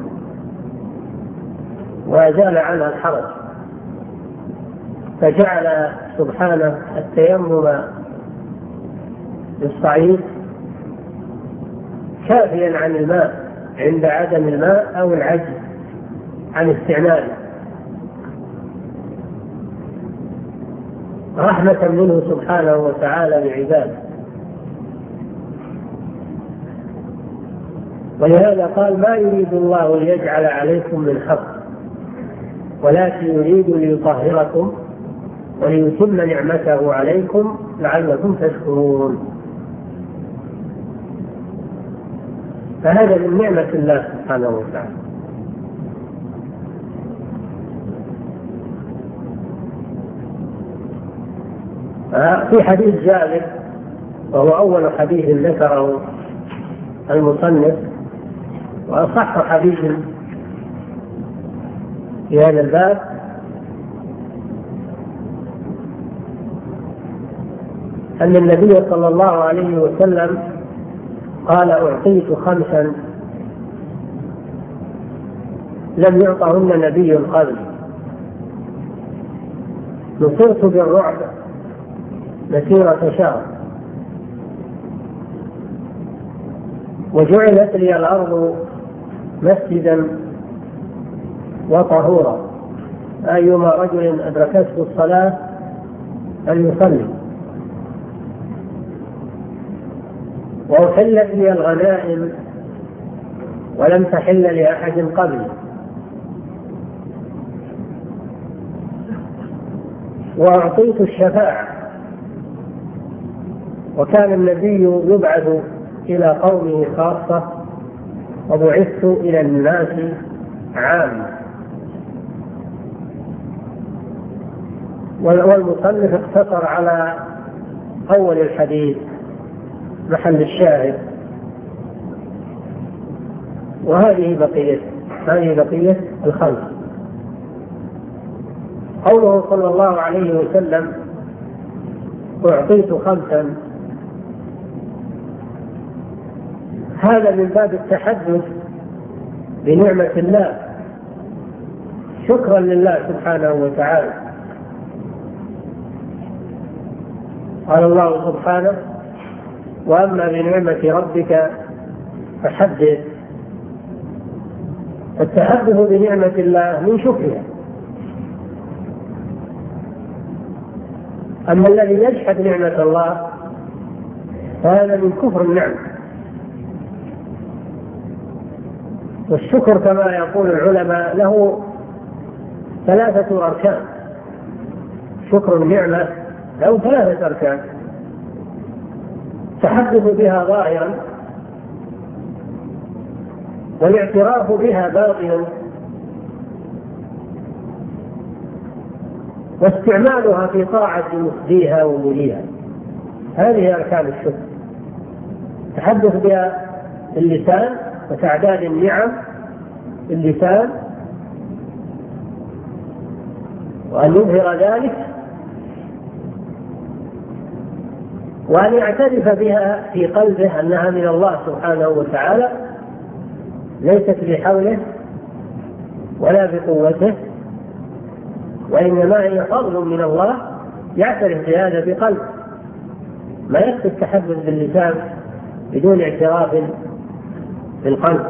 وأزال عنها الحرج، فجعل سبحانه التيمم بالصعيد كافيا عن الماء عند عدم الماء أو العجز عن استعماله، رحمة منه سبحانه وتعالى بعباده. ولهذا قال: ما يريد الله ليجعل عليكم من حرج ولكن يريد ليطهركم وليتم نعمته عليكم لعلكم تشكرون. فهذا من نعمة الله سبحانه وتعالى. في حديث جابر وهو أول حديث ذكره المصنف وأصح حديث في هذا الباب، أن النبي صلى الله عليه وسلم قال: أعطيت 5 لم يعطهن نبي قبل، نصرت بالرعب مسيرة شهر، وجعلت لي الأرض مسجدا وطهورا، أيما رجل أدركته الصلاة فليصلي، وأحلت لي الغنائم ولم تحل لأحد قبلي، وأعطيت الشفاعة، وكان النبي يبعث إلى قومه خاصة وبعثت إلى الناس عامة. والمصنف اقتصر على أول الحديث محل الشاهد، وهذه بقية الخمس. قوله صلى الله عليه وسلم: أعطيت 5، هذا من باب التحدث بنعمة الله شكرا لله سبحانه وتعالى. قال الله سبحانه: وأما بنعمة ربك فحدث. التحدث بنعمة الله من شكرها. أما الذي يجحد نعمة الله فهذا من كفر النعمة. والشكر كما يقول العلماء له 3 أركان. شكر النعمة له 3 أركان: التحدث بها ظاهرا، والاعتراف بها باطنا، واستعمالها في طاعة مفديها وموليها. هذه أركان الشكر: التحدث بها باللسان وتعداد النعم باللسان، وأن يظهر ذلك، وأن يعترف بها في قلبه أنها من الله سبحانه وتعالى، ليست بحوله ولا بقوته، وإنما هي فضل من الله، يعترف بهذا بقلبه، ما يكفي التحدث باللسان بدون اعتراف بالقلب.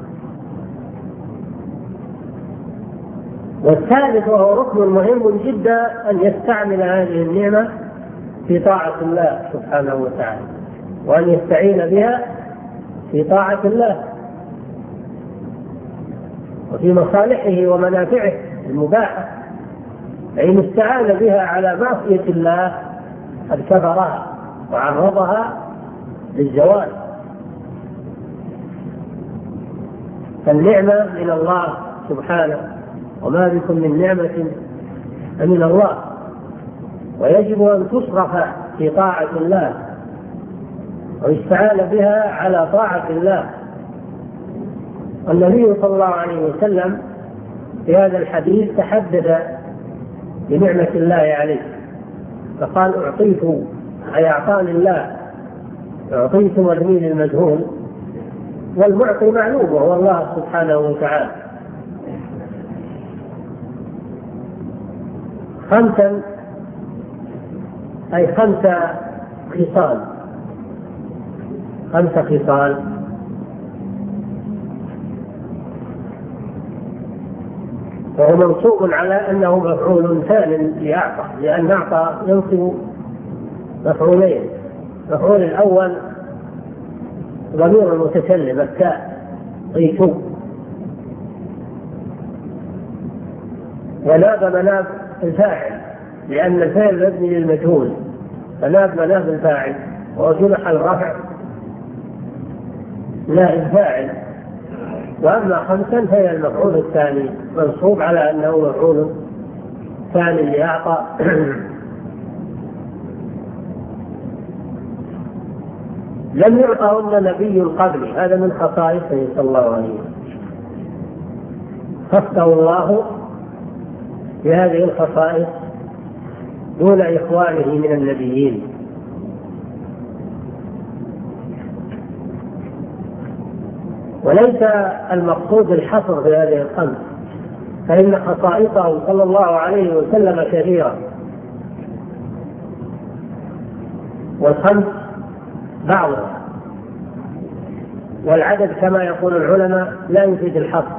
والثالث وهو ركن مهم جدا أن يستعمل هذه النعمة في طاعة الله سبحانه وتعالى، وأن يستعين بها في طاعة الله وفي مصالحه ومنافعه المباحة. فإن استعان بها على معصية الله قد كفرها وعرضها للزوال. فالنعمة من الله سبحانه، وما بكم من نعمة فمن الله، ويجب أن تصرف في طاعة الله ويستعان بها على طاعة الله. النبي صلى الله عليه وسلم في هذا الحديث تحدث بنعمة الله عليه فقال أعطيت، أي أعطاني الله، أعطيت مبني للمجهول، والمعطي معلوم وهو الله سبحانه وتعالى. خمسا أي 5 خصال، 5 خصال. وهو منصوب على أنه مفعول ثان لأعطى، لأن أعطى ينصب مفعولين. المفعول الأول ضمير المتكلم التاء طيتو، وناب مناب الفاعل لأن الفعل مبني للمجهول، فناب مناب الفاعل، وجنح الرفع لا الفاعل. وأما 5 فهي المفعول الثاني منصوب على أنه مفعول ثاني لأعطى. لم يعطهن نبي قبلي، هذا من خصائصه صلى الله عليه وسلم، خصه الله بهذه الخصائص دون إخوانه من النبيين. وليس المقصود الحصر في هذه ال5، فإن خصائصه صلى الله عليه وسلم كثيرة، وال5 بعضها، والعدد كما يقول العلماء لا يفيد الحصر،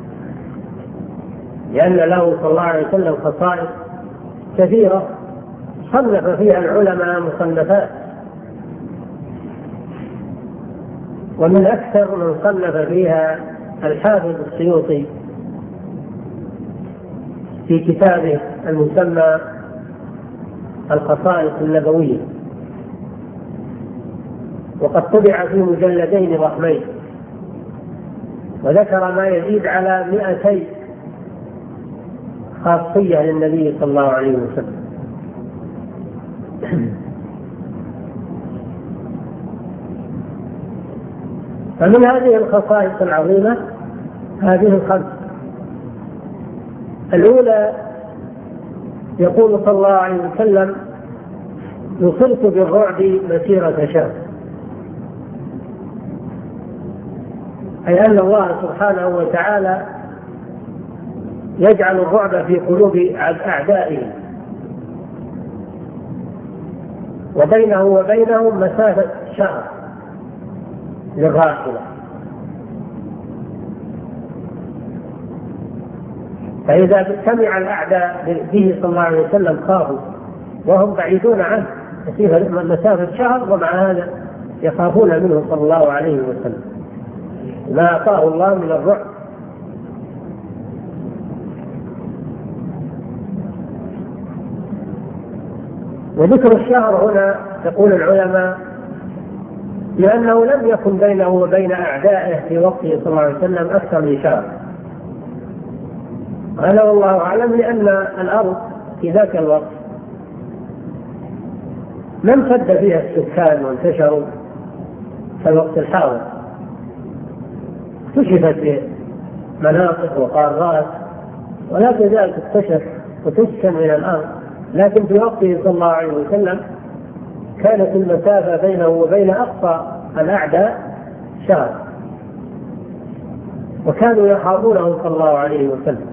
لأن له صلى الله عليه وسلم خصائص كثيرة صنف فيها العلماء مصنفات، ومن أكثر من صنف فيها الحافظ السيوطي في كتابه المسمى الخصائص النبوية، وقد طبع في مجلدين ضخمين، وذكر ما يزيد على 200 خاصية للنبي صلى الله عليه وسلم. فمن هذه الخصائص العظيمة هذه ال5. الأولى يقول صلى الله عليه وسلم نصرت بالرعب مسيرة شهر، أي أن الله سبحانه وتعالى يجعل الرعب في قلوب أعدائه، وبينه وبينهم مسافة شهر للراحلة، فإذا سمع الأعداء به صلى الله عليه وسلم خافوا وهم بعيدون عنه مسافة شهر، ومع هذا يخافون منه صلى الله عليه وسلم ما أعطاه الله من الرعب. وذكر الشهر هنا يقول العلماء لأنه لم يكن بينه وبين أعدائه في وقته صلى الله عليه وسلم أكثر من شهر، هذا والله أعلم، لأن الأرض في ذاك الوقت ما امتد فيها السكان وانتشروا كالوقت الحاضر، اكتشفت في مناطق وقارات ولا تزال تكتشف وتسكن من الأرض، لكن في وقته صلى الله عليه وسلم كانت المسافة بينه وبين أقصى الأعداء شهر، وكانوا يخافونه صلى الله عليه وسلم،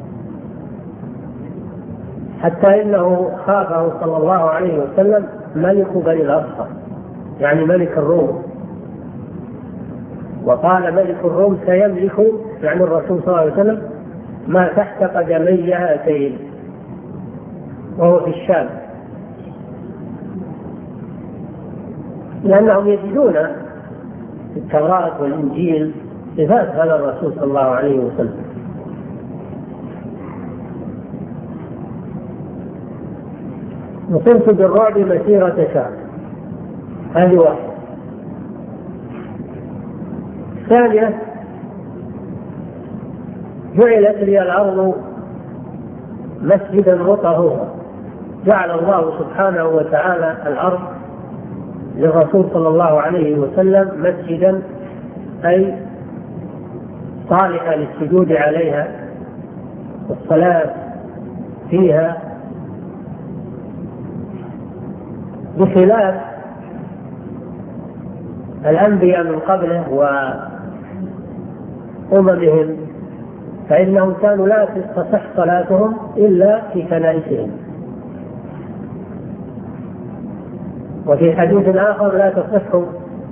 حتى إنه خافه صلى الله عليه وسلم ملك بني الأصفر، يعني ملك الروم، وقال ملك الروم سيملك يعني الرسول صلى الله عليه وسلم ما تحت قدمي هاتين، وهو في الشام، لأنهم يجدون في التوراة والإنجيل صفات هذا الرسول صلى الله عليه وسلم. وقمت بالرعب مسيرة شهر، هذه واحدة. ثانية، جعلت لي الأرض مسجدا وطهورا، جعل الله سبحانه وتعالى الأرض للرسول صلى الله عليه وسلم مسجدا، أي صالحة للسجود عليها والصلاة فيها، بخلاف الأنبياء من قبله وأممهم، فإنهم كانوا لا تصح صلاتهم إلا في كنائسهم. وفي حديث آخر لا تصح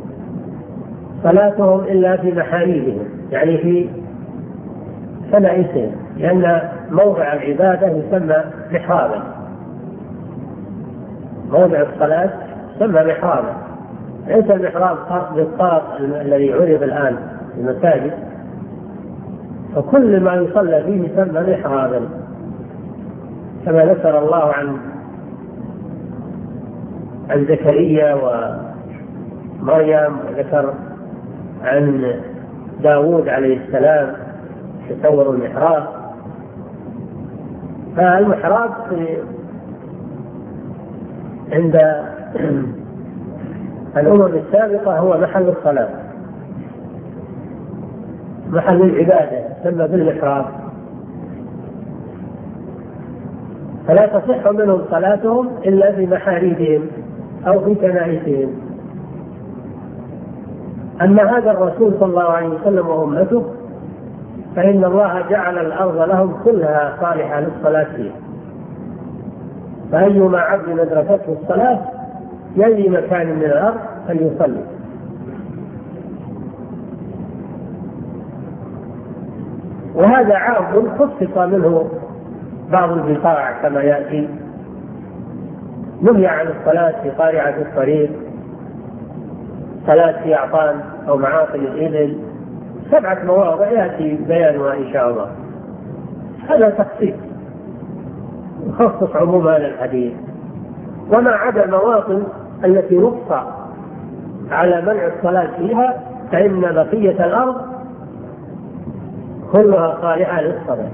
صلاتهم إلا في محاريبهم، يعني في كنائسهم، لأن موضع العبادة يسمى محرابا، موضع الصلاة يسمى محرابا، ليس المحراب بالطاق الذي عرف الآن في المساجد، فكل ما يصلى فيه يسمى محرابا، كما ذكر الله عن زكريا ومريم، وذكر عن داود عليه السلام تصور المحراب. فالمحراب عند الأمم السابقة هو محل الصلاة، محل العبادة، يسمى بالمحراب، فلا تصح منهم صلاتهم إلا في محاريبهم أو في كنائسهم. أما هذا الرسول صلى الله عليه وسلم وأمته فإن الله جعل الأرض لهم كلها صالحة للصلاة فيها، فأيما عبد أدركته الصلاة يلي مكان من الأرض فليصلي. وهذا عام خصص منه بعض البقاع كما يأتي، نهي عن الصلاة في قارعة الطريق، صلاة في أعطان أو معاقل الإبل، 7 مواضع يأتي بيانها إن شاء الله. هذا تخصيص يخصص عموم هذا الحديث، وما عدا المواطن التي نص على منع الصلاة فيها فإن بقية الأرض كلها صالحة للصلاة.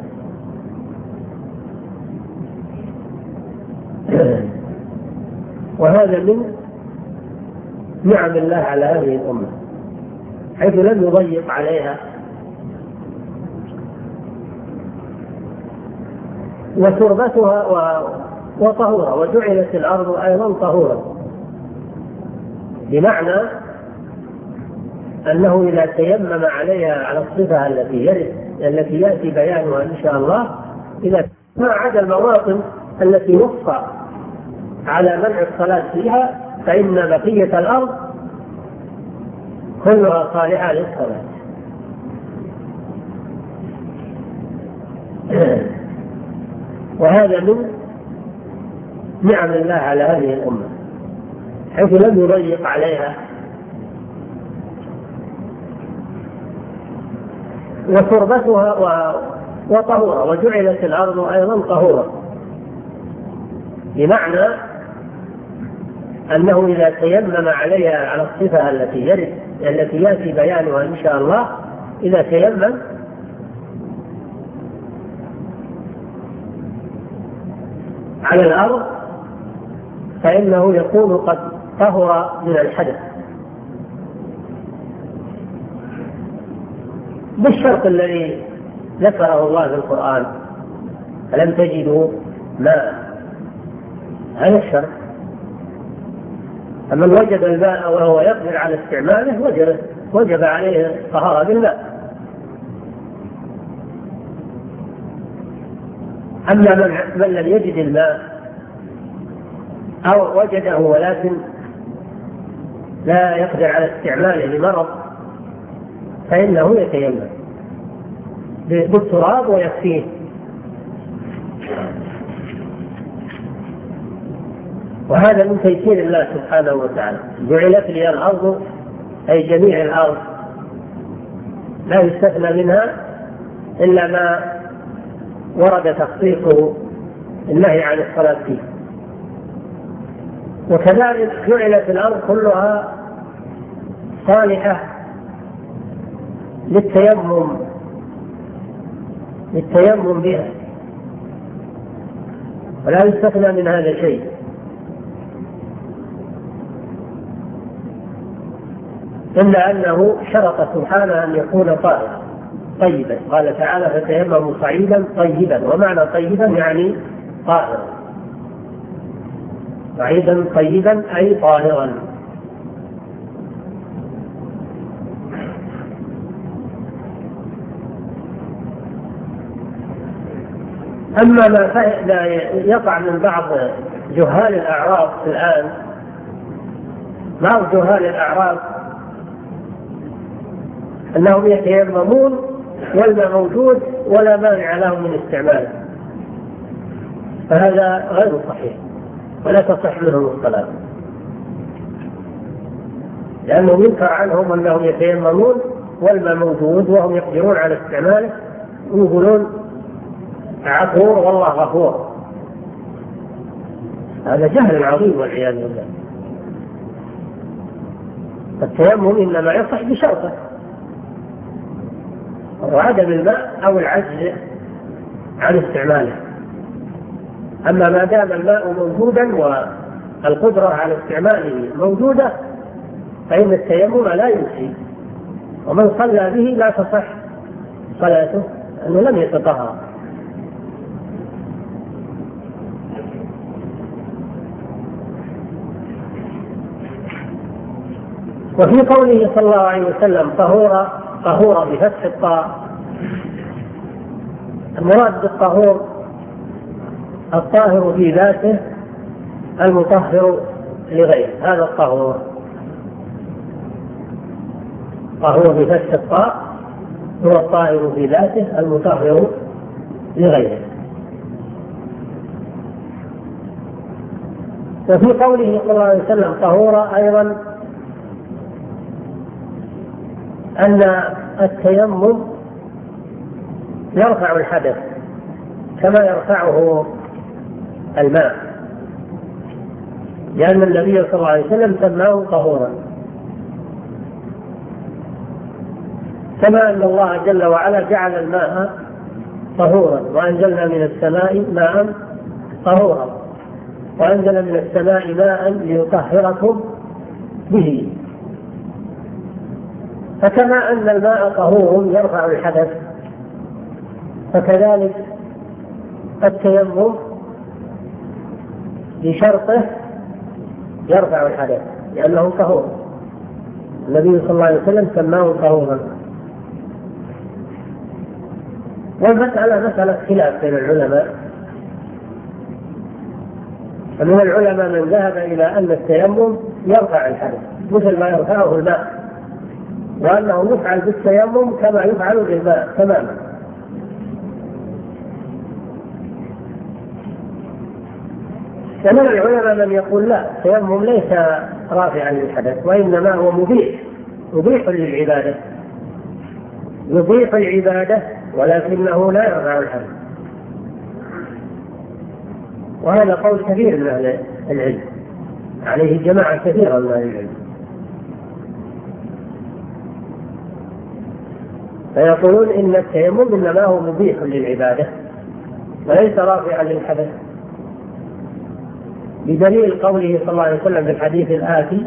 وهذا من نعم الله على هذه الأمة، حيث لم يضيق عليها، وتربتها وطهورا، وجعلت الأرض أيضا طهورا، بمعنى أنه إذا تيمم عليها على الصفة التي يأتي بيانها إن شاء الله، إذا ما عدا المواطن التي نص على منع الصلاة فيها فإن بقية الأرض كلها صالحة للصلاة. وهذا من نعم الله على هذه الأمة، حيث لم يضيق عليها، وتربتها وطهورا، وجعلت الأرض أيضا طهورا، بمعنى أنه إذا تيمم عليها على الصفة التي يأتي بيانها إن شاء الله، إذا تيمم على الأرض فإنه يكون قد طهر من الحدث، بالشرط الذي ذكره الله في القرآن: فلم تجدوا ماء، هذا الشرط. فمن وجد الماء وهو يقدر على استعماله وجب عليه الطهارة بالماء. أما من لم يجد الماء أو وجده ولكن لا يقدر على استعماله لمرض فإنه يتيمم بالتراب ويكفيه. وهذا من تيسير الله سبحانه وتعالى. جعلت لي الأرض أي جميع الأرض لا يستثنى منها إلا ما ورد تخصيصه النهي عن الصلاة فيه. وكذلك جعلت الأرض كلها صالحة للتيمم بها ولا يستثنى من هذا شيء. إلا أنه شرط سبحانه أن يكون طاهرا طيبا. قال تعالى فتيمموا صعيدا طيبا، ومعنى طيبا يعني طاهرا. صعيدا طيبا أي طاهرا. أما ما يقع من بعض جهال الأعراب الآن، بعض جهال الأعراب أنهم يتيممون والماء موجود ولا مانع لهم من استعماله، فهذا غير صحيح ولا تصح منهم الصلاة، لأنه ينكر عنهم أنهم يتيممون والماء موجود وهم يقدرون على استعماله ويقولون عفور والله غفور. هذا جهل عظيم والعياذ بالله. التيمم إنما يصح بشرطه وعدم الماء أو العجز عن استعماله. أما ما دام الماء موجودا والقدرة على استعماله موجودة فإن التيمم لا يجزي، ومن صلى به لا تصح صلاته أنه لم يتطهر. وفي قوله صلى الله عليه وسلم طهورا بفتح الطاء، المراد بالطهور الطاهر في ذاته المطهر لغيره، هذا الطهور. طهور بفتح الطاء هو الطاهر في ذاته المطهر لغيره. وفي قوله صلى الله عليه وسلم طهورا أيضا أن التيمم يرفع الحدث كما يرفعه الماء، لأن النبي صلى الله عليه وسلم سماه طهورا، كما أن الله جل وعلا جعل الماء طهورا وأنزلنا من السماء ماء طهورا، وأنزل من السماء ماء ليطهركم به. فكما أن الماء طهور يرفع الحدث فكذلك التيمم بشرطه يرفع الحدث لأنه طهور. النبي صلى الله عليه وسلم سماه طهورا. والمسألة مسألة خلاف بين العلماء، فمن العلماء من ذهب إلى أن التيمم يرفع الحدث مثل ما يرفعه الماء، وأنه يفعل بالتيمم كما يفعل بالماء تماما. ومن العلماء من يقول لا، التيمم ليس رافعا للحدث وإنما هو مبيح للعبادة، يبيح العبادة ولكنه لا يرفع الحدث. وهذا قول كثير من أهل العلم، عليه جماعة كثيرة من أهل العلم، فيقولون إن التيمم إنما هو مبيح للعبادة وليس رافعا للحدث، بدليل قوله صلى الله عليه وسلم في الحديث الآتي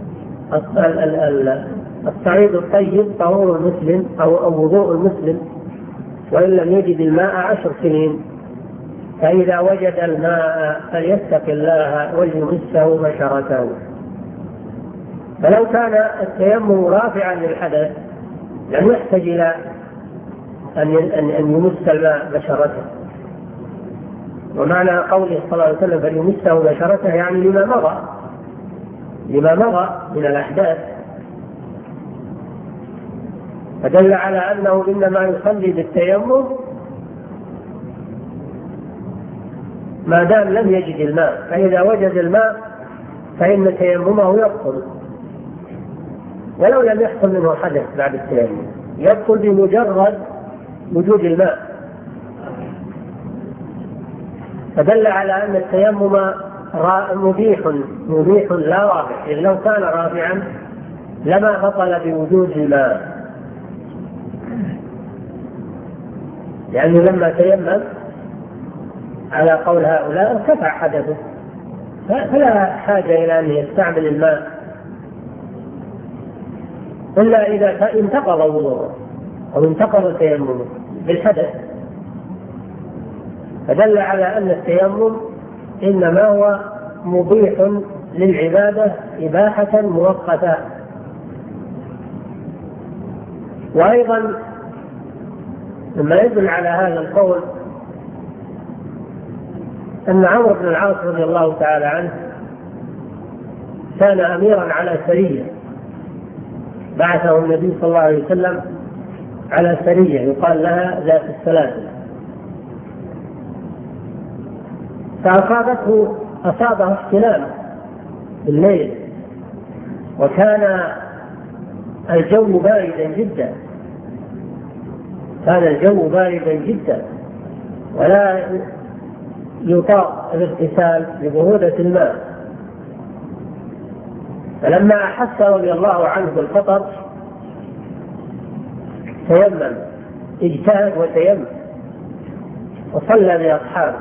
الصعيد الطيب طهور المسلم أو وضوء المسلم وإن لم يجد الماء 10 سنين، فإذا وجد الماء فليتق الله وليمسه بشرته. فلو كان التيمم رافعا للحدث لم يحتاج إلى أن يمس الماء بشرته. ومعنى قوله صلى الله عليه وسلم فليمسه بشرته يعني لما مضى من الأحداث. فدل على أنه إنما يصلي بالتيمم ما دام لم يجد الماء، فإذا وجد الماء فإن تيممه يبطل، ولو لم يحصل منه حدث بعد التيمم يبطل بمجرد وجود الماء. فدل على أن التيمم مبيح لا رافع، إذ لو كان رافعا لما بطل بوجود الماء، لأنه لما تيمم على قول هؤلاء ارتفع حدثه، فلا حاجة إلى أن يستعمل الماء إلا إذا انتقض وضوءه أو انتقض تيممه بالحدث. فدل على أن التيمم إنما هو مبيح للعبادة إباحة مؤقتة. وأيضا مما يدل على هذا القول أن عمرو بن العاص رضي الله تعالى عنه كان أميرا على سرية، بعثه النبي صلى الله عليه وسلم على سرية يقال لها ذات السلاسل، فأصابه احتلام بالليل، وكان الجو باردا جدا، ولا يطاق الاغتسال لبرودة الماء. فلما أحس رضي الله عنه بالخطر تيمم، اجتهد وتيمم وصلى بأصحابه،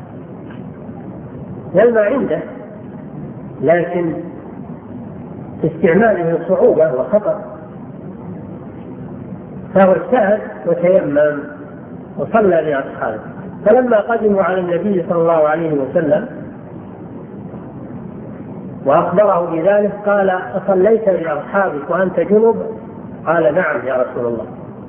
والماء عنده لكن استعماله صعوبة وخطر، فهو اجتهد وتيمم وصلى بأصحابه. فلما قدموا على النبي صلى الله عليه وسلم وأخبره بذلك قال: أصليت بأصحابك وأنت جنب؟ قال: نعم يا رسول الله.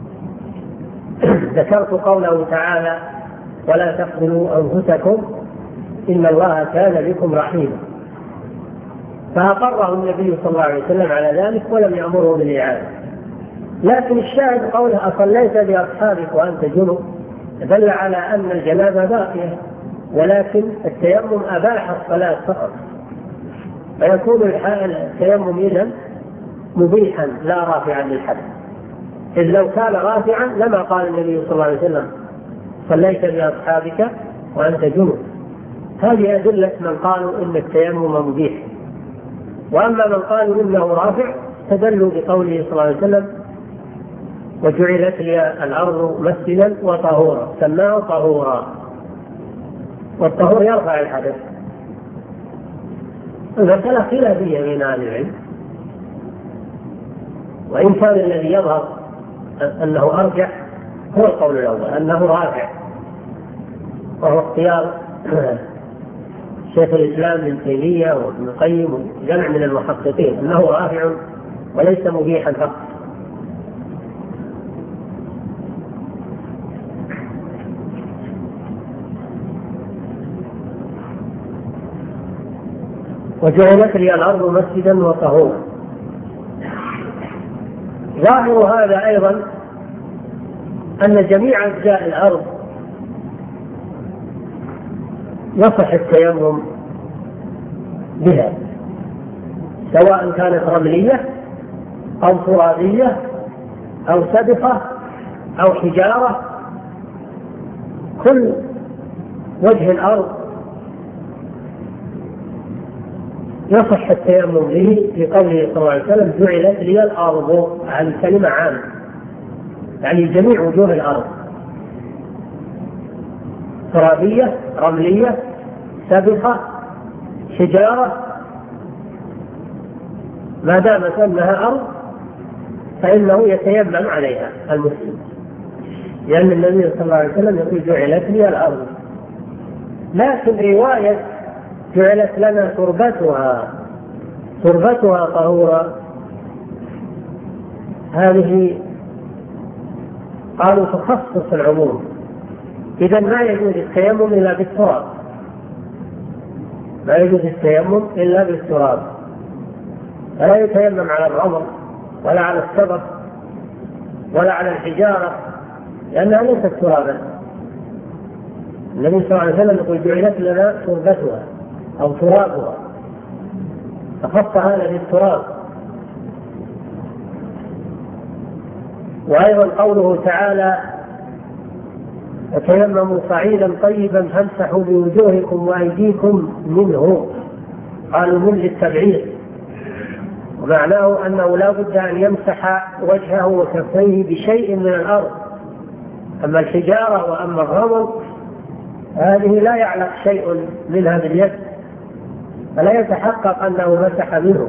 ذكرت قوله تعالى: ولا تقتلوا أنفسكم إن الله كان بكم رحيما، فأقره النبي صلى الله عليه وسلم على ذلك ولم يأمره بالإعادة. لكن الشاهد قوله: أصليت بأصحابك وأنت جنب، دل على أن الجنابة باقية، ولكن التيمم أباح الصلاة فقط، فيكون التيمم إذن مبيحا لا رافعا للحدث، إذ لو كان رافعا لما قال النبي صلى الله عليه وسلم: صليت بأصحابك وأنت جنب. هذه أدلة من قالوا إن التيمم مبيح. وأما من قالوا إنه رافع استدلوا بقوله صلى الله عليه وسلم: وجعلت لي الأرض مسجدا وطهورا، سماه طهورا، والطهور يرفع الحدث. المسألة خلافية بين أهل العلم، وإن كان الذي يظهر أنه أرجح هو القول الأول أنه رافع، وهو اختيار شيخ الإسلام ابن تيمية وابن القيم وجمع من المحققين أنه رافع وليس مبيحا فقط. وجعلت لي الأرض مسجدا وطهورا. ظاهر هذا أيضا أن جميع أجزاء الأرض يصح التيمم بها، سواء كانت رملية أو ترابية أو سبخة أو حجارة، كل وجه الأرض يصح التيمم به، في قوله صلى الله عليه وسلم: جعلت لي الأرض، عن كلمة عامة يعني جميع وجوه الأرض، ترابية، رملية، سبخة، حجارة، ما دامت أنها أرض فإنه يتيمم عليها المسلم، لأن النبي صلى الله عليه وسلم يقول: جعلت لي الأرض. لكن رواية جعلت لنا تربتها طهورا، هذه قالوا تخصص العموم، إذا ما يجوز التيمم إلا بالتراب، لا يجوز التيمم إلا بالتراب، فلا يتيمم على الرمل ولا على السبخ ولا على الحجارة، لأنها ليست ترابا. النبي صلى الله عليه وسلم يقول جعلت لنا تربتها أو ترابها، فخص هذا بالتراب. وأيضا قوله تعالى فتيمموا صعيدا طيبا فامسحوا بوجوهكم وأيديكم منه، قالوا من للتبعيض، ومعناه أنه لا بد أن يمسح وجهه وكفيه بشيء من الأرض. أما الحجارة وأما الرمل هذه لا يعلق شيء منها باليد، فلا يتحقق أنه مسح منه.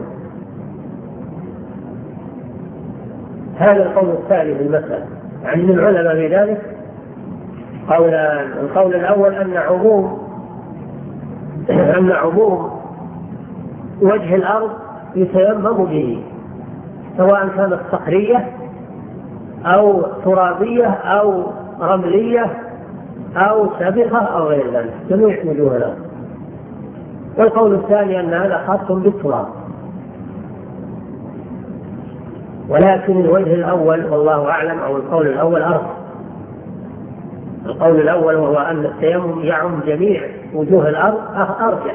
هذا القول الثاني في المسألة، يعني من العلماء في ذلك قولان. القول الأول أن عموم وجه الأرض يتيمم به، سواء كانت صخرية أو ترابية أو رملية أو سابقة أو غير ذلك، جميع وجوه الأرض. والقول الثاني أن هذا خاص بالتراب. ولكن الوجه الأول والله أعلم، أو القول الأول أرجح. القول الأول وهو أن التيمم يعم جميع وجوه الأرض أرجح،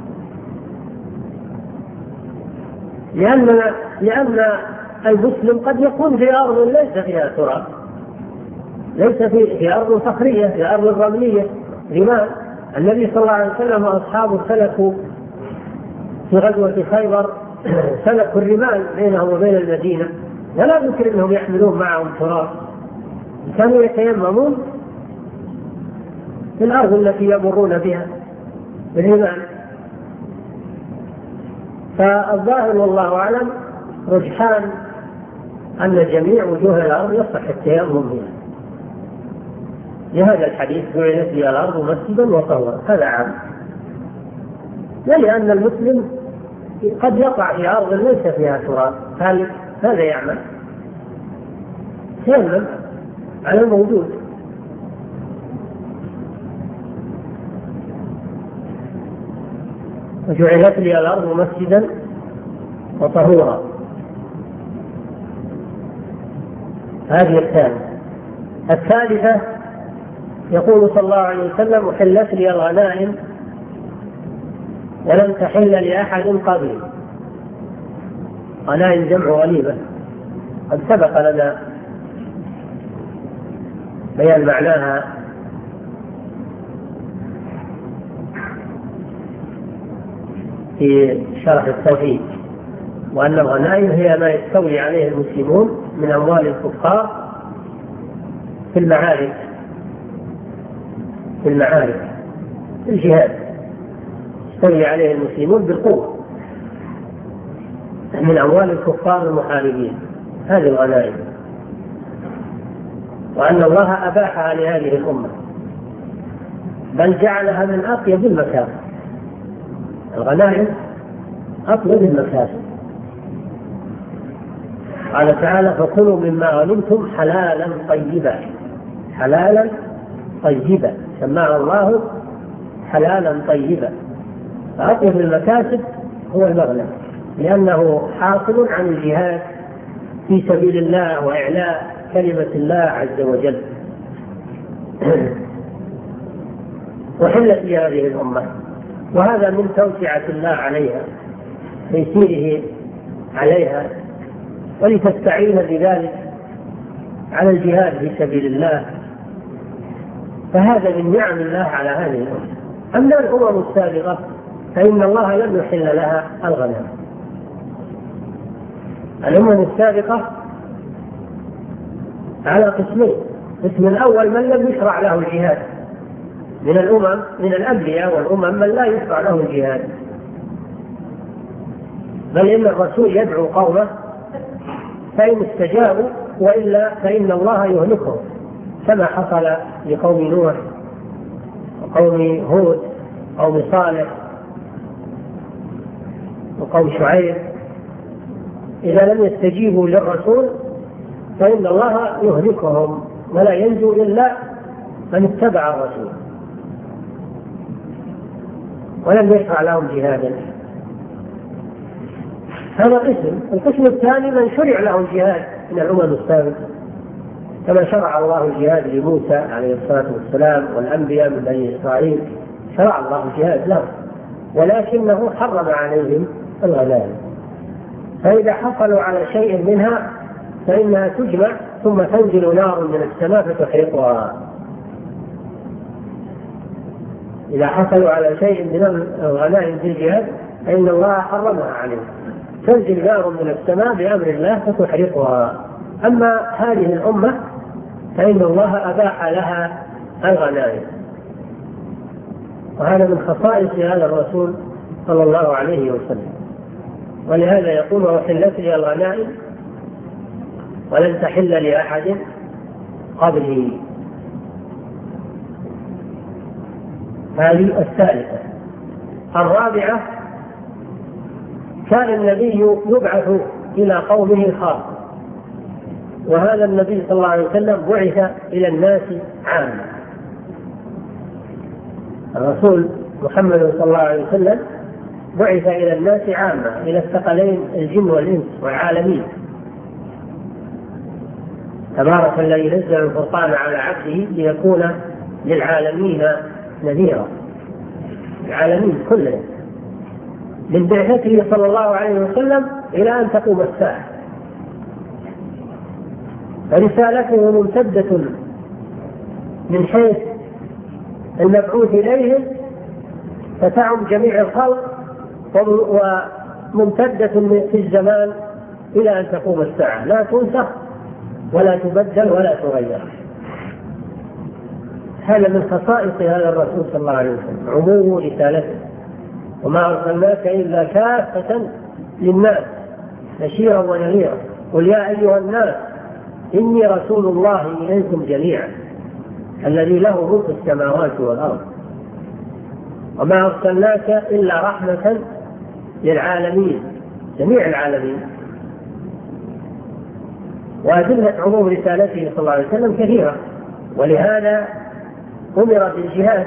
لأن المسلم قد يكون في أرض ليس فيها تراب، ليس في أرض صخرية، في أرض رملية رمال. النبي صلى الله عليه وسلم وأصحابه سلكوا في غزوة خيبر سلكوا الرمال بينهم وبين المدينة، ولا يمكن أنهم يحملون معهم تراب، كانوا يتيممون في الأرض التي يمرون بها بالرمال. فالظاهر والله أعلم رجحان أن جميع وجوه الأرض يصح التيمم بها، لهذا الحديث جعلت لي الأرض مسجدا وطهورا، هذا عام. لأن المسلم قد يقع في أرض ليس فيها تراب، هذا يعمل تيمم على الموجود. وجعلت لي الأرض مسجدا وطهورا، هذه الثانية. الثالثة يقول صلى الله عليه وسلم أحلت لي الغنائم ولم تحل لأحد قبلي. غنائم جمع غنيمة، قد سبق لنا بيان معناها في شرح التوحيد، وأن الغنائم هي ما يستولي عليه المسلمون من أموال الكفار في المعارك في الجهاد، يستولي عليه المسلمون بالقوة من أموال الكفار المحاربين، هذه الغنائم، وأن الله أباحها لهذه الأمة، بل جعلها من أطيب المكاسب. الغنائم أطيب المكاسب. قال تعالى فكلوا مما غنمتم حلالا طيبا، حلالا طيبا، سماه الله حلالا طيبا. فأطيب المكاسب هو المغنم، لأنه حاصل عن الجهاد في سبيل الله وإعلاء كلمة الله عز وجل. وحلت لهذه الأمة، وهذا من توسعة الله عليها، تيسيره عليها، ولتستعين بذلك على الجهاد في سبيل الله. فهذا من نعم الله على هذه الأمة. أما الأمم السابقة فإن الله لم يحل لها الغنم. الأمم السابقة على قسمين: القسم الأول من لم يشرع له الجهاد من الأمم، من الأنبياء والأمم من لا يشرع له الجهاد، بل إن الرسول يدعو قومه فإن استجابوا وإلا فإن الله يهلكهم، كما حصل لقوم نوح وقوم هود وقوم صالح وقوم شعيب. إذا لم يستجيبوا للرسول فإن الله يهلكهم، ولا ينجو إلا من اتبع الرسول ولم يشرع لهم جهادا. هذا قسم. القسم الثاني من شرع له الجهاد من الأمم السابقة، كما شرع الله الجهاد لموسى عليه الصلاة والسلام والأنبياء من بني إسرائيل، شرع الله الجهاد لهم، ولكنه حرم عليهم الغنائم. فإذا حصلوا على شيء منها فإنها تجمع ثم تنزل نار من السماء فتحرقها. إذا حصلوا على شيء من الغنائم في الجهاد فإن الله حرمها عليهم، تنزل نار من السماء بأمر الله فتحرقها. أما هذه الأمة فإن الله أباح لها الغنائم، وهذا من خصائص هذا الرسول صلى الله عليه وسلم. ولهذا يقول: وحلت لي الغنائم ولن تحل لأحد قبلي. هذه الثالثة. الرابعة: كان النبي يبعث إلى قومه خاصة، وهذا النبي صلى الله عليه وسلم بعث إلى الناس عامة. الرسول محمد صلى الله عليه وسلم بعث إلى الناس عامة، إلى الثقلين الجن والإنس والعالمين. تبارك الذي نزل الفرقان على عبده ليكون للعالمين نذيرا، العالمين كلهم، من بعثته صلى الله عليه وسلم إلى أن تقوم الساعة. فرسالته ممتدة من حيث المبعوث إليهم فتعم جميع الخلق، وممتدة في الزمان إلى أن تقوم الساعة، لا تنسخ ولا تبدل ولا تغير. هذا من خصائص هذا الرسول صلى الله عليه وسلم، عموم رسالته: وما أرسلناك إلا كافة للناس بشيرا ونذيرا، قل يا أيها الناس إني رسول الله إليكم جميعا الذي له ملك السماوات والأرض، وما أرسلناك إلا رحمة للعالمين، جميع العالمين. وأدلة عموم رسالته صلى الله عليه وسلم كثيرة، ولهذا أمر بالجهاد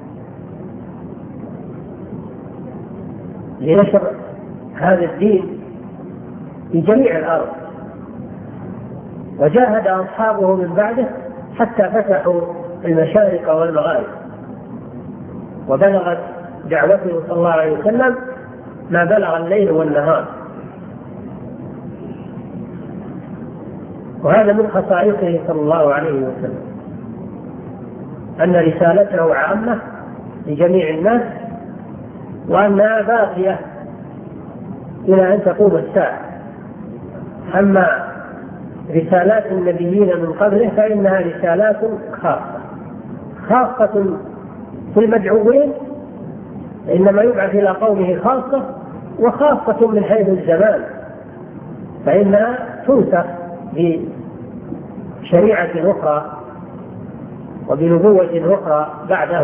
لنشر هذا الدين في جميع الأرض، وجاهد أصحابه من بعده حتى فتحوا المشارق والمغارب، وبلغت دعوته صلى الله عليه وسلم ما بلغ الليل والنهار. وهذا من خصائصه صلى الله عليه وسلم، أن رسالته عامة لجميع الناس، وأنها باقية إلى أن تقوم الساعة. أما رسالات النبيين من قبله فإنها رسالات خاصة في المدعوين، إنما يبعث إلى قومه خاصة، وخاصة من حيث الزمان، فإنها تنسخ بشريعة أخرى وبنبوة أخرى بعده،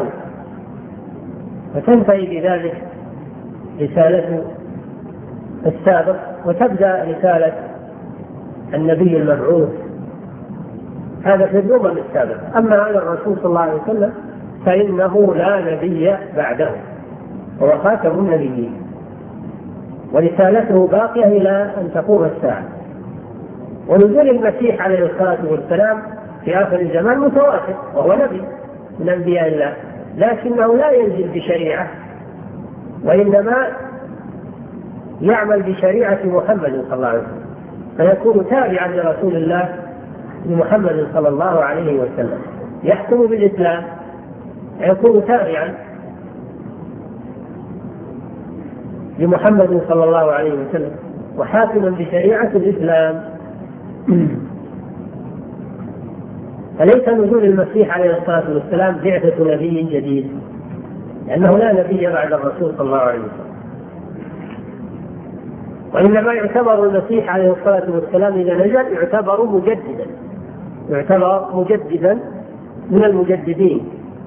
فتنتهي بذلك رسالة السابق وتبدأ رسالة النبي المبعوث. هذا في الأمم السابقة. أما هذا الرسول صلى الله عليه وسلم فإنه لا نبي بعده، هو خاتم النبيين، ورسالته باقية إلى أن تقوم الساعة. ونزول المسيح عليه الصلاة والسلام في آخر الزمان متواتر، وهو نبي من أنبياء الله، لكنه لا ينزل بشريعة، وإنما يعمل بشريعة محمد صلى الله عليه وسلم، فيكون تابعا لرسول الله محمد صلى الله عليه وسلم، يحكم بالإسلام، يكون تابعا لمحمد صلى الله عليه وسلم وحاكما بشريعة الإسلام. فليس نزول المسيح عليه الصلاة والسلام بعثة نبي جديد، لأنه لا نبي بعد الرسول صلى الله عليه وسلم، وإنما يعتبر المسيح عليه الصلاة والسلام إذا نزل يعتبر مجددا من المجددين.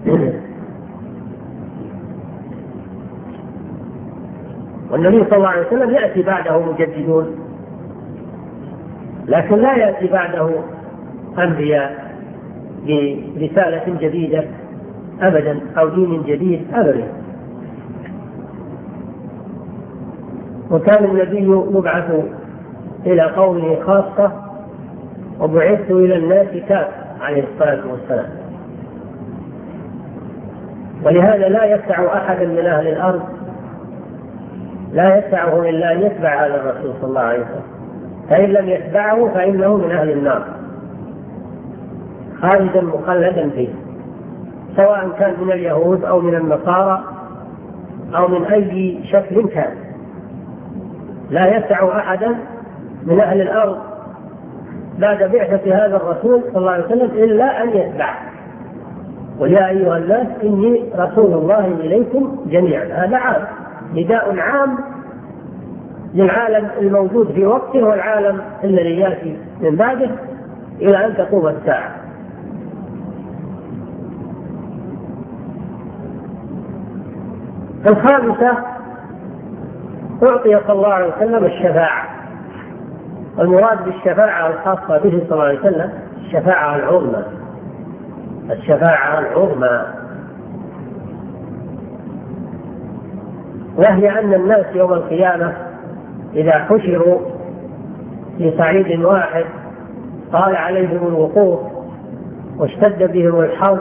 والنبي صلى الله عليه وسلم يأتي بعده مجددون، لكن لا يأتي بعده أنبياء برسالة جديدة أبدا أو دين جديد أبدا. وكان النبي يبعث إلى قومه خاصة، وبعثت إلى الناس كافة عليه الصلاة والسلام. ولهذا لا يسع أحد من أهل الأرض، لا يسعه إلا أن يتبع هذا الرسول صلى الله عليه وسلم، فإن لم يتبعه فإنه من أهل النار خالدا مخلدا فيه، سواء كان من اليهود أو من النصارى أو من أي شكل كان. لا يسع أحدا من أهل الأرض بعد بعثة هذا الرسول صلى الله عليه وسلم إلا أن يتبعه. ويا أيها الناس إني رسول الله إليكم جميعا، هذا عام، نداء عام للعالم الموجود في وقته والعالم الذي يأتي من بعده إلى أن تقوم الساعة. الخامسة، أعطي صلى الله عليه وسلم الشفاعة، والمراد بالشفاعة الخاصة به صلى الله عليه وسلم الشفاعة العظمى، الشفاعة العظمى، وهي أن الناس يوم القيامة إذا حشروا في صعيد واحد طال عليهم الوقوف واشتد بهم الحر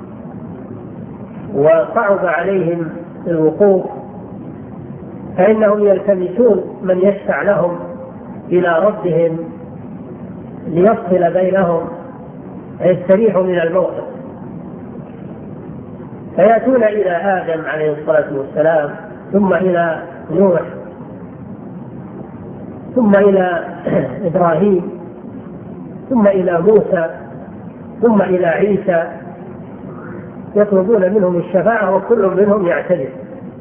وصعب عليهم الوقوف، فإنهم يلتمسون من يشفع لهم إلى ربهم ليفصل بينهم ويستريحوا من الموقف، فيأتون إلى آدم عليه الصلاة والسلام، ثم إلى نوح، ثم إلى إبراهيم، ثم إلى موسى، ثم إلى عيسى، يطلبون منهم الشفاعة وكل منهم يعتذر،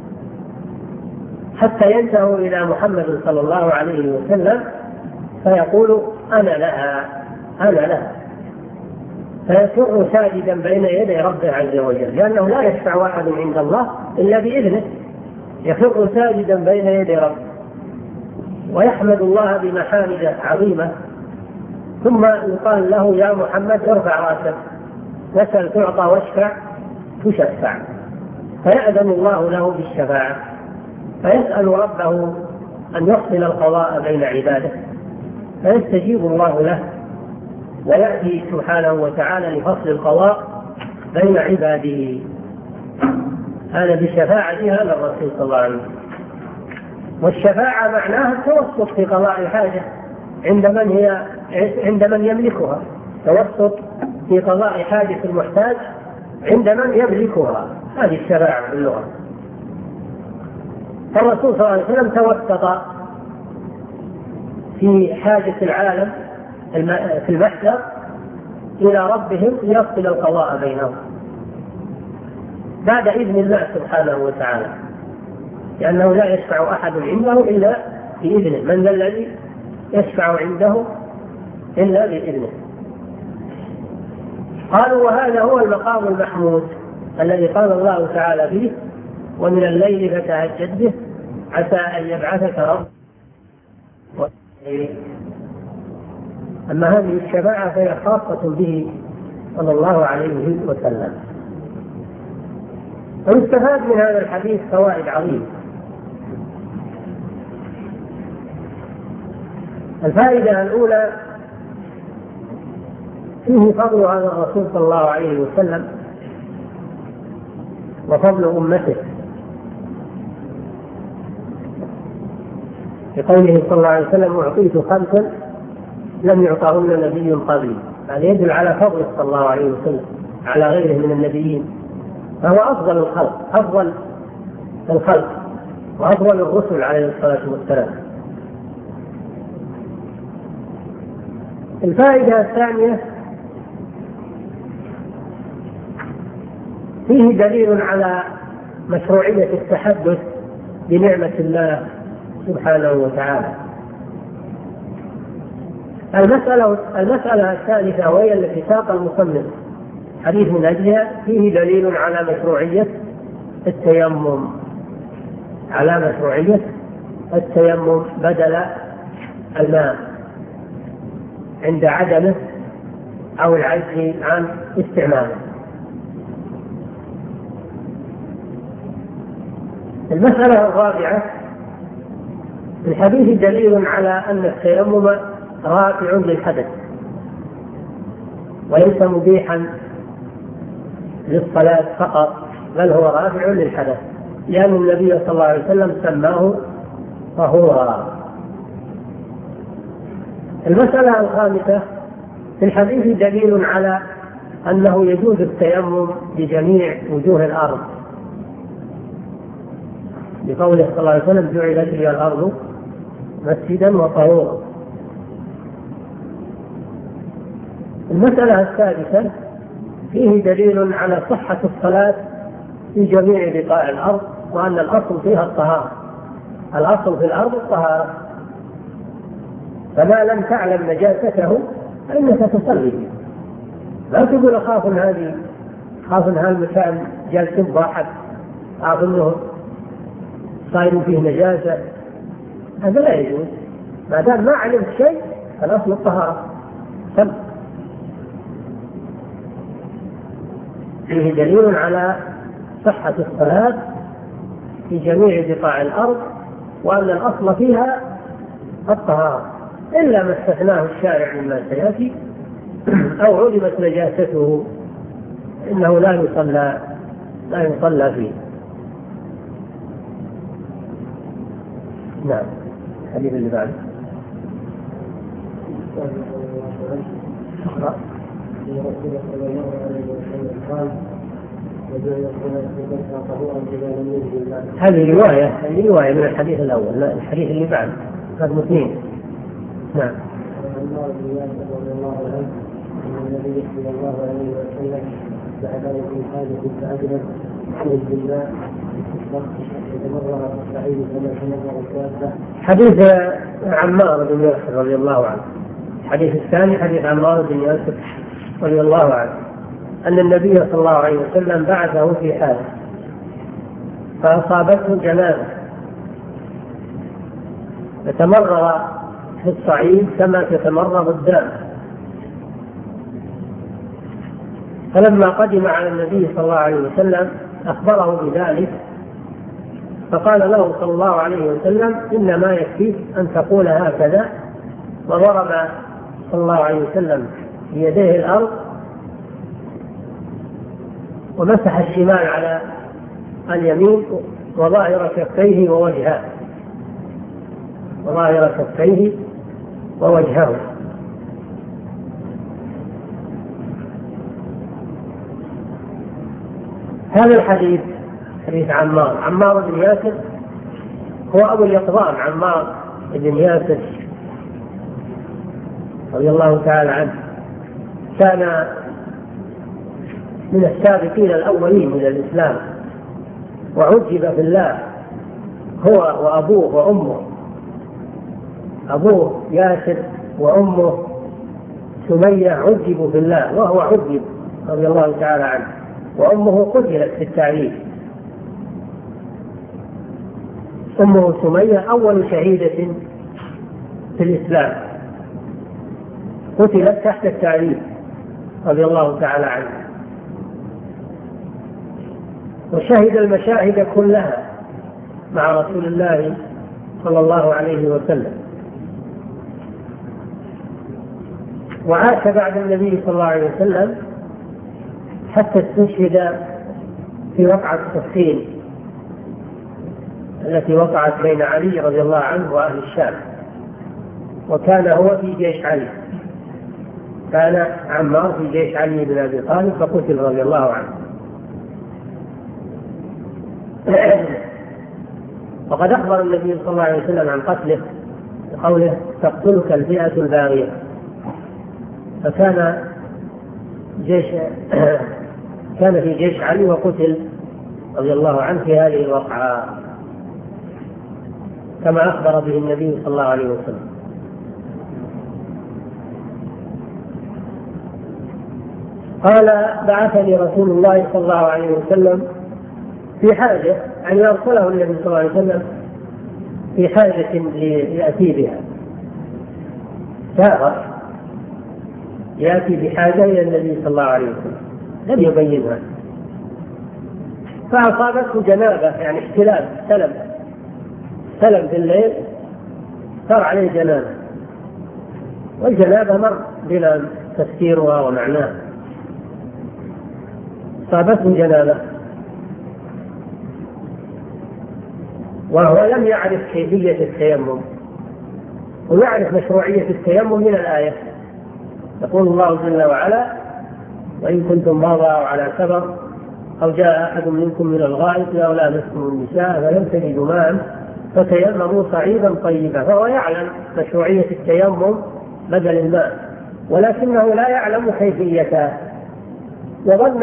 حتى ينتهوا إلى محمد صلى الله عليه وسلم فيقول أنا لها أنا لها، فيسر ساجدا بين يدي ربه عز وجل، لأنه لا يشفع أحد عند الله إلا بإذنه، يخر ساجدا بين يدي ربه ويحمد الله بمحامد عظيمة، ثم يقال له يا محمد ارفع راسك، واسأل تعطى واشفع تشفع، فيأذن الله له بالشفاعة، فيسأل ربه أن يحسن القضاء بين عباده، فيستجيب الله له ويأتي سبحانه وتعالى لفصل القضاء بين عباده، هذا بشفاعة هذا الرسول صلى الله عليه وسلم. والشفاعة معناها التوسط في قضاء الحاجة عند من يملكها، توسط في قضاء حاجة المحتاج عند من يملكها، هذه الشفاعة باللغة. فالرسول صلى الله عليه وسلم توسط في حاجة العالم في المحشر إلى ربهم ليفصل القضاء بينهم بعد إذن الله سبحانه وتعالى، لأنه لا يشفع أحد عنده إلا بإذنه، من ذا الذي يشفع عنده إلا بإذنه. قالوا وهذا هو المقام المحمود الذي قال الله تعالى فيه ومن الليل فتهجد به عسى أن يبعثك ربك. أما هذه الشفاعة فهي خاصة به صلى الله عليه وسلم. ويستفاد من هذا الحديث فوائد عظيمة. الفائدة الأولى فيه فضل هذا الرسول صلى الله عليه وسلم وفضل أمته، لقوله صلى الله عليه وسلم أعطيت خمسا لم يعطهن نبي قبلي، هذا يدل على فضل صلى الله عليه وسلم على غيره من النبيين، فهو أفضل الخلق وأفضل الرسل عليه الصلاة والسلام. الفائدة الثانية فيه دليل على مشروعية التحدث بنعمة الله سبحانه وتعالى. المسألة الثالثة وهي التي ساق المصنف حديث من أجلها فيه دليل على مشروعية التيمم بدل الماء عند عدمه أو العجز عن استعماله. المسألة الرابعة في الحديث دليل على أن التيمم رافع للحدث وليس مبيحا للصلاة فقط، بل هو رافع للحدث، لأن النبي صلى الله عليه وسلم سماه طهورا. المسألة الخامسة: في الحديث دليل على أنه يجوز التيمم بجميع وجوه الأرض، بقوله صلى الله عليه وسلم: جعلت لي الأرض مسجدا وطهورا. المسألة السادسة: فيه دليل على صحة الصلاة في جميع بقاع الأرض، وأن الأصل فيها الطهارة، الأصل في الأرض الطهارة، فما لم تعلم نجاسته فإنك تصلي فيه. لا تقول أخاف أن هذا المكان جالس ضاحك، أعرف أنه صاير فيه نجاسة، هذا لا يجوز. ما دام ما علمت شيء فالأصل الطهارة. فيه دليل على صحة الصلاة في جميع بقاع الأرض، وأن الأصل فيها الطهارة، إلا ما استثناه الشارع مما سيأتي أو علمت نجاسته إنه لا يصلى فيه. نعم. الحديث اللي بعده. هذه رواية من الحديث الأول، لا الحديث اللي بعد هذا اثنين. نعم. النبي صلى الله عليه وسلم بعد في حاجة فأجلس خرج بالله يتمرغ في الصعيد كما تمرغ الكافة. حديث عمار بن ياسر رضي الله عنه. الحديث الثاني حديث عمار بن ياسر رضي الله عنه أن النبي صلى الله عليه وسلم بعثه في حاجة فأصابته جنازة فتمرغ في الصعيد كما تتمرغ الدم، فلما قدم على النبي صلى الله عليه وسلم أخبره بذلك، فقال له صلى الله عليه وسلم: إنما يكفيك أن تقول هكذا، وضرب صلى الله عليه وسلم بيديه الأرض ومسح الشمال على اليمين وظاهر كفيه ووجهه. هذا الحديث حديث عمار بن ياسر هو أبو اليقظان، عمار بن ياسر رضي الله تعالى عنه، كان من السابقين الأولين من الإسلام، وعجب في الله هو وأبوه وأمه، أبوه ياسر وأمه سمية عجبوا في الله، وهو عجب رضي الله تعالى عنه، وأمه قتلت في التعريف. أمه سمية أول شهيدة في الإسلام، قتلت تحت التعريف رضي الله تعالى عنه، وشهد المشاهد كلها مع رسول الله صلى الله عليه وسلم، وعاش بعد النبي صلى الله عليه وسلم حتى استشهد في وقعة صفين التي وقعت بين علي رضي الله عنه وأهل الشام، وكان هو في جيش علي، كان عمار في جيش علي بن أبي طالب فقتل رضي الله عنه. وقد أخبر النبي صلى الله عليه وسلم عن قتله بقوله: تقتلك الفئة الباغية، فكان في جيش علي وقتل رضي الله عنه في هذه الوقعة كما أخبر به النبي صلى الله عليه وسلم. قال: بعثني رسول الله صلى الله عليه وسلم في حاجة، أن يرسله النبي صلى الله عليه وسلم في حاجة ليأتي بها، سافر يأتي بحاجة إلى النبي صلى الله عليه وسلم لم يبينها، فأصابته جنابة، يعني احتلام، سلم في الليل صار عليه جنابة، والجنابة مر بنا تفسيرها ومعناها. أصابته جنابة وهو لم يعرف كيفية التيمم ويعرف مشروعية التيمم من الآية. يقول الله جل وعلا: وإن كنتم مرضى أو على سفر أو جاء أحد منكم من الغائط أو لامستم النساء فلم تجدوا ماء فتيمموا صعيدا طيبا. فهو يعلم مشروعية التيمم بدل الماء، ولكنه لا يعلم كيفيته، وظن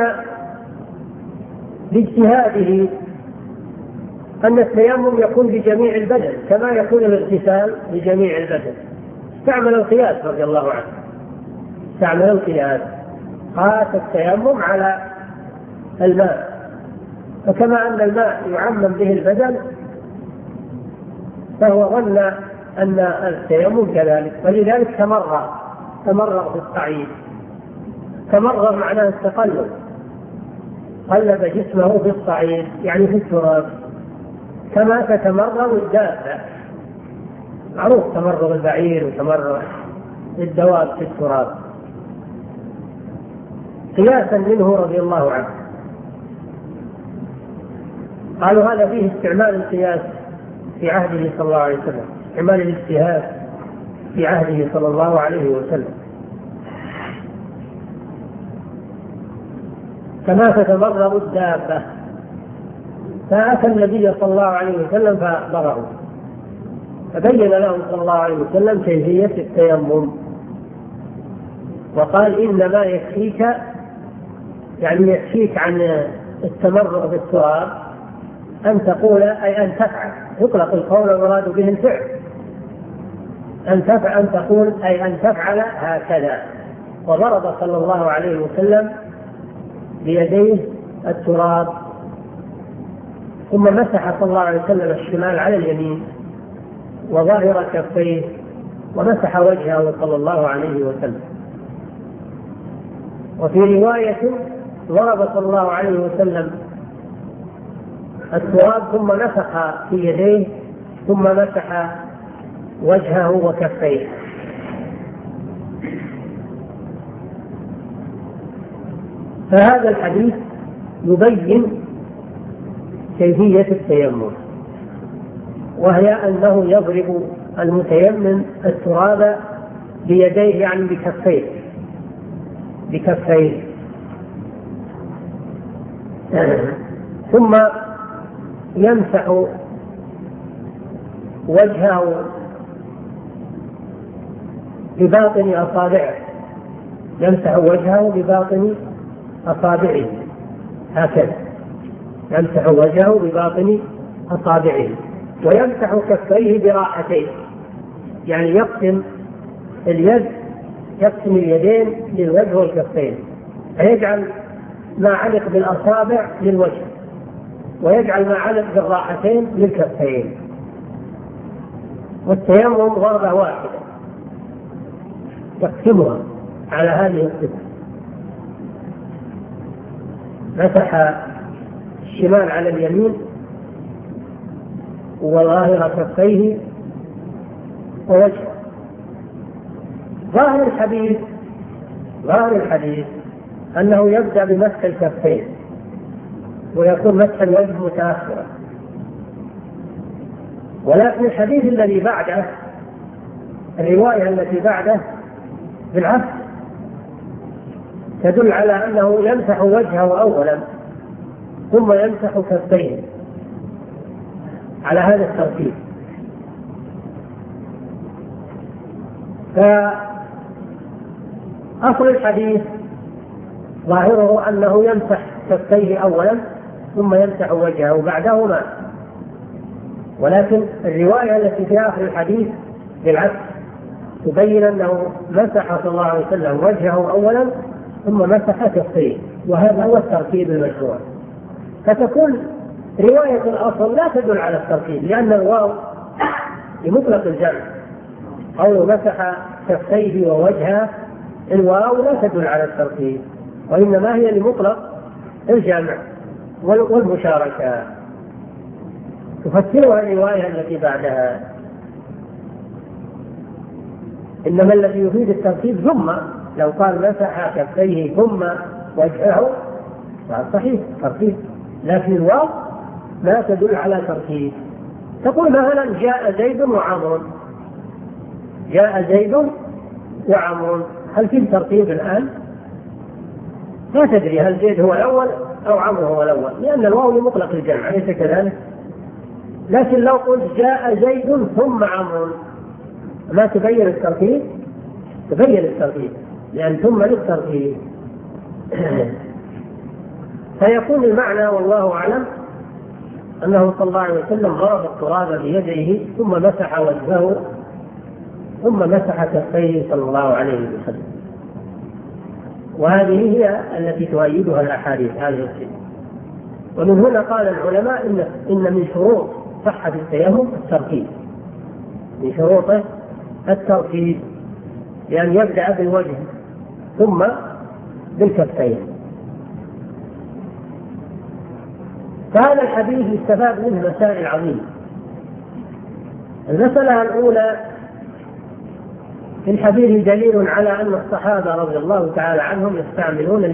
باجتهاده أن التيمم يكون بجميع البدن كما يكون الاغتسال بجميع البدن. استعمل القياس رضي الله عنه، استعمل القياس، قاس التيمم على الماء، فكما أن الماء يعمم به البدن فهو ظن أن التيمم كذلك، ولذلك تمرغ في الصعيد. تمرغ معناه التقلب، قلب جسمه في الصعيد يعني في التراب كما تتمرغ الدابة. معروف تمرغ البعير وتمرغ الدواب في التراب، قياسا منه رضي الله عنه. قالوا هذا فيه استعمال القياس في عهده صلى الله عليه وسلم، استعمال الاجتهاد في عهده صلى الله عليه وسلم، كما تتمرغ الدابة. فأتى النبي صلى الله عليه وسلم فأخبره، فبين له صلى الله عليه وسلم كيفية التيمم، وقال: إنما يكفيك، يعني يكفيك عن التمرغ بالتراب أن تقول أي أن تفعل. يطلق القول والمراد به الفعل. أن تقول أي أن تفعل هكذا. وضرب صلى الله عليه وسلم بيديه التراب، ثم مسح صلى الله عليه وسلم الشمال على اليمين وظاهر كفيه، ومسح وجهه صلى الله عليه وسلم. وفي رواية ضرب صلى الله عليه وسلم التراب ثم نفخ في يديه ثم مسح وجهه وكفيه. فهذا الحديث يبين كيفية التيمم، وهي أنه يضرب المتيمم التراب بيديه يعني بكفيه ثم يمسح وجهه بباطن أصابعه، يمسح وجهه بباطن أصابعه هكذا، يمسح وجهه بباطن أصابعه، ويمسح كفيه براحتين، يعني يقسم اليد، يقسم اليدين للوجه والكفين، فيجعل ما علق بالأصابع للوجه ويجعل ما علق بالراحتين للكفين. والتيمم ضربة واحدة يقسمها على هذه القسم. مسح الشمال على اليمين وظاهر كفيه ووجهه. ظاهر الحديث أنه يبدأ بمسح الكفين ويكون مسح الوجه متأخرا، ولكن الحديث الذي بعده، الرواية التي بعده بالعكس، تدل على أنه يمسح وجهه أولا ثم يمسح كفيه على هذا الترتيب. فأصل الحديث ظاهره أنه يمسح كفيه أولا ثم يمسح وجهه بعدهما، ولكن الرواية التي في آخر الحديث بالعكس تبين أنه مسح صلى الله عليه وسلم وجهه أولا ثم مسح كفيه، وهذا هو الترتيب المشروع. فتكون رواية الأصل لا تدل على الترتيب، لأن الواو لمطلق الجمع، أو مسح كفيه ووجهه، الواو لا تدل على الترتيب، وإنما هي لمطلق الجمع والمشاركة. تفسرها الرواية التي بعدها. إنما الذي يفيد الترتيب لو قال مسح كفيه ثم وجهه فهذا صحيح ترتيب، لكن الواو لا تدل على ترتيب. تقول مثلا جاء زيد وعمر، جاء زيد وعمر، هل في ترتيب الآن؟ لا تدري هل زيد هو الأول أو عمرو هو الأول، لأن الواو لمطلق الجمع أليس كذلك؟ لكن لو قلت جاء زيد ثم عمرو ما تبين الترتيب؟ تبين الترتيب، لأن ثم للترتيب. فيكون المعنى والله أعلم أنه صلى الله عليه وسلم ضرب التراب بيده ثم مسح وجهه ثم مسح كفيه صلى الله عليه وسلم. وهذه هي التي تؤيدها الأحاديث هذه الصفة. ومن هنا قال العلماء إن من شروط صحة التيمم الترتيب، من شروطه الترتيب، لأن يبدأ بالوجه ثم بالكفين. فهذا الحديث يستفاد منه مسائل عظيمة. المسألة الأولى: في الحديث دليل على أن الصحابة رضي الله تعالى عنهم يستعملون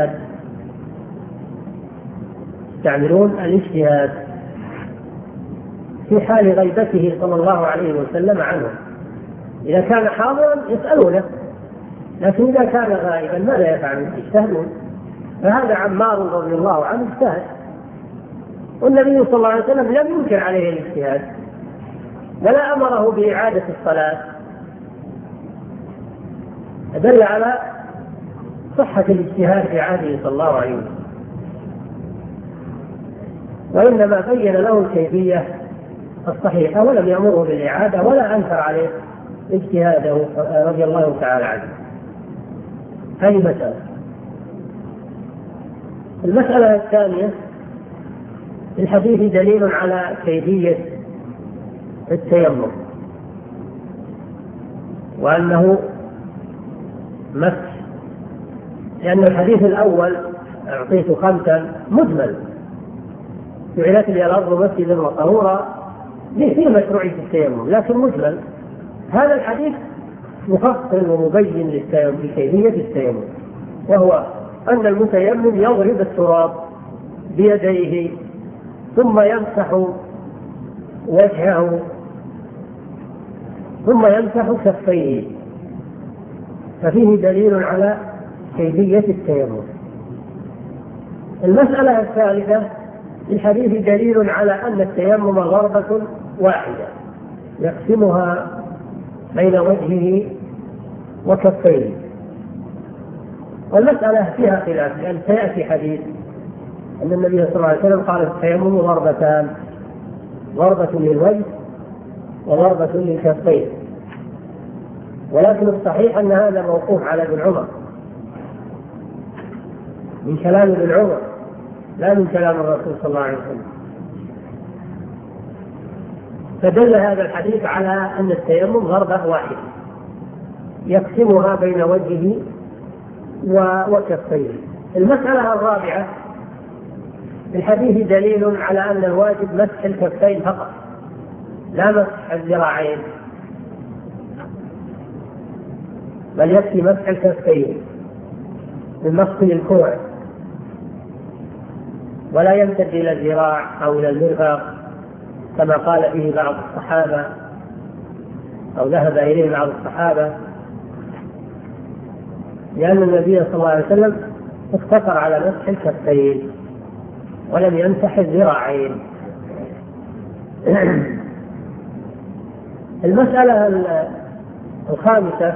الاجتهاد في حال غيبته صلى الله عليه وسلم عنهم. إذا كان حاضرا يسألونه، لكن إذا كان غائبا ماذا يفعلون؟ يجتهدون. فهذا عمار رضي الله عنه اجتهد، والنبي صلى الله عليه وسلم لم ينكر عليه الاجتهاد ولا أمره بإعادة الصلاة، دل على صحة الاجتهاد في عهده صلى الله عليه وسلم، وإنما بين له الكيفية الصحيحة ولم يأمره بالإعادة ولا أنكر عليه اجتهاده رضي الله تعالى عنه. هذه مسألة. المسألة الثانية: في الحديث دليل على كيفية التيمم، وأنه مسح، لأن الحديث الأول أعطيت 5 مجمل: جعلت لي الأرض مسجدا وطهورا، في مشروعية التيمم لكن مجمل. هذا الحديث مفصل ومبين لكيفية التيمم، وهو أن المتيمم يضرب التراب بيديه ثم يمسح وجهه ثم يمسح كفيه، ففيه دليل على كيفية التيمم. المسألة الثالثة: الحديث دليل على أن التيمم ضربة واحدة يقسمها بين وجهه وكفيه. والمسألة فيها خلاف، لأن سيأتي حديث أن النبي صلى الله عليه وسلم قال التيمم ضربتان: ضربة للوجه وضربة للكفين. ولكن الصحيح أن هذا موقوف على ابن عمر، من كلام ابن عمر لا من كلام الرسول صلى الله عليه وسلم. فدل هذا الحديث على أن التيمم ضربة واحدة يقسمها بين وجهه وكفيه. المسألة الرابعة: الحديث دليل على أن الواجب مسح الكفين فقط لا مسح الذراعين، بل يكفي مسح الكفين من مفصل الكوع، ولا يمتد إلى الذراع أو إلى المرفق كما قال به بعض الصحابة أو ذهب إليه بعض الصحابة، لأن النبي صلى الله عليه وسلم اقتصر على مسح الكفين ولم يمسح الذراعين. المسألة الخامسة: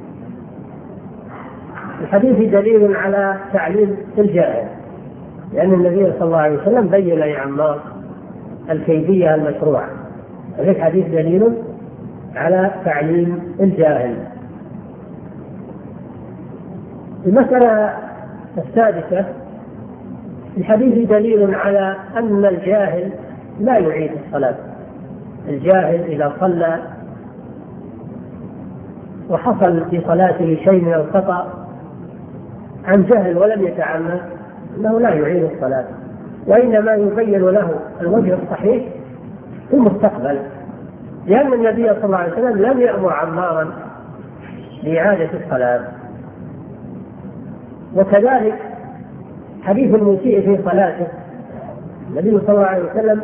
الحديث دليل على تعليم الجاهل، لأن النبي صلى الله عليه وسلم بين لعمار الكيفية المشروعة، وفي الحديث دليل على تعليم الجاهل. المسألة السادسة: الحديث دليل على أن الجاهل لا يعيد الصلاة. الجاهل إذا صلى وحصل في صلاته شيء من الخطأ عن جهل ولم يتعمد أنه لا يعيد الصلاة، وإنما يبين له الوجه الصحيح في المستقبل، لأن النبي صلى الله عليه وسلم لم يأمر عمارا بإعادة الصلاة، وكذلك حديث المسيء في صلاته، النبي صلى الله عليه وسلم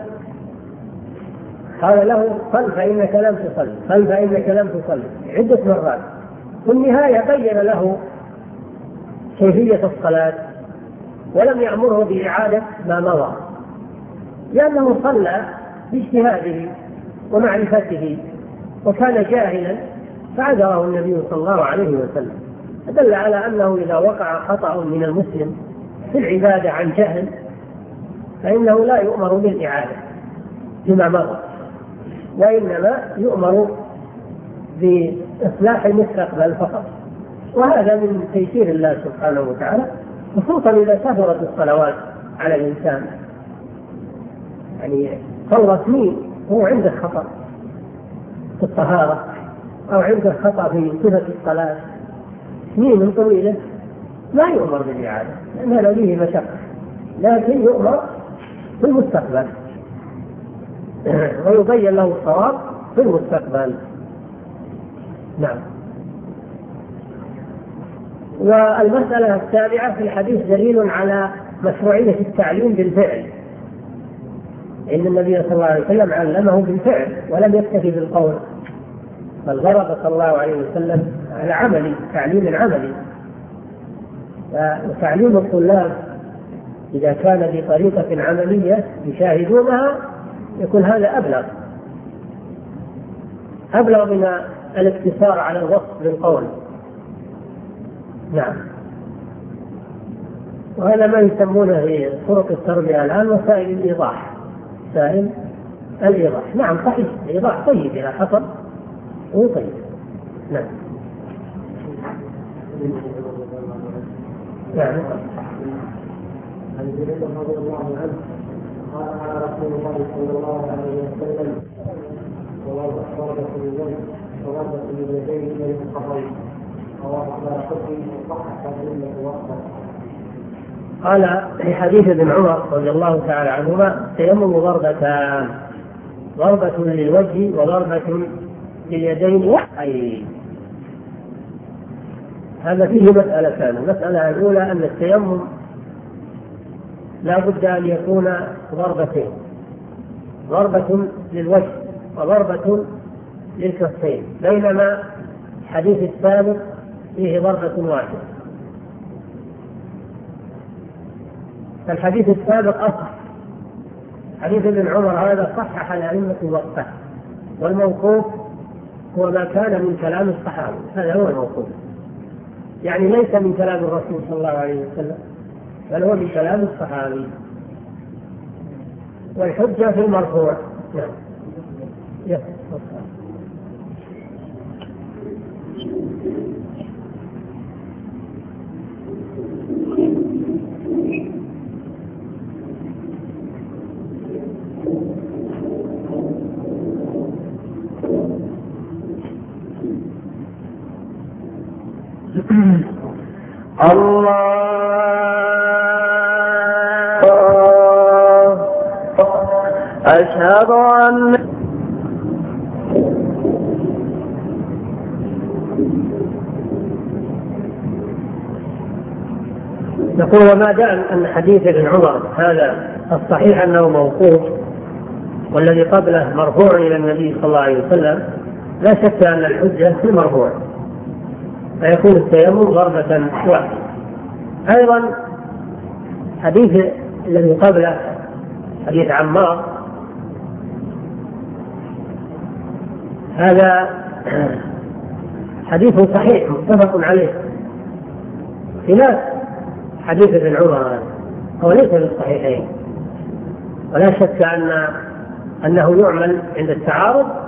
قال له صل فإنك لم تصل، صل فإنك لم تصل عدة مرات. في النهاية بين له كيفية الصلاة ولم يأمره بإعادة ما مضى، لأنه صلى باجتهاده ومعرفته وكان جاهلا فعذره النبي صلى الله عليه وسلم. دل على أنه إذا وقع خطأ من المسلم في العبادة عن جهل فإنه لا يؤمر بالإعادة فيما مضى، وإنما يؤمر بإصلاح المستقبل فقط. وهذا من تيسير الله سبحانه وتعالى، خصوصا إذا كثرت الصلوات على الإنسان. يعني صلى سنين هو عنده خطأ في الطهارة أو عنده خطأ في صفة الصلاة سنين طويلة، لا يؤمر بالإعادة لأن هذا فيه مشقة، لكن يؤمر في المستقبل ويبين له الصواب في المستقبل. نعم. والمسألة السابعة في الحديث دليل على مشروعية التعليم بالفعل، إن النبي صلى الله عليه وسلم علمه بالفعل ولم يكتفي بالقول، بل ضرب صلى الله عليه وسلم على عملي، تعليم عملي. وتعليم الطلاب إذا كان بطريقة عملية يشاهدونها يكون هذا أبلغ من الاقتصار على الوصف بالقول. نعم. وهذا ما يسمونه في طرق التربية الآن وسائل الإيضاح، وسائل الإيضاح. نعم صحيح، الإيضاح طيب إذا حصل هو طيب. نعم. نعم. عن جرير رضي الله عنه قال على رسول الله صلى الله عليه وسلم ضربة اليدين وضربة اليدين الى القبرين ووضع حكم وصحح الأئمة وقتا. قال في حديث ابن عمر رضي الله تعالى عنهما التيمم ضربتان، ضربة للوجه وضربة لليدين والعين. هذا فيه مسألتان. المسألة الأولى أن التيمم لا بد أن يكون ضربتين، ضربة للوجه وضربة للكفين، بينما الحديث السابق فيه ضربة واحدة. فالحديث السابق أصح، حديث ابن عمر هذا صحح الأئمة وقته، والموقوف هو ما كان من كلام الصحابة، هذا هو الموقوف، يعني ليس من كلام الرسول صلى الله عليه وسلم بل هو من كلام الصحابي، والحجة في المرفوع. نعم. أشهد أن يقول وما دام أن حديث ابن عمر هذا الصحيح أنه موقوف والذي قبله مرفوع إلى النبي صلى الله عليه وسلم، لا شك أن الحجة في المرفوع، فيكون التيمم ضربة واحدة. أيضا حديث الذي قبله حديث عمار هذا حديث صحيح متفق عليه، خلاف حديث ابن عمر هو ليس بالصحيحين، ولا شك أنه يعمل عند التعارض